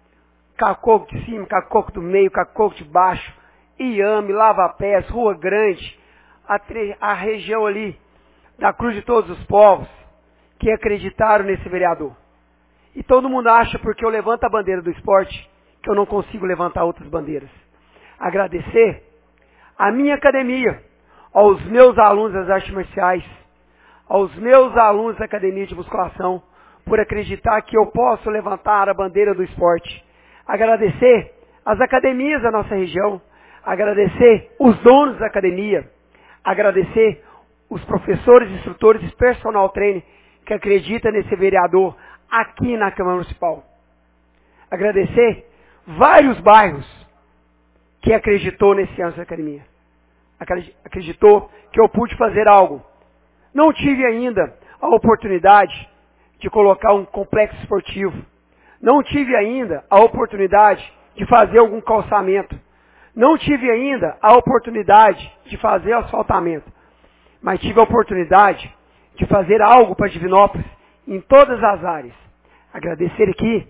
Cacoco de cima, Cacoco do meio, Cacoco de baixo, Iame, Lava Pés, Rua Grande, a, tre- a região ali da Cruz de Todos os Povos, que acreditaram nesse vereador. E todo mundo acha, porque eu levanto a bandeira do esporte, que eu não consigo levantar outras bandeiras. Agradecer a minha academia, aos meus alunos das artes marciais, aos meus alunos da academia de musculação, por acreditar que eu posso levantar a bandeira do esporte. Agradecer as academias da nossa região, agradecer os donos da academia, agradecer os professores, instrutores e personal trainer que acreditam nesse vereador aqui na Câmara Municipal. Agradecer vários bairros que acreditou nesse ano da academia. Acreditou que eu pude fazer algo. Não tive ainda a oportunidade de colocar um complexo esportivo. Não tive ainda a oportunidade de fazer algum calçamento. Não tive ainda a oportunidade de fazer asfaltamento. Mas tive a oportunidade de fazer algo para Divinópolis em todas as áreas. Agradecer aqui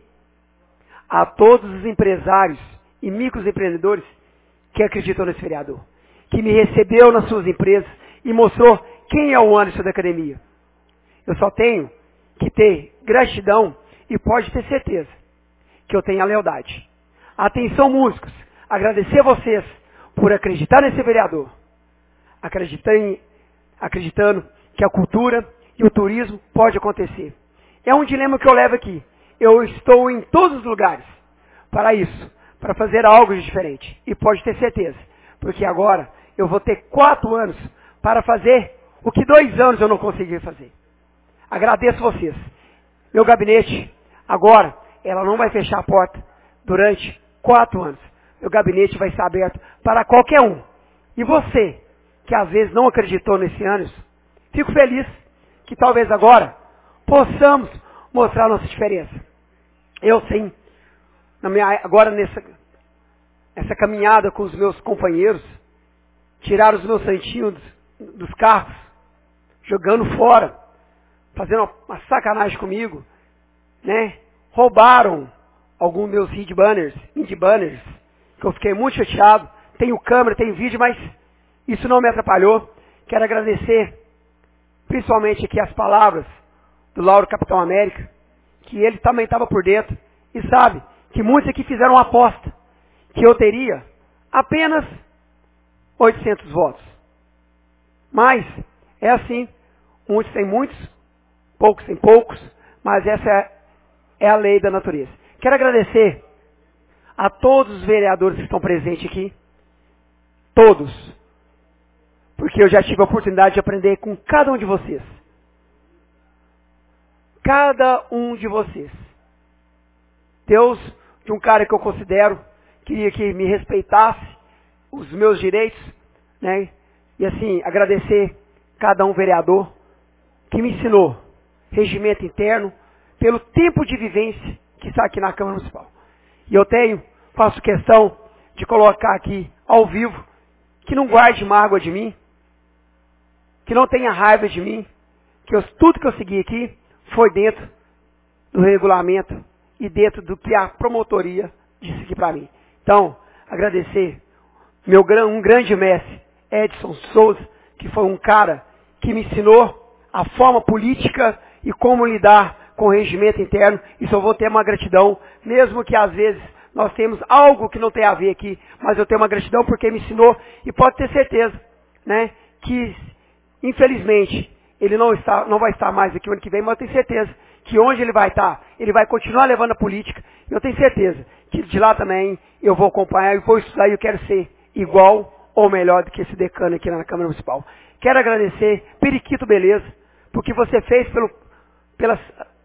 a todos os empresários e microempreendedores que acreditam nesse vereador, que me recebeu nas suas empresas e mostrou quem é o Anderson da academia. Eu só tenho que ter gratidão e pode ter certeza que eu tenho a lealdade. Atenção, músicos, agradecer a vocês por acreditar nesse vereador, acreditando, acreditando que a cultura e o turismo pode acontecer. É um dilema que eu levo aqui. Eu estou em todos os lugares para isso, para fazer algo de diferente. E pode ter certeza, porque agora eu vou ter quatro anos para fazer o que dois anos eu não consegui fazer. Agradeço vocês. Meu gabinete, agora, ela não vai fechar a porta durante quatro anos. Meu gabinete vai estar aberto para qualquer um. E você, que às vezes não acreditou nesse ano, fico feliz que talvez agora possamos mostrar a nossa diferença. Eu sim, na minha, agora nessa essa caminhada com os meus companheiros, tiraram os meus santinhos dos, dos carros, jogando fora, fazendo uma, uma sacanagem comigo, né? Roubaram alguns meus head banners, indie banners, que eu fiquei muito chateado. Tenho câmera, tenho vídeo, mas isso não me atrapalhou. Quero agradecer principalmente aqui as palavras do Lauro Capitão América, que ele também estava por dentro, e sabe que muitos aqui fizeram uma aposta, que eu teria apenas oitocentos votos. Mas é assim, muitos têm muitos, poucos têm poucos, mas essa é, é a lei da natureza. Quero agradecer a todos os vereadores que estão presentes aqui, todos, porque eu já tive a oportunidade de aprender com cada um de vocês. Cada um de vocês. Deus, de um cara que eu considero, queria que me respeitasse os meus direitos, né? E assim, agradecer cada um vereador que me ensinou regimento interno, pelo tempo de vivência que está aqui na Câmara Municipal. E eu tenho, faço questão de colocar aqui ao vivo, que não guarde mágoa de mim, que não tenha raiva de mim, que eu, tudo que eu segui aqui foi dentro do regulamento e dentro do que a promotoria disse aqui para mim. Então, agradecer meu um grande mestre, Edson Souza, que foi um cara que me ensinou a forma política e como lidar com o regimento interno. Isso eu vou ter uma gratidão, mesmo que às vezes nós temos algo que não tem a ver aqui, mas eu tenho uma gratidão porque me ensinou, e pode ter certeza, né, que infelizmente ele não, está, não vai estar mais aqui o ano que vem, mas eu tenho certeza que onde ele vai estar, ele vai continuar levando a política, e eu tenho certeza que de lá também eu vou acompanhar, eu vou estudar e eu quero ser igual ou melhor do que esse decano aqui na Câmara Municipal. Quero agradecer, Periquito Beleza, porque você fez pelo, pela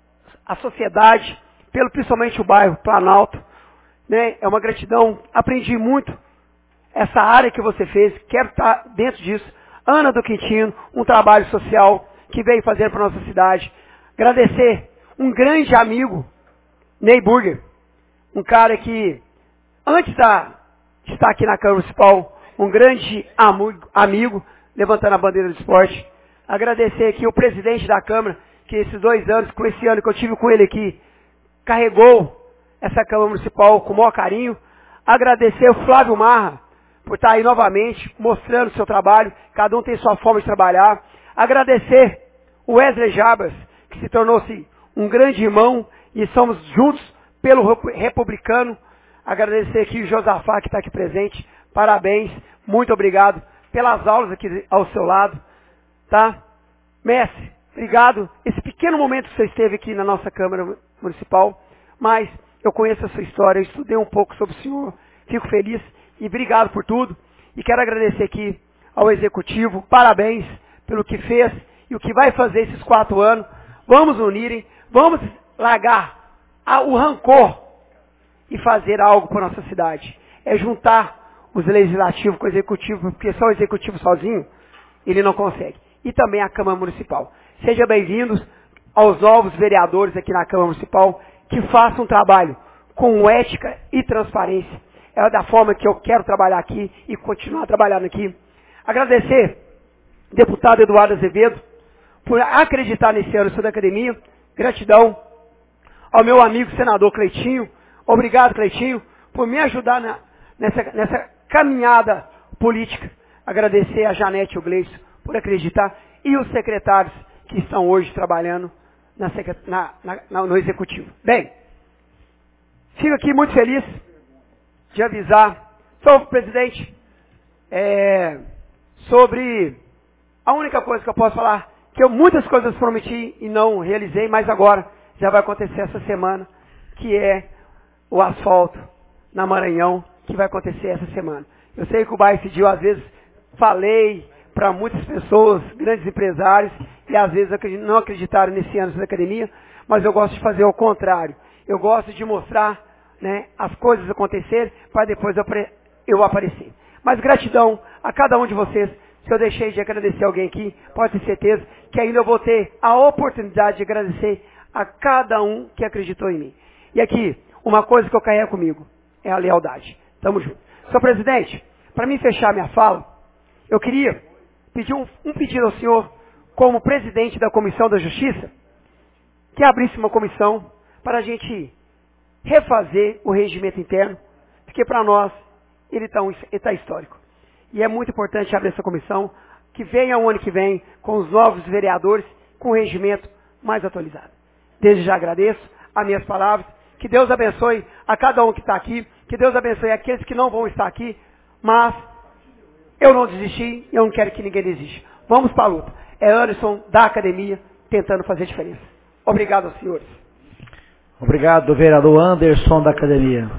a sociedade, pelo principalmente o bairro Planalto, né? É uma gratidão, aprendi muito essa área que você fez, quero estar dentro disso. Ana do Quintino, um trabalho social que veio fazer para a nossa cidade. Agradecer um grande amigo, Ney Burger, um cara que, antes da, de estar aqui na Câmara Municipal, um grande amigo, amigo, levantando a bandeira do esporte. Agradecer aqui o presidente da Câmara, que esses dois anos, com esse ano que eu tive com ele aqui, carregou essa Câmara Municipal com o maior carinho. Agradecer o Flávio Marra, por estar aí novamente, mostrando o seu trabalho, cada um tem sua forma de trabalhar. Agradecer o Wesley Jabas, que se tornou-se um grande irmão, e somos juntos pelo republicano. Agradecer aqui o Josafá, que está aqui presente, parabéns, muito obrigado pelas aulas aqui ao seu lado, tá? Mestre, obrigado, esse pequeno momento que você esteve aqui na nossa Câmara Municipal, mas eu conheço a sua história, eu estudei um pouco sobre o senhor, fico feliz e obrigado por tudo. E quero agradecer aqui ao Executivo, parabéns pelo que fez e o que vai fazer esses quatro anos. Vamos unirem, vamos largar a, o rancor e fazer algo para a nossa cidade. É juntar os legislativos com o Executivo, porque só o Executivo sozinho, ele não consegue. E também a Câmara Municipal. Sejam bem-vindos aos novos vereadores aqui na Câmara Municipal, que façam um trabalho com ética e transparência. É da forma que eu quero trabalhar aqui e continuar trabalhando aqui. Agradecer, deputado Eduardo Azevedo, por acreditar nesse ano da academia. Gratidão ao meu amigo senador Cleitinho. Obrigado, Cleitinho, por me ajudar na, nessa, nessa caminhada política. Agradecer a Janete e o Gleison por acreditar e os secretários que estão hoje trabalhando na, na, na, no Executivo. Bem, fico aqui muito feliz de avisar, senhor presidente, é, sobre a única coisa que eu posso falar, que eu muitas coisas prometi e não realizei, mas agora já vai acontecer essa semana, que é o asfalto na Maranhão, que vai acontecer essa semana. Eu sei que o bairro pediu, às vezes falei para muitas pessoas, grandes empresários, e às vezes não acreditaram nesse ano da academia, mas eu gosto de fazer o contrário. Eu gosto de mostrar, né, as coisas acontecerem para depois eu, eu aparecer. Mas gratidão a cada um de vocês. Se eu deixei de agradecer alguém aqui, pode ter certeza que ainda eu vou ter a oportunidade de agradecer a cada um que acreditou em mim. E aqui, uma coisa que eu carrego comigo é a lealdade. Tamo junto. Senhor presidente, para mim fechar minha fala, eu queria pedir um, um pedido ao senhor, como presidente da Comissão da Justiça, que abrisse uma comissão para a gente refazer o regimento interno, porque para nós ele está tá histórico. E é muito importante abrir essa comissão, que venha o ano que vem com os novos vereadores, com o regimento mais atualizado. Desde já agradeço as minhas palavras, que Deus abençoe a cada um que está aqui, que Deus abençoe aqueles que não vão estar aqui, mas eu não desisti e eu não quero que ninguém desista. Vamos para a luta. É Anderson da academia tentando fazer diferença. Obrigado aos senhores. Obrigado, vereador Anderson da academia.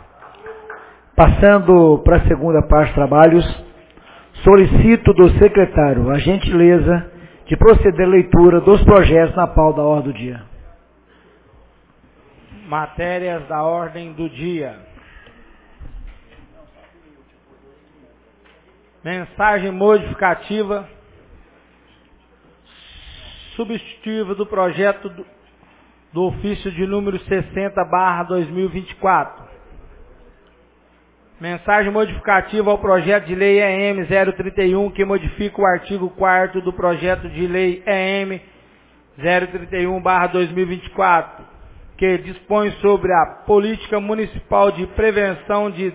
Passando para a segunda parte de trabalhos, solicito do secretário a gentileza de proceder à leitura dos projetos na pauta da ordem do dia. Matérias da ordem do dia. Mensagem modificativa substitutiva do projeto do, do ofício de número sessenta barra dois mil e vinte e quatro. Mensagem modificativa ao projeto de lei E M zero trinta e um, que modifica o artigo quarto do projeto de lei E M zero trinta e um barra dois mil e vinte e quatro, que dispõe sobre a política municipal de prevenção de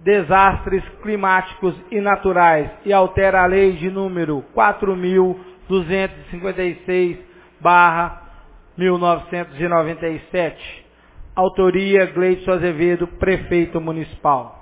desastres climáticos e naturais e altera a lei de número quatro mil duzentos e cinquenta e seis barra mil novecentos e noventa e sete. Autoria Gleidson Azevedo, Prefeito Municipal.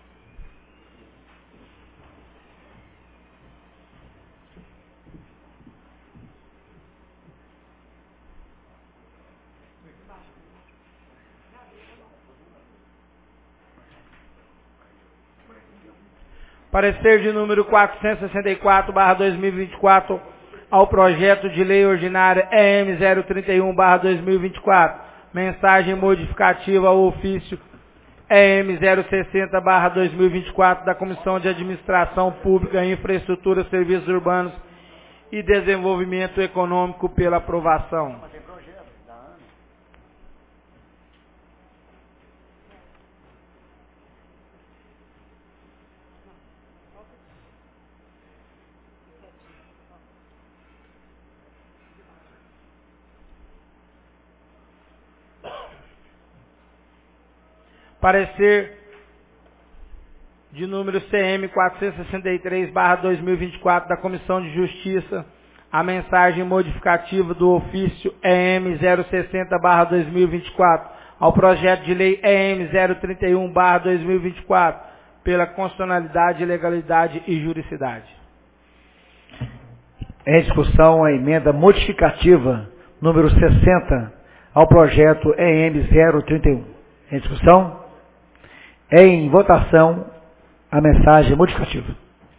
Parecer de número quatrocentos e sessenta e quatro barra dois mil e vinte e quatro ao projeto de lei ordinária E M zero trinta e um barra dois mil e vinte e quatro. Mensagem modificativa ao ofício E M zero sessenta barra dois mil e vinte e quatro da Comissão de Administração Pública, Infraestrutura, Serviços Urbanos e Desenvolvimento Econômico pela aprovação. Parecer de número C M quatrocentos e sessenta e três barra dois mil e vinte e quatro da Comissão de Justiça, a mensagem modificativa do ofício E M zero sessenta barra dois mil e vinte e quatro ao projeto de lei E M zero trinta e um barra dois mil e vinte e quatro pela constitucionalidade, legalidade e juridicidade. Em discussão a emenda modificativa número sessenta ao projeto E M zero trinta e um. Em discussão? Em votação, a mensagem modificativa.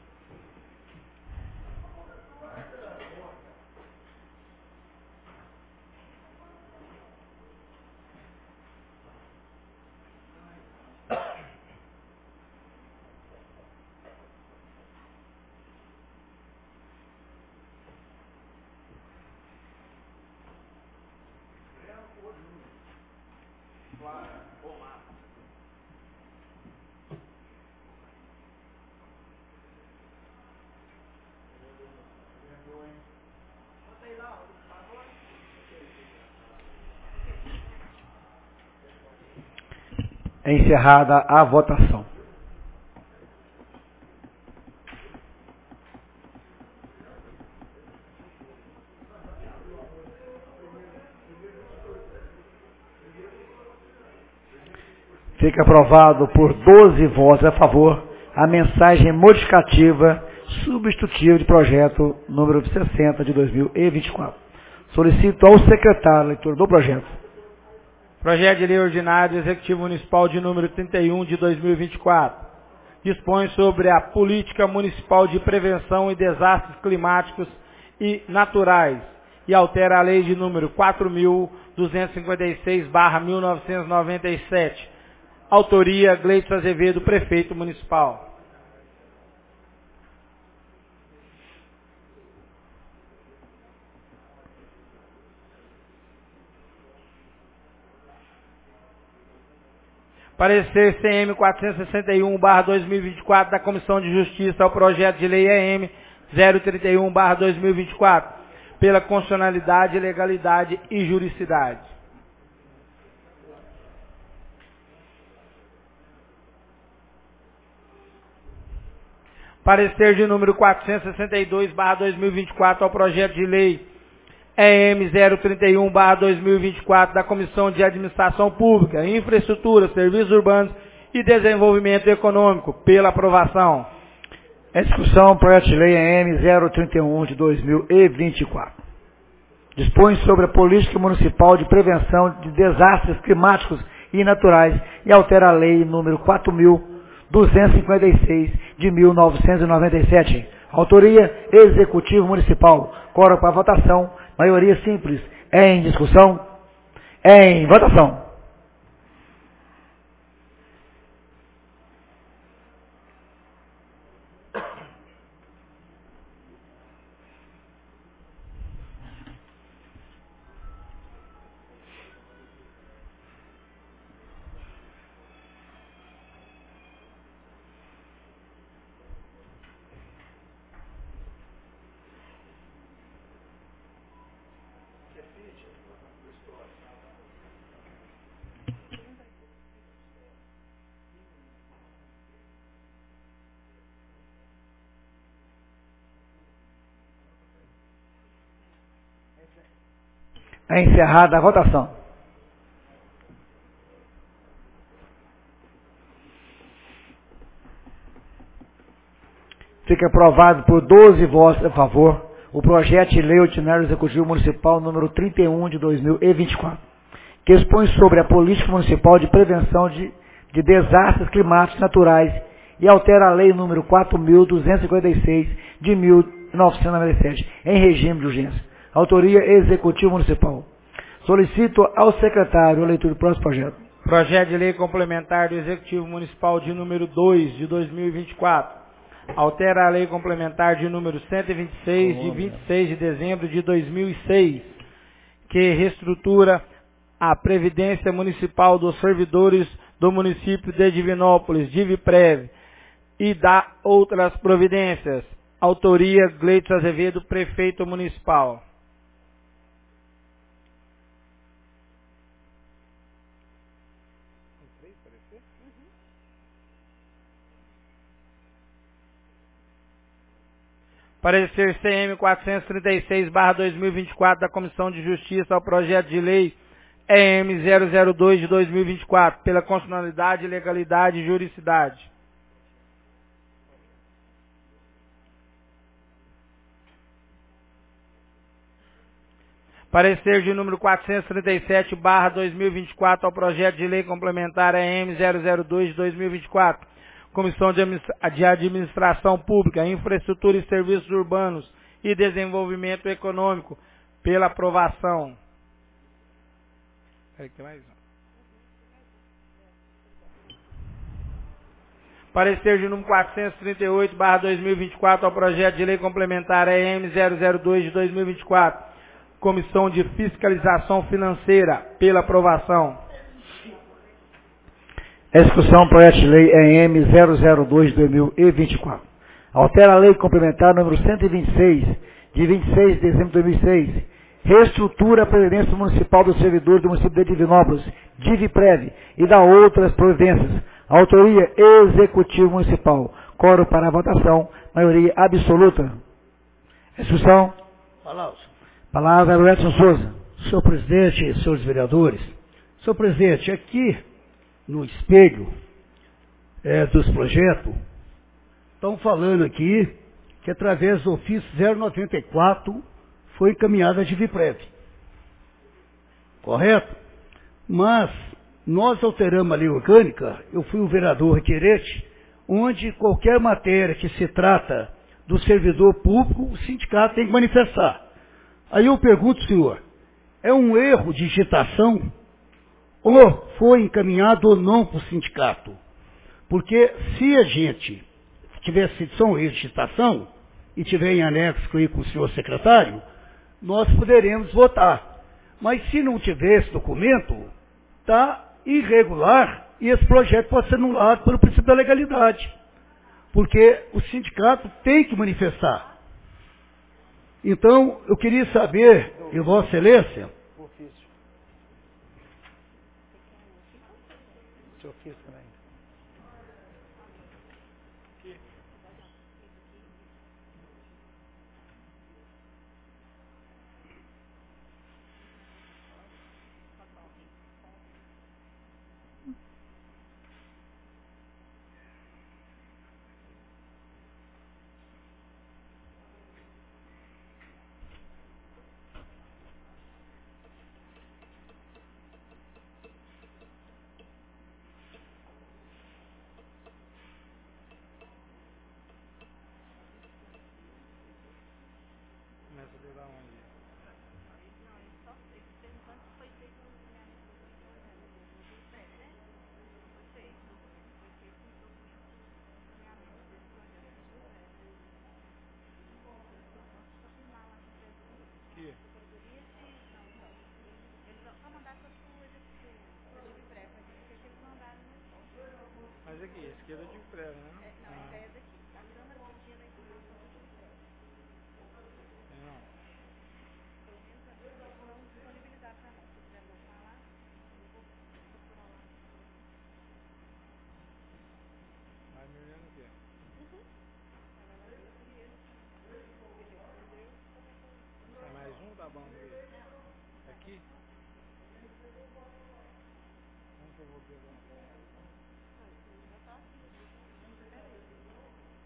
Encerrada a votação. Fica aprovado por doze votos a favor a mensagem modificativa substitutiva de projeto número sessenta de dois mil e vinte e quatro. Solicito ao secretário, leitor do projeto. Projeto de Lei Ordinário Executivo Municipal de número trinta e um de dois mil e vinte e quatro. Dispõe sobre a Política Municipal de Prevenção e Desastres Climáticos e Naturais e altera a Lei de número quatro mil duzentos e cinquenta e seis barra mil novecentos e noventa e sete. Autoria Gleidson Azevedo, Prefeito Municipal. Parecer C M quatrocentos e sessenta e um barra dois mil e vinte e quatro da Comissão de Justiça ao projeto de lei E M zero trinta e um barra dois mil e vinte e quatro pela constitucionalidade, legalidade e juridicidade. Parecer de número quatrocentos e sessenta e dois barra dois mil e vinte e quatro ao projeto de lei E M zero trinta e um barra dois mil e vinte e quatro da Comissão de Administração Pública, Infraestrutura, Serviços Urbanos e Desenvolvimento Econômico, pela aprovação. Em discussão, projeto de lei E M zero trinta e um de dois mil e vinte e quatro. Dispõe sobre a Política Municipal de Prevenção de Desastres Climáticos e Naturais e altera a lei número quatro mil duzentos e cinquenta e seis de mil novecentos e noventa e sete. Autoria Executivo Municipal. Quórum para votação. Maioria simples. Em discussão. Em votação. É encerrada a votação. Fica aprovado por doze votos a favor o projeto de lei ordinário executivo municipal número trinta e um de dois mil e vinte e quatro, que expõe sobre a política municipal de prevenção de, de desastres climáticos naturais e altera a lei número quatro mil duzentos e cinquenta e seis de mil novecentos e noventa e sete, em regime de urgência. Autoria Executivo Municipal. Solicito ao secretário a leitura do próximo projeto. Projeto de lei complementar do Executivo Municipal de número dois de dois mil e vinte e quatro. Altera a lei complementar de número cento e vinte e seis de vinte e seis de dezembro de dois mil e seis, que reestrutura a Previdência Municipal dos servidores do município de Divinópolis, Diviprev, e dá outras providências. Autoria Gleito Azevedo, Prefeito Municipal. Parecer C M quatrocentos e trinta e seis barra dois mil e vinte e quatro da Comissão de Justiça ao projeto de lei E M zero zero dois de dois mil e vinte e quatro, pela constitucionalidade, legalidade e juridicidade. Parecer de número quatrocentos e trinta e sete barra dois mil e vinte e quatro ao projeto de lei complementar E M zero zero dois de dois mil e vinte e quatro. Comissão de Administração Pública, Infraestrutura e Serviços Urbanos e Desenvolvimento Econômico, pela aprovação. Parecer de número quatrocentos e trinta e oito barra dois mil e vinte e quatro ao projeto de lei complementar E M zero zero dois de dois mil e vinte e quatro. Comissão de Fiscalização Financeira, pela aprovação. Execução projeto de lei E M zero zero dois de dois mil e vinte e quatro. Altera a lei complementar número cento e vinte e seis, de vinte e seis de dezembro de dois mil e seis. Reestrutura a Previdência Municipal dos servidores do município de Divinópolis, Diviprev, e dá outras providências. Autoria Executivo Municipal. Coro para a votação. Maioria absoluta. Execução. Palavra. Palavra do Edson Souza. Senhor presidente, senhores vereadores. Senhor presidente, aqui no espelho é, dos projetos, estão falando aqui que através do ofício zero noventa e quatro foi encaminhada a Diviprev. Correto? Mas nós alteramos a lei orgânica, eu fui o vereador requerente, onde qualquer matéria que se trata do servidor público, o sindicato tem que manifestar. Aí eu pergunto, senhor, é um erro de digitação? Ou foi encaminhado ou não para o sindicato? Porque se a gente tivesse sido só um erro de digitação e tiver em anexo aí com o senhor secretário, nós poderemos votar. Mas se não tiver esse documento, está irregular e esse projeto pode ser anulado pelo princípio da legalidade. Porque o sindicato tem que manifestar. Então, eu queria saber, e Vossa Excelência, Eu fiz também. Mas aqui, esse aqui é da Diviprev, né? É, não, essa é daqui. A Câmara podia da informação da Diviprev. Não. Pelo menos a vão disponibilizar para nós. Se quiser voltar lá, eu vou procurar lá. Vai me olhando o quê? Uhum. Sai mais um, tá bom? Aqui?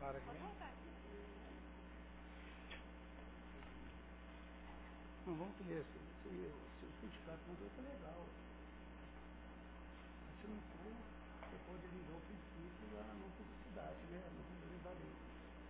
Não, vamos ver se, se, se o sindicato mandou, tá legal. Se não for, você pode ligar o princípio da não publicidade, né? Não vamos levar lei.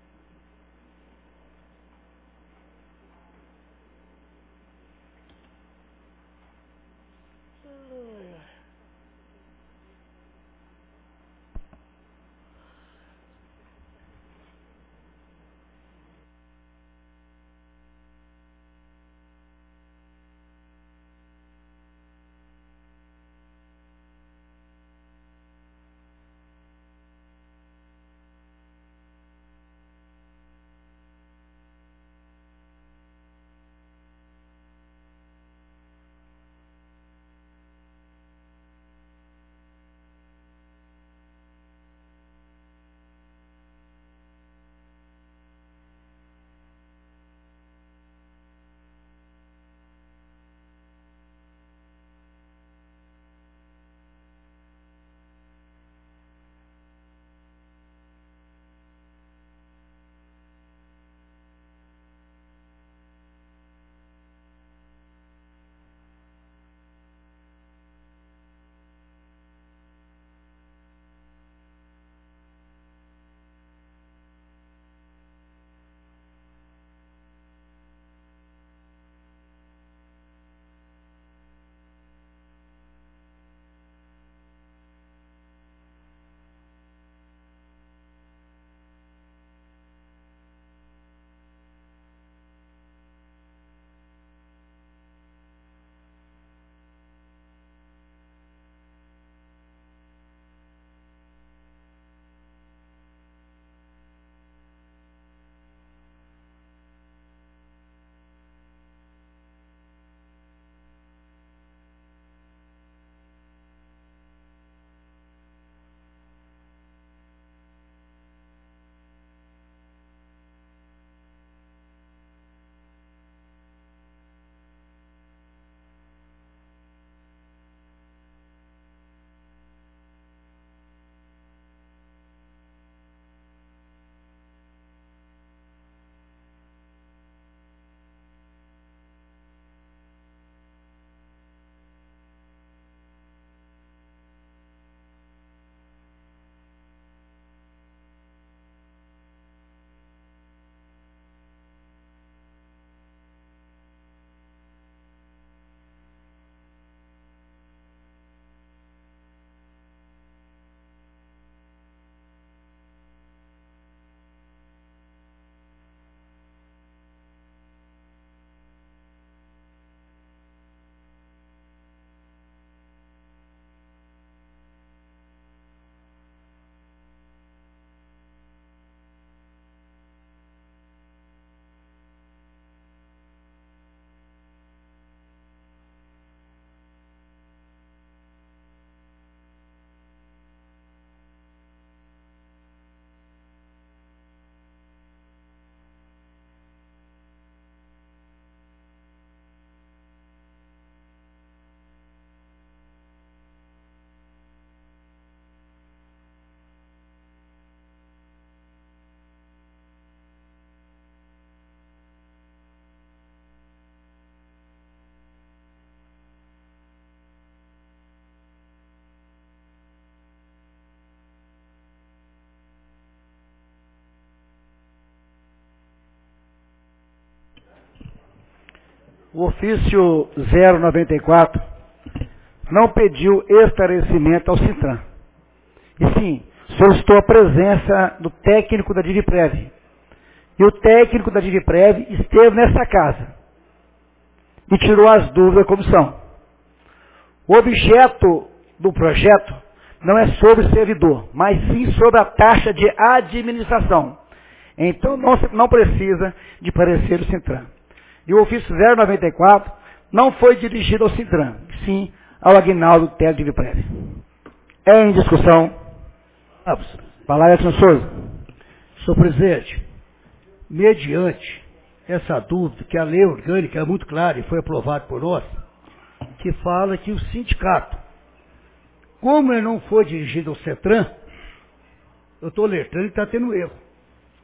O ofício zero noventa e quatro não pediu esclarecimento ao Sintran. E sim, solicitou a presença do técnico da Diviprev. E o técnico da Diviprev esteve nessa casa e tirou as dúvidas da comissão. O objeto do projeto não é sobre servidor, mas sim sobre a taxa de administração. Então não, não precisa de parecer do Sintran. E o ofício zero noventa e quatro não foi dirigido ao Sintran, sim ao Aguinaldo Teles de Diviprev. É em discussão. Palavra, senhor Souza. Senhor presidente, mediante essa dúvida, que a lei orgânica é muito clara e foi aprovada por nós, que fala que o sindicato, como ele não foi dirigido ao CETRAN, eu estou alertando que está tendo erro.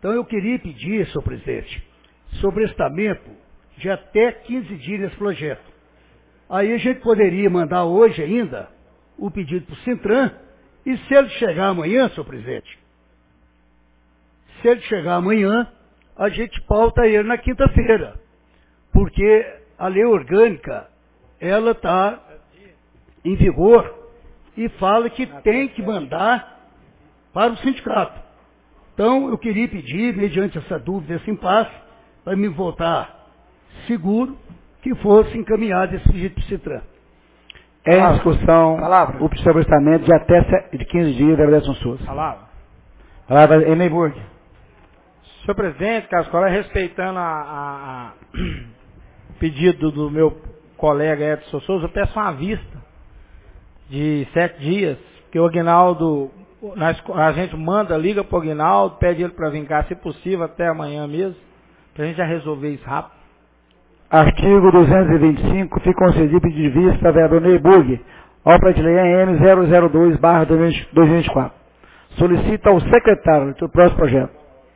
Então eu queria pedir, senhor presidente, sobrestamento de até quinze dias nesse projeto. Aí a gente poderia mandar hoje ainda o pedido para o Sintran, e se ele chegar amanhã, senhor presidente, se ele chegar amanhã, a gente pauta ele na quinta-feira, porque a lei orgânica, ela está em vigor e fala que tem que mandar para o sindicato. Então, eu queria pedir, mediante essa dúvida, esse impasse, para me votar seguro, que fosse encaminhado esse pedido para o Sintran. É em discussão Palavra. o sobrestamento de até de quinze dias da Edson Souza. Palavra. Palavra, Enemburg. Senhor presidente, Carlos Colega, respeitando a, a, a pedido do meu colega Edson Souza, eu peço uma vista de sete dias, que o Aguinaldo, nós, a gente manda, liga para o Aguinaldo, pede ele para vir cá, se possível, até amanhã mesmo, para a gente já resolver isso rápido. Artigo duzentos e vinte e cinco, fica concedido pedido de vista, vereador Neyburg, ao prateleira M zero zero dois barra dois mil e vinte e quatro. Solicita ao secretário do próximo projeto.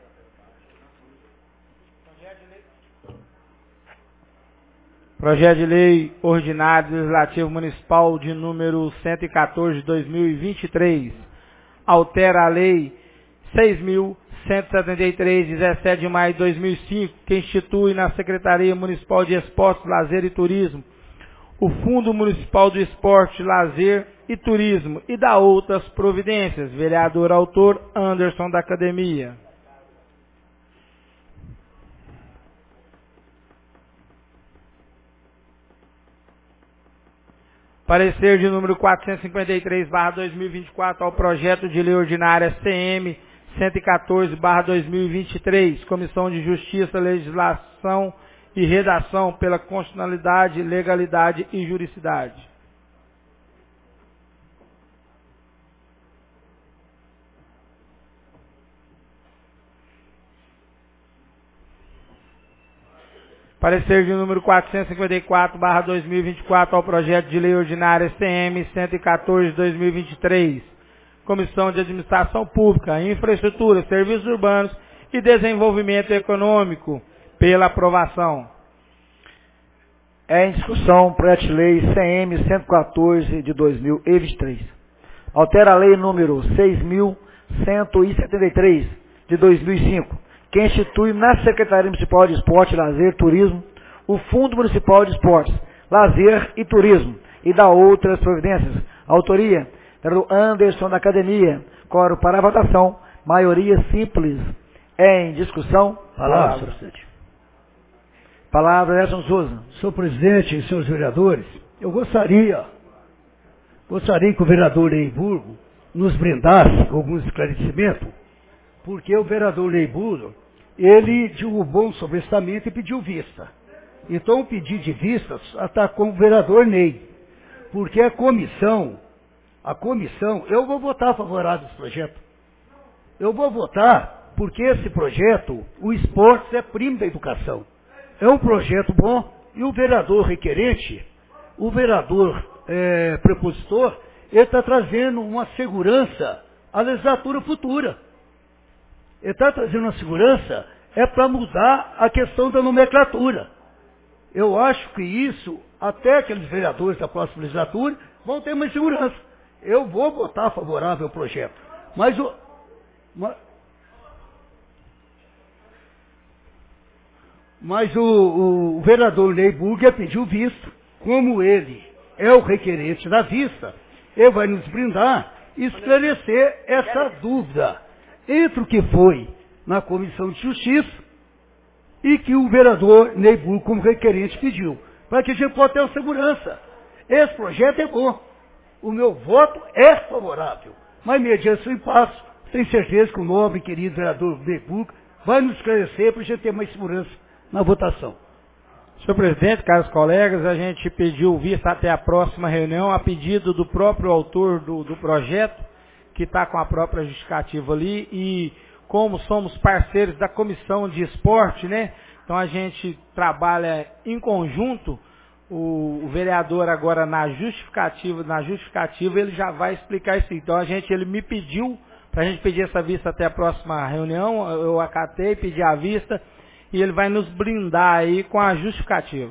Projeto de Lei Ordinário Legislativo Municipal de número cento e quatorze de dois mil e vinte e três. Altera a Lei seis mil cento e setenta e três, dezessete de maio de dois mil e cinco, que institui na Secretaria Municipal de Esportes, Lazer e Turismo o Fundo Municipal do Esporte, Lazer e Turismo e dá outras providências. Vereador autor Anderson da Academia. Parecer de número quatrocentos e cinquenta e três barra dois mil e vinte e quatro ao projeto de lei ordinária C M cento e quatorze barra dois mil e vinte e três, Comissão de Justiça, Legislação e Redação pela Constitucionalidade, Legalidade e Juridicidade. Parecer de número quatrocentos e cinquenta e quatro barra dois mil e vinte e quatro ao projeto de lei ordinária C M cento e quatorze de dois mil e vinte e três, Comissão de Administração Pública, Infraestrutura, Serviços Urbanos e Desenvolvimento Econômico, pela aprovação. É em discussão o projeto de lei C M cento e quatorze de dois mil e vinte e três. Altera a lei número seis mil cento e setenta e três de dois mil e cinco, que institui na Secretaria Municipal de Esporte, Lazer e Turismo o Fundo Municipal de Esportes, Lazer e Turismo e dá outras providências. Autoria, vereador Anderson da Academia. Coro para a votação. Maioria simples. É em discussão. Palavra, senhor presidente. Palavra, Edson Souza. Senhor presidente e senhores vereadores, eu gostaria, gostaria que o vereador Neyburgo nos brindasse com alguns esclarecimentos, porque o vereador Neyburgo, ele divulgou um sobrestamento e pediu vista. Então o pedido de vista está com o vereador Ney, porque a comissão, a comissão, eu vou votar favorável desse projeto. Eu vou votar porque esse projeto, o esporte é primo da educação. É um projeto bom e o vereador requerente, o vereador é, prepositor, ele está trazendo uma segurança à legislatura futura. Ele está trazendo uma segurança, é para mudar a questão da nomenclatura. Eu acho que isso, até aqueles vereadores da próxima legislatura, vão ter mais segurança. Eu vou votar favorável ao projeto. Mas o... Mas, mas o, o, o vereador Neyburg pediu visto, como ele é o requerente da vista, ele vai nos brindar e esclarecer essa dúvida entre o que foi na Comissão de Justiça e que o vereador Neyburg, como requerente, pediu, para que a gente possa ter uma segurança. Esse projeto é bom. O meu voto é favorável. Mas, mediante o impasse, tenho certeza que o nobre e querido vereador Neyburg vai nos esclarecer para a gente ter mais segurança na votação. Senhor presidente, caros colegas, a gente pediu vista até a próxima reunião a pedido do próprio autor do, do projeto, que está com a própria justificativa ali, e como somos parceiros da Comissão de Esporte, né? Então a gente trabalha em conjunto. O, o vereador agora na justificativa, na justificativa ele já vai explicar isso. Então a gente, ele me pediu para a gente pedir essa vista até a próxima reunião. Eu acatei, pedi a vista e ele vai nos brindar aí com a justificativa.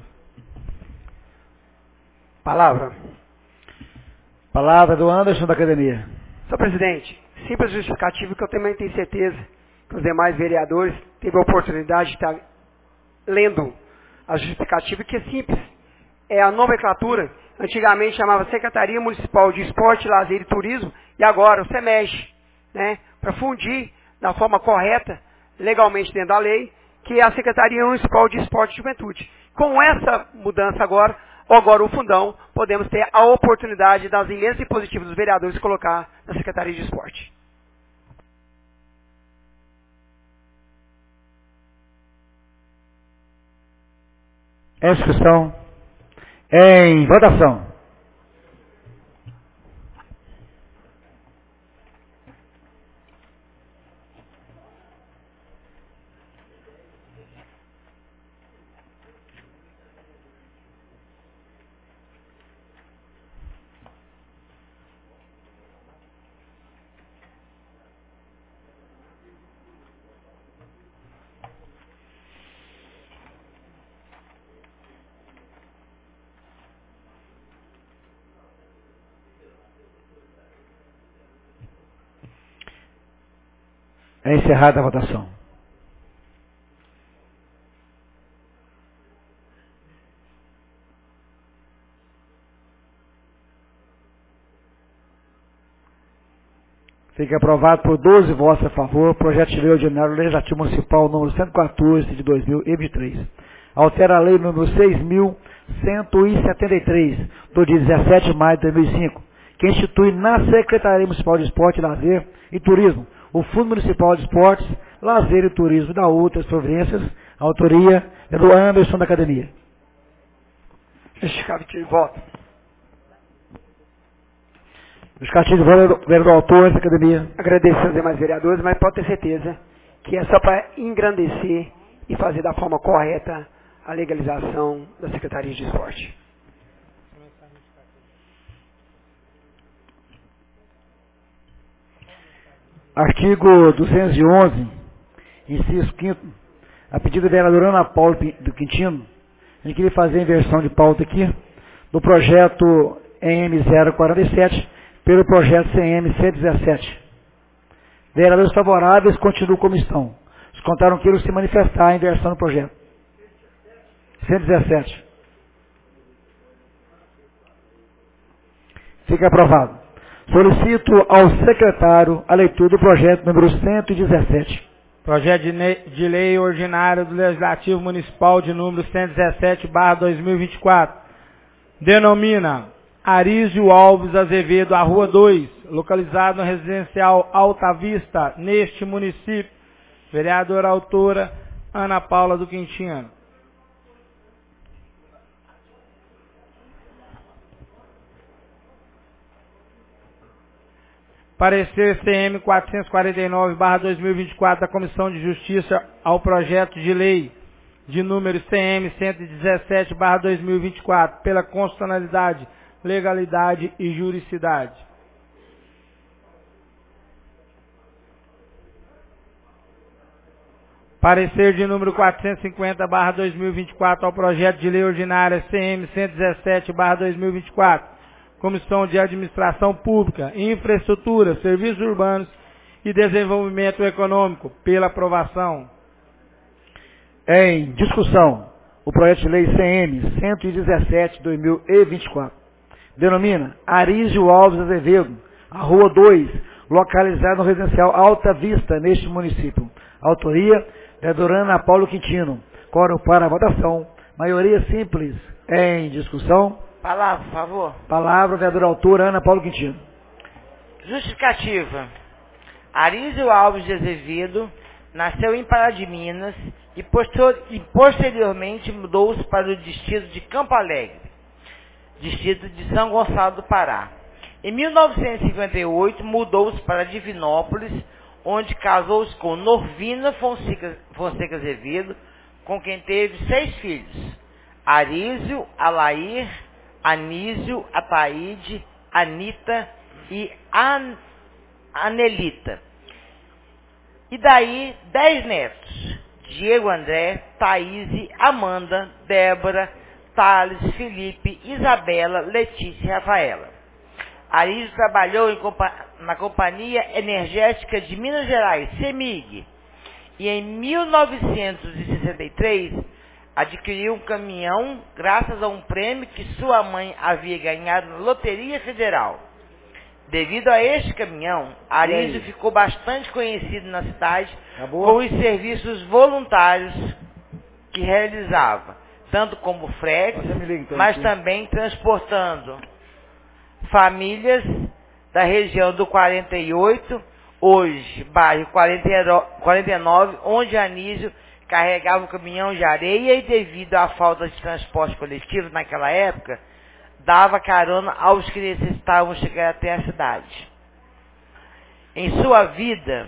Palavra. Palavra do Anderson da Academia. Senhor presidente, simples justificativo que eu também tenho certeza que os demais vereadores teve a oportunidade de estar lendo a justificativa, que é simples. É a nomenclatura, antigamente chamava Secretaria Municipal de Esporte, Lazer e Turismo, e agora o SEMEG, né, para fundir da forma correta, legalmente dentro da lei, que é a Secretaria Municipal de Esporte e Juventude. Com essa mudança agora, agora o fundão, podemos ter a oportunidade das emendas impositivas dos vereadores colocar na Secretaria de Esporte. Em discussão. Em votação. É encerrada a votação. Fica aprovado por doze votos a favor, projeto de lei ordinário legislativo municipal número cento e quatorze de dois mil e vinte e três. Altera a lei número seis mil cento e setenta e três, do dia dezessete de maio de dois mil e cinco, que institui na Secretaria Municipal de Esporte, Lazer e Turismo o Fundo Municipal de Esportes, Lazer e Turismo da outras providências. A autoria é do Anderson da Academia. Justificativo de voto. Justificativo de voto do autor da Academia. Agradeço aos demais vereadores, mas pode ter certeza que é só para engrandecer e fazer da forma correta a legalização da Secretaria de Esporte. Artigo duzentos e onze, inciso quinto, a pedido da vereadora Ana Paula do Quintino, a gente queria fazer a inversão de pauta aqui, do projeto E M zero quarenta e sete pelo projeto C M cento e dezessete. Vereadores favoráveis continuam como estão. Os contaram que eles se manifestar a inversão do projeto. cento e dezessete. Fica aprovado. Solicito ao secretário a leitura do projeto número cento e dezessete. Projeto de lei ordinário do Legislativo Municipal de número cento e dezessete barra dois mil e vinte e quatro. Denomina Arísio Alves Azevedo, a Rua dois, localizado no residencial Alta Vista, neste município. Vereadora autora Ana Paula do Quintino. Parecer C M quatrocentos e quarenta e nove barra dois mil e vinte e quatro da Comissão de Justiça ao projeto de lei de número C M cento e dezessete barra dois mil e vinte e quatro pela constitucionalidade, legalidade e juridicidade. Parecer de número quatrocentos e cinquenta barra dois mil e vinte e quatro ao projeto de lei ordinária C M cento e dezessete barra dois mil e vinte e quatro. Comissão de Administração Pública, Infraestrutura, Serviços Urbanos e Desenvolvimento Econômico, pela aprovação. Em discussão, o projeto de lei C M cento e dezessete barra dois mil e vinte e quatro. Denomina Arísio Alves Azevedo, a Rua dois, localizada no residencial Alta Vista, neste município. Autoria, vereadora Ana Paula Quintino. Quórum para a votação. Maioria simples. Em discussão. Palavra, por favor. Palavra, vereadora autora Ana Paula Quintino. Justificativa. Arísio Alves de Azevedo nasceu em Pará de Minas e, posterior, e posteriormente mudou-se para o distrito de Campo Alegre, distrito de São Gonçalo do Pará. Em mil novecentos e cinquenta e oito mudou-se para Divinópolis, onde casou-se com Norvina Fonseca, Fonseca Azevedo, com quem teve seis filhos: Arísio, Alair, Anísio, Ataíde, Anita e An Anelita. E daí, dez netos. Diego André, Thaís, Amanda, Débora, Thales, Felipe, Isabela, Letícia e Rafaela. Arísio trabalhou em compa na Companhia Energética de Minas Gerais, CEMIG, e em mil novecentos e sessenta e três adquiriu um caminhão graças a um prêmio que sua mãe havia ganhado na Loteria Federal. Devido a este caminhão, Arísio ficou bastante conhecido na cidade Acabou. com os serviços voluntários que realizava, tanto como frete, então, mas aqui. também transportando famílias da região do quarenta e oito, hoje bairro quarenta e nove, onde Anísio carregava o caminhão de areia e, devido à falta de transporte coletivo naquela época, dava carona aos que necessitavam chegar até a cidade. Em sua vida,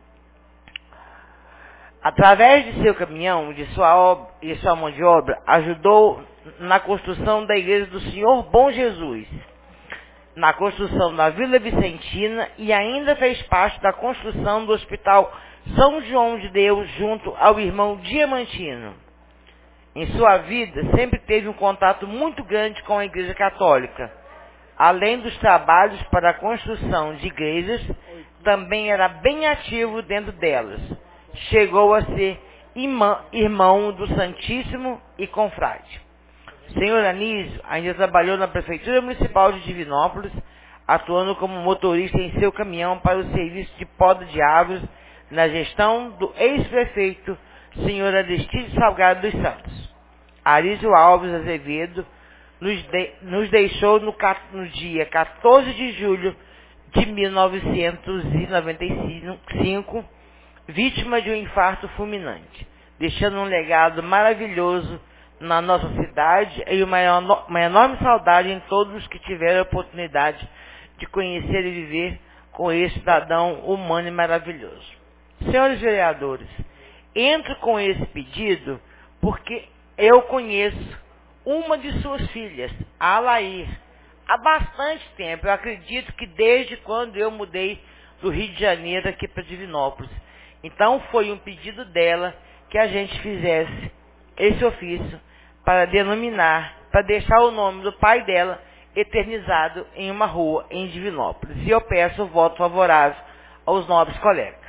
através de seu caminhão de sua obra, e sua mão de obra, ajudou na construção da Igreja do Senhor Bom Jesus, na construção da Vila Vicentina e ainda fez parte da construção do Hospital São João de Deus junto ao irmão Diamantino. Em sua vida, sempre teve um contato muito grande com a Igreja Católica. Além dos trabalhos para a construção de igrejas, também era bem ativo dentro delas. Chegou a ser irmão do Santíssimo e confrade. O senhor Anísio ainda trabalhou na Prefeitura Municipal de Divinópolis, atuando como motorista em seu caminhão para o serviço de poda de árvores na gestão do ex-prefeito senhor Aristides Salgado dos Santos. Arísio Alves Azevedo nos, de, nos deixou no, no dia quatorze de julho de mil novecentos e noventa e cinco, vítima de um infarto fulminante, deixando um legado maravilhoso na nossa cidade e uma, uma enorme saudade em todos os que tiveram a oportunidade de conhecer e viver com esse cidadão humano e maravilhoso. Senhores vereadores, entro com esse pedido porque eu conheço uma de suas filhas, a Alair, há bastante tempo. Eu acredito que desde quando eu mudei do Rio de Janeiro aqui para Divinópolis. Então foi um pedido dela que a gente fizesse esse ofício para denominar, para deixar o nome do pai dela eternizado em uma rua em Divinópolis. E eu peço o voto favorável aos nobres colegas.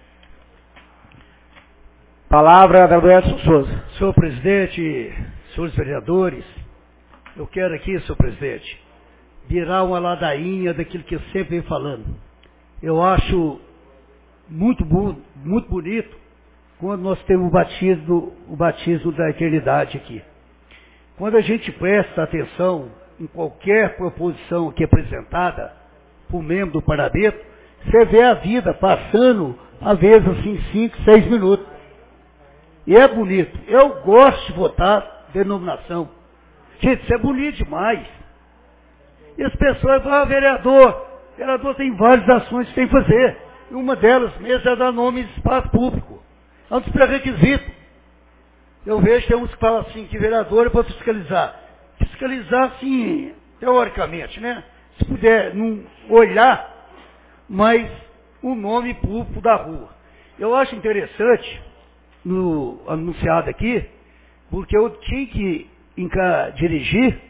Palavra da Edson Souza. Senhor presidente, senhores vereadores, eu quero aqui, senhor presidente, virar uma ladainha daquilo que eu sempre venho falando. Eu acho muito, muito bonito quando nós temos o batismo, o batismo da eternidade aqui. Quando a gente presta atenção em qualquer proposição aqui apresentada por membro do Parlamento, você vê a vida passando, às vezes assim, cinco, seis minutos. E é bonito. Eu gosto de votar denominação. Gente, isso é bonito demais. E as pessoas falam, ah, vereador, vereador tem várias ações que tem que fazer. E uma delas mesmo é dar nome de espaço público. É um dos pré-requisitos. Eu vejo que tem uns que falam assim, que vereador é para fiscalizar. Fiscalizar, assim, teoricamente, né? Se puder não olhar, mas o nome público da rua. Eu acho interessante, no anunciado aqui, porque eu tinha que enca, dirigir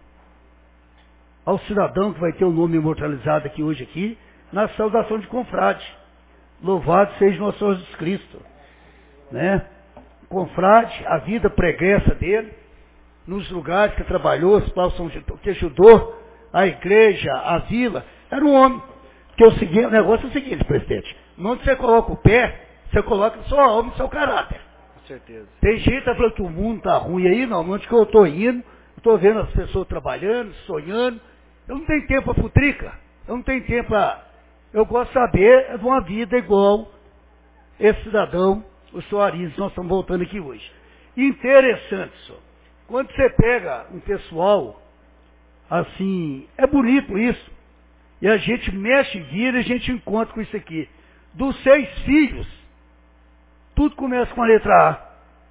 ao cidadão que vai ter o nome imortalizado aqui hoje aqui, na saudação de confrade. Louvado seja nosso Senhor Jesus Cristo. Né? Confrade, a vida pregressa dele, nos lugares que trabalhou, os que ajudou a igreja, a vila, era um homem. Porque o, seguinte, o negócio é o seguinte, presidente, onde você coloca o pé, você coloca a sua alma e seu caráter. Com certeza. Tem gente que tá falando que o mundo está ruim aí, não, onde que eu estou indo, estou vendo as pessoas trabalhando, sonhando, eu não tenho tempo para futrica, eu não tenho tempo para... Eu gosto de saber de uma vida igual esse cidadão, o senhor Arísio, nós estamos voltando aqui hoje. Interessante, senhor. Quando você pega um pessoal, assim, é bonito isso, e a gente mexe e vira, a gente encontra com isso aqui. Dos seis filhos, tudo começa com a letra A.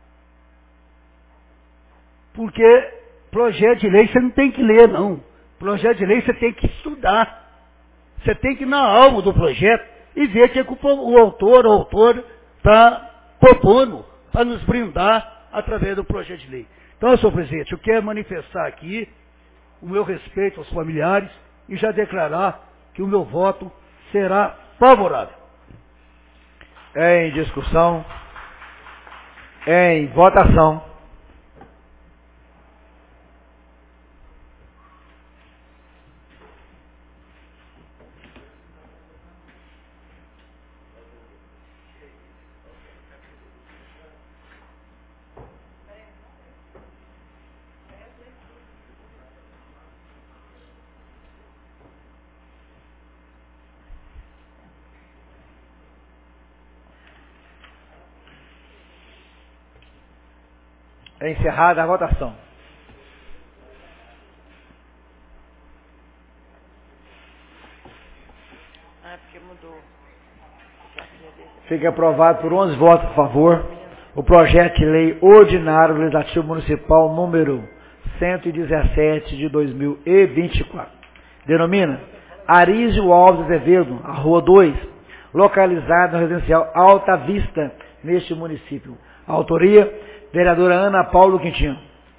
Porque projeto de lei você não tem que ler, não. Projeto de lei você tem que estudar. Você tem que ir na alma do projeto. e ver o que o autor, o autor está propondo para nos brindar através do projeto de lei. Então, senhor presidente, eu quero manifestar aqui o meu respeito aos familiares e já declarar que o meu voto será favorável. Em discussão. Em votação. É encerrada a votação. Ah, porque mudou. Fica aprovado por onze votos a favor o projeto de lei ordinário legislativo municipal número cento e dezessete de dois mil e vinte e quatro. Denomina Arísio Alves Azevedo, a Rua dois, localizada no residencial Alta Vista, neste município. A autoria, vereadora Ana Paulo Quintino.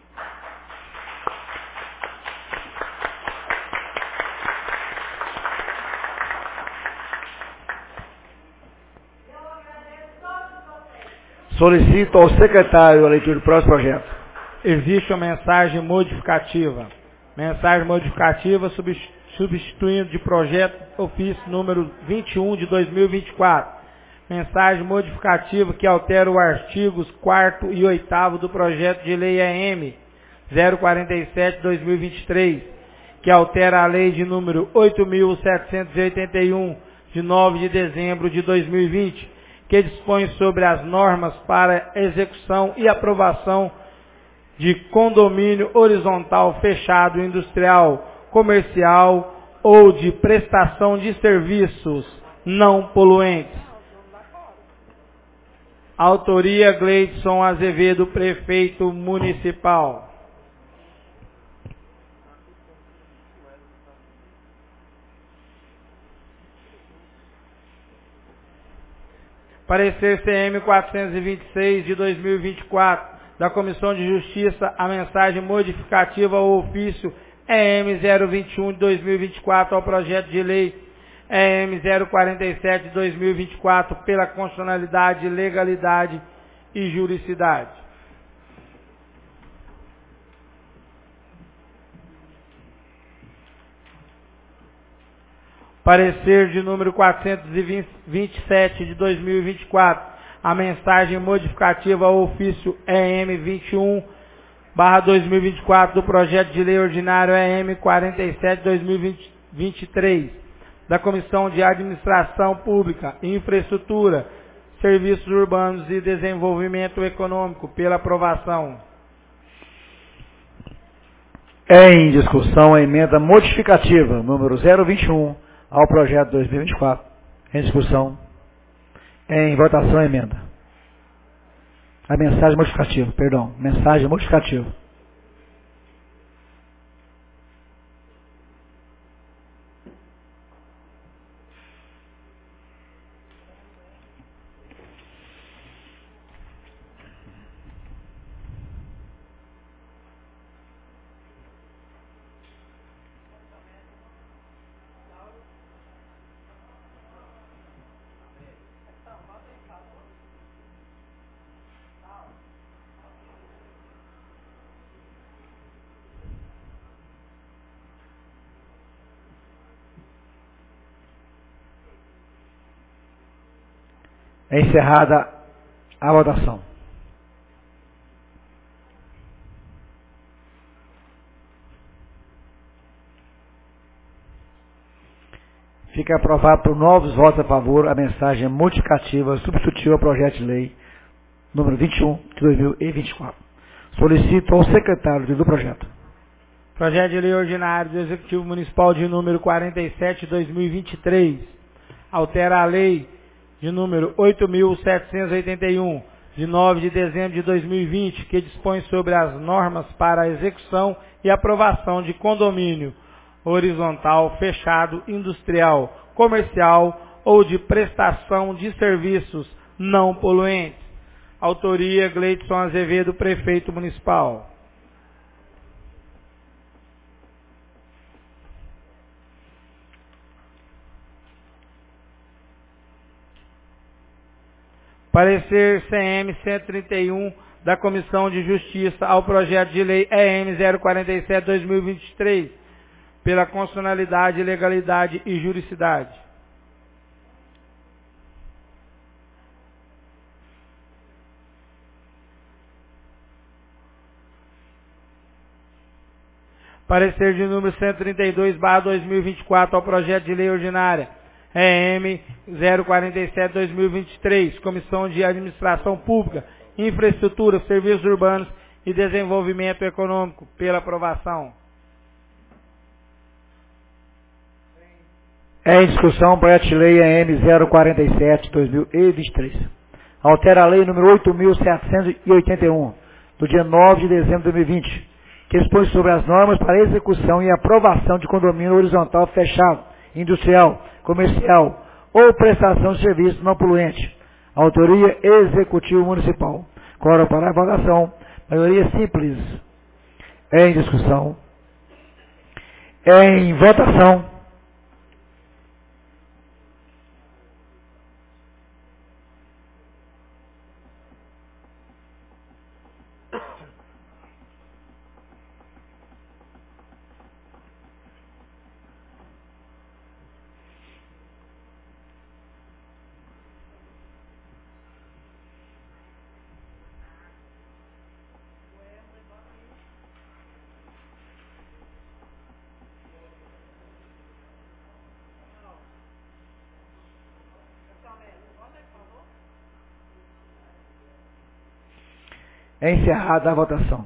Solicito ao secretário a leitura do próximo projeto. Existe uma mensagem modificativa. Mensagem modificativa substituindo de projeto ofício número vinte e um de dois mil e vinte e quatro. Mensagem modificativa que altera os artigos quarto e oitavo do projeto de lei E M zero quarenta e sete de dois mil e vinte e três, que altera a lei de número oito mil setecentos e oitenta e um de nove de dezembro de dois mil e vinte, que dispõe sobre as normas para execução e aprovação de condomínio horizontal fechado industrial, comercial ou de prestação de serviços não poluentes. Autoria Gleidson Azevedo, prefeito municipal. Parecer C M quatrocentos e vinte e seis de dois mil e vinte e quatro, da Comissão de Justiça, a mensagem modificativa ao ofício E M zero vinte e um de dois mil e vinte e quatro ao projeto de lei E M zero quarenta e sete de dois mil e vinte e quatro pela constitucionalidade, legalidade e juridicidade. Parecer de número quatrocentos e vinte e sete de dois mil e vinte e quatro, a mensagem modificativa ao ofício E M vinte e um barra dois mil e vinte e quatro do projeto de lei ordinário E M quarenta e sete de dois mil e vinte e três, da Comissão de Administração Pública, Infraestrutura, Serviços Urbanos e Desenvolvimento Econômico, pela aprovação. Em discussão, a emenda modificativa, número zero vinte e um, ao projeto dois mil e vinte e quatro. Em discussão. Em votação, a emenda. A mensagem modificativa, perdão, mensagem modificativa. É encerrada a votação. Fica aprovado por novos votos a favor a mensagem modificativa substitutiva ao projeto de lei número vinte e um de dois mil e vinte e quatro. Solicito ao secretário do projeto. Projeto de lei ordinário do Executivo Municipal de número quarenta e sete de dois mil e vinte e três. Altera a lei de número oito mil setecentos e oitenta e um, de nove de dezembro de dois mil e vinte, que dispõe sobre as normas para a execução e aprovação de condomínio horizontal, fechado, industrial, comercial ou de prestação de serviços não poluentes. Autoria Gleidson Azevedo, prefeito municipal. Parecer C M cento e trinta e um da Comissão de Justiça ao projeto de lei E M zero quarenta e sete barra dois mil e vinte e três, pela constitucionalidade, legalidade e juridicidade. Parecer de número cento e trinta e dois barra dois mil e vinte e quatro ao projeto de lei ordinária E M zero quarenta e sete barra dois mil e vinte e três, Comissão de Administração Pública, Infraestrutura, Serviços Urbanos e Desenvolvimento Econômico, pela aprovação. É em discussão o projeto de lei E M zero quarenta e sete barra dois mil e vinte e três. Altera a lei número oito mil setecentos e oitenta e um, do dia nove de dezembro de dois mil e vinte, que expõe sobre as normas para execução e aprovação de condomínio horizontal fechado, industrial, comercial ou prestação de serviço não poluente. Autoria Executivo Municipal. Coro para a votação. Maioria simples. É em discussão. É em votação. É encerrada a votação.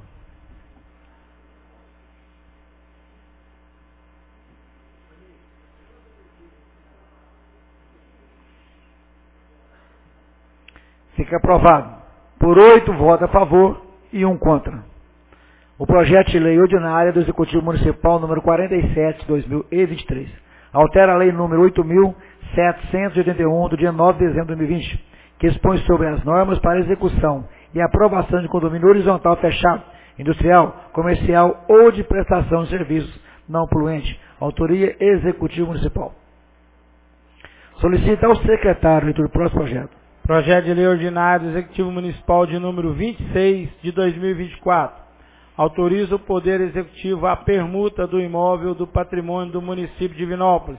Fica aprovado por oito votos a favor e um contra. O projeto de lei ordinária do Executivo Municipal número quarenta e sete barra dois mil e vinte e três. Altera a lei número oito mil setecentos e oitenta e um do dia nove de dezembro de dois mil e vinte, que expõe sobre as normas para execução e aprovação de condomínio horizontal fechado, industrial, comercial ou de prestação de serviços não poluente. Autoria Executivo Municipal. Solicita ao secretário do próximo projeto. Projeto de lei ordinário do Executivo Municipal de número vinte e seis de dois mil e vinte e quatro. Autoriza o Poder Executivo a permuta do imóvel do patrimônio do município de Divinópolis,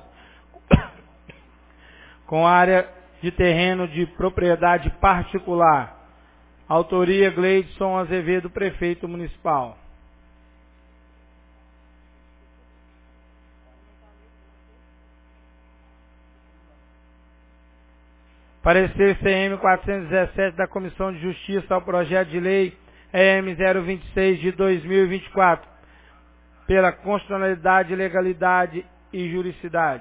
com área de terreno de propriedade particular. Autoria Gleidson Azevedo, prefeito municipal. Parecer C M quatrocentos e dezessete da Comissão de Justiça ao projeto de lei E M zero vinte e seis de dois mil e vinte e quatro, pela constitucionalidade, legalidade e juridicidade.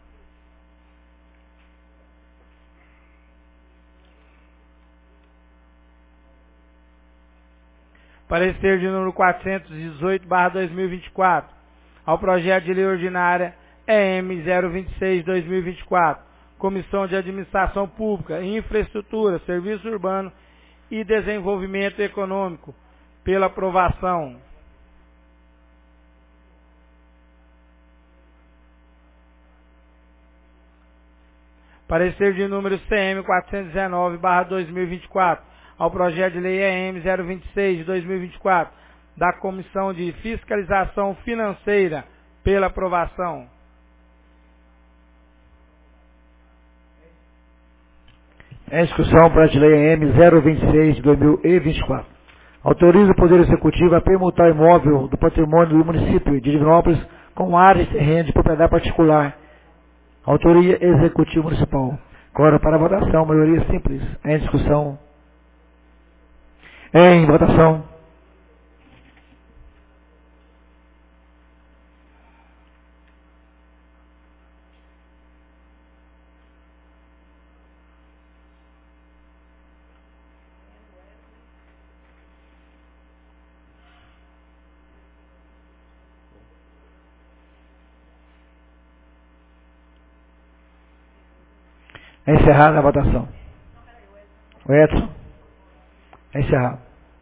Parecer de número quatrocentos e dezoito barra dois mil e vinte e quatro, ao projeto de lei ordinária E M zero vinte e seis de dois mil e vinte e quatro, Comissão de Administração Pública, Infraestrutura, Serviço Urbano e Desenvolvimento Econômico, pela aprovação. Parecer de número C M quatrocentos e dezenove barra dois mil e vinte e quatro, ao projeto de lei E M zero vinte e seis de dois mil e vinte e quatro, da Comissão de Fiscalização Financeira, pela aprovação. Em discussão, projeto de lei E M zero vinte e seis de dois mil e vinte e quatro. Autoriza o Poder Executivo a permutar imóvel do patrimônio do município de Divinópolis com área de terreno de propriedade particular. Autoria Executivo Municipal. Agora para a votação, maioria simples. Em discussão. Em votação. É encerrada a votação. O Edson. É encerrado.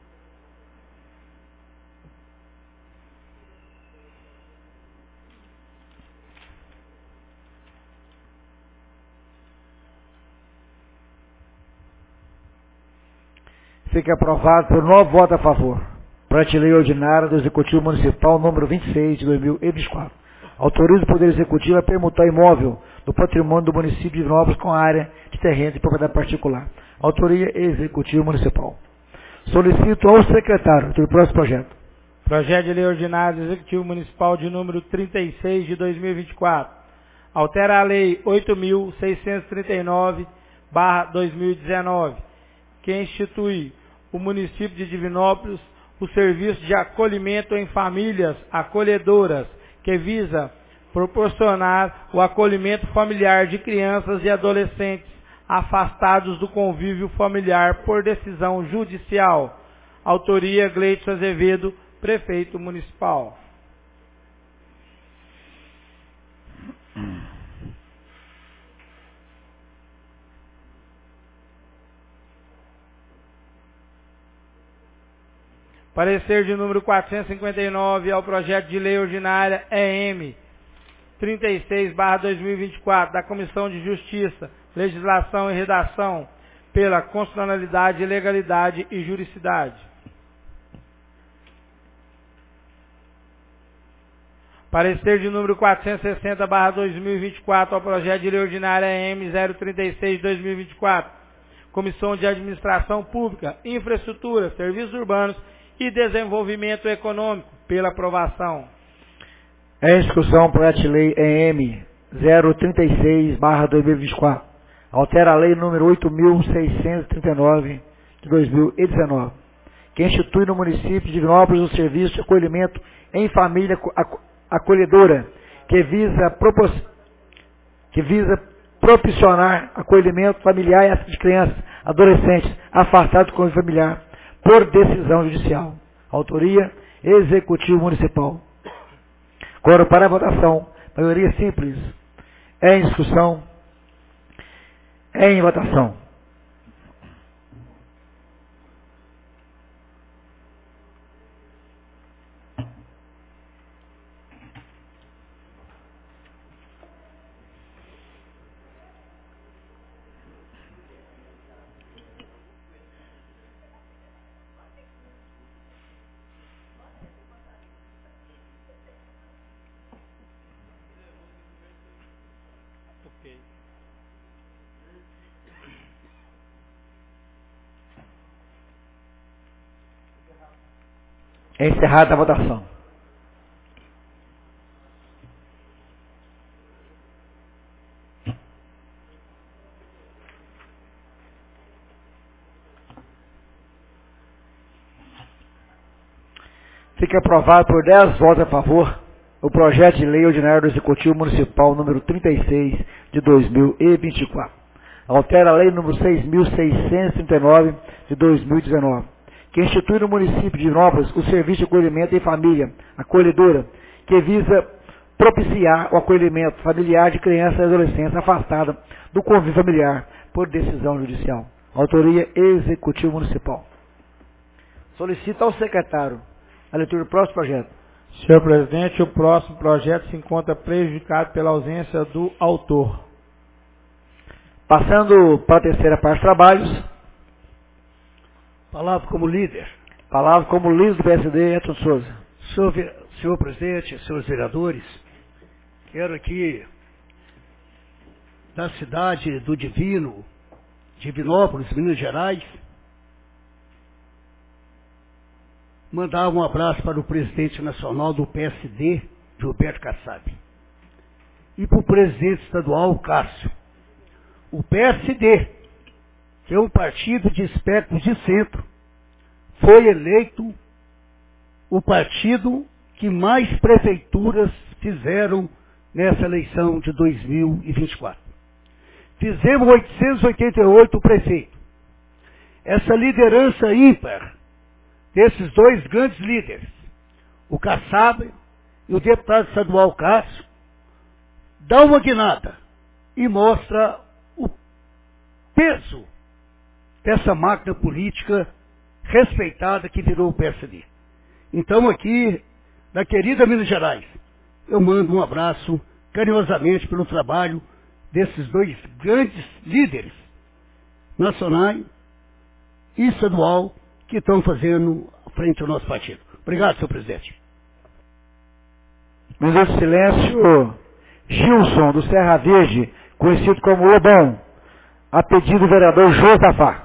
Fica aprovado por nove votos a favor. Projeto de lei ordinária do Executivo Municipal número vinte e seis de dois mil e vinte e quatro. Autoriza o Poder Executivo a permutar imóvel do patrimônio do município de Divinópolis com área de terreno de propriedade particular. Autoria Executivo Municipal. Solicito ao secretário do próximo projeto. Projeto de lei ordinário do Executivo Municipal de número trinta e seis de dois mil e vinte e quatro. Altera a lei oito mil seiscentos e trinta e nove barra dois mil e dezenove, que institui o município de Divinópolis o serviço de acolhimento em famílias acolhedoras, que visa proporcionar o acolhimento familiar de crianças e adolescentes afastados do convívio familiar por decisão judicial. Autoria Gleidson Azevedo, prefeito municipal. Parecer de número quatrocentos e cinquenta e nove ao projeto de lei ordinária E M trinta e seis barra dois mil e vinte e quatro da Comissão de Justiça, Legislação e Redação pela constitucionalidade, legalidade e juridicidade. Parecer de número quatrocentos e sessenta barra dois mil e vinte e quatro ao projeto de lei ordinária E M zero trinta e seis de dois mil e vinte e quatro, Comissão de Administração Pública, Infraestrutura, Serviços Urbanos e Desenvolvimento Econômico, pela aprovação. Em discussão o projeto de lei E M zero trinta e seis barra dois mil e vinte e quatro. Altera a lei número oito mil seiscentos e trinta e nove de dois mil e dezenove, que institui no município de Divinópolis o serviço de acolhimento em família acolhedora, que visa, propor... que visa proporcionar acolhimento familiar de crianças, adolescentes afastados do convívio familiar por decisão judicial. Autoria Executivo Municipal. Agora para a votação, maioria simples. É em discussão. É em votação. É encerrada a votação. Fica aprovado por dez votos a favor o projeto de lei ordinária do Executivo Municipal número trinta e seis de dois mil e vinte e quatro. Altera a lei número seis mil seiscentos e trinta e nove de dois mil e dezenove, que institui no município de Divinópolis o serviço de acolhimento em família acolhedora, que visa propiciar o acolhimento familiar de crianças e adolescentes afastadas do convívio familiar por decisão judicial. Autoria Executivo Municipal. Solicito ao secretário a leitura do próximo projeto. Senhor presidente, o próximo projeto se encontra prejudicado pela ausência do autor. Passando para a terceira parte dos trabalhos. Palavra como líder. Palavra como líder do P S D, Edson Souza. Senhor, senhor presidente, senhores vereadores, quero aqui, da cidade do Divino, Divinópolis, Minas Gerais, mandar um abraço para o presidente nacional do P S D, Gilberto Kassab, e para o presidente estadual, Cássio. O P S D, que é um partido de espectro de centro, foi eleito o partido que mais prefeituras fizeram nessa eleição de dois mil e vinte e quatro. Fizemos oitocentos e oitenta e oito prefeitos. Essa liderança ímpar desses dois grandes líderes, o Kassab e o deputado estadual Cássio, dá uma guinada e mostra o peso dessa máquina política respeitada que virou o P S D. Então aqui, da querida Minas Gerais, eu mando um abraço carinhosamente pelo trabalho desses dois grandes líderes nacionais e estadual que estão fazendo frente ao nosso partido. Obrigado, senhor presidente. Minuto de silêncio. Gilson, do Serra Verde, conhecido como Lobão, a pedido do vereador Josafá.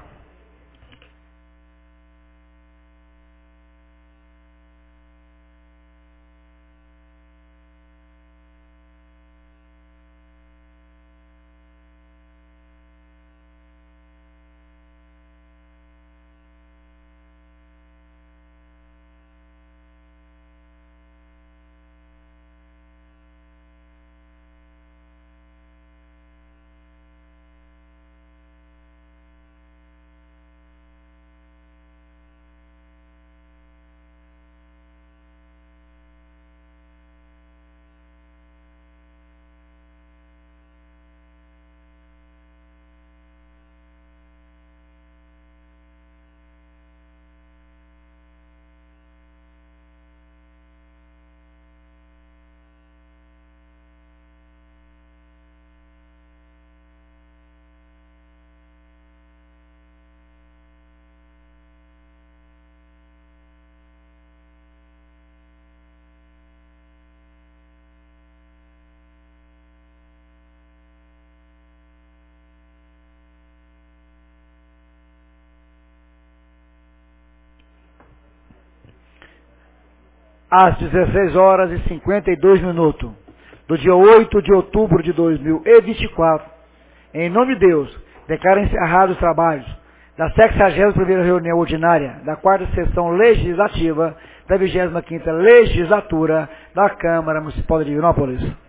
Às dezesseis horas e cinquenta e dois minutos, do dia oito de outubro de dois mil e vinte e quatro, em nome de Deus, declaro encerrados os trabalhos da sexagésima primeira reunião ordinária da quarta sessão legislativa da vigésima quinta legislatura da Câmara Municipal de Divinópolis.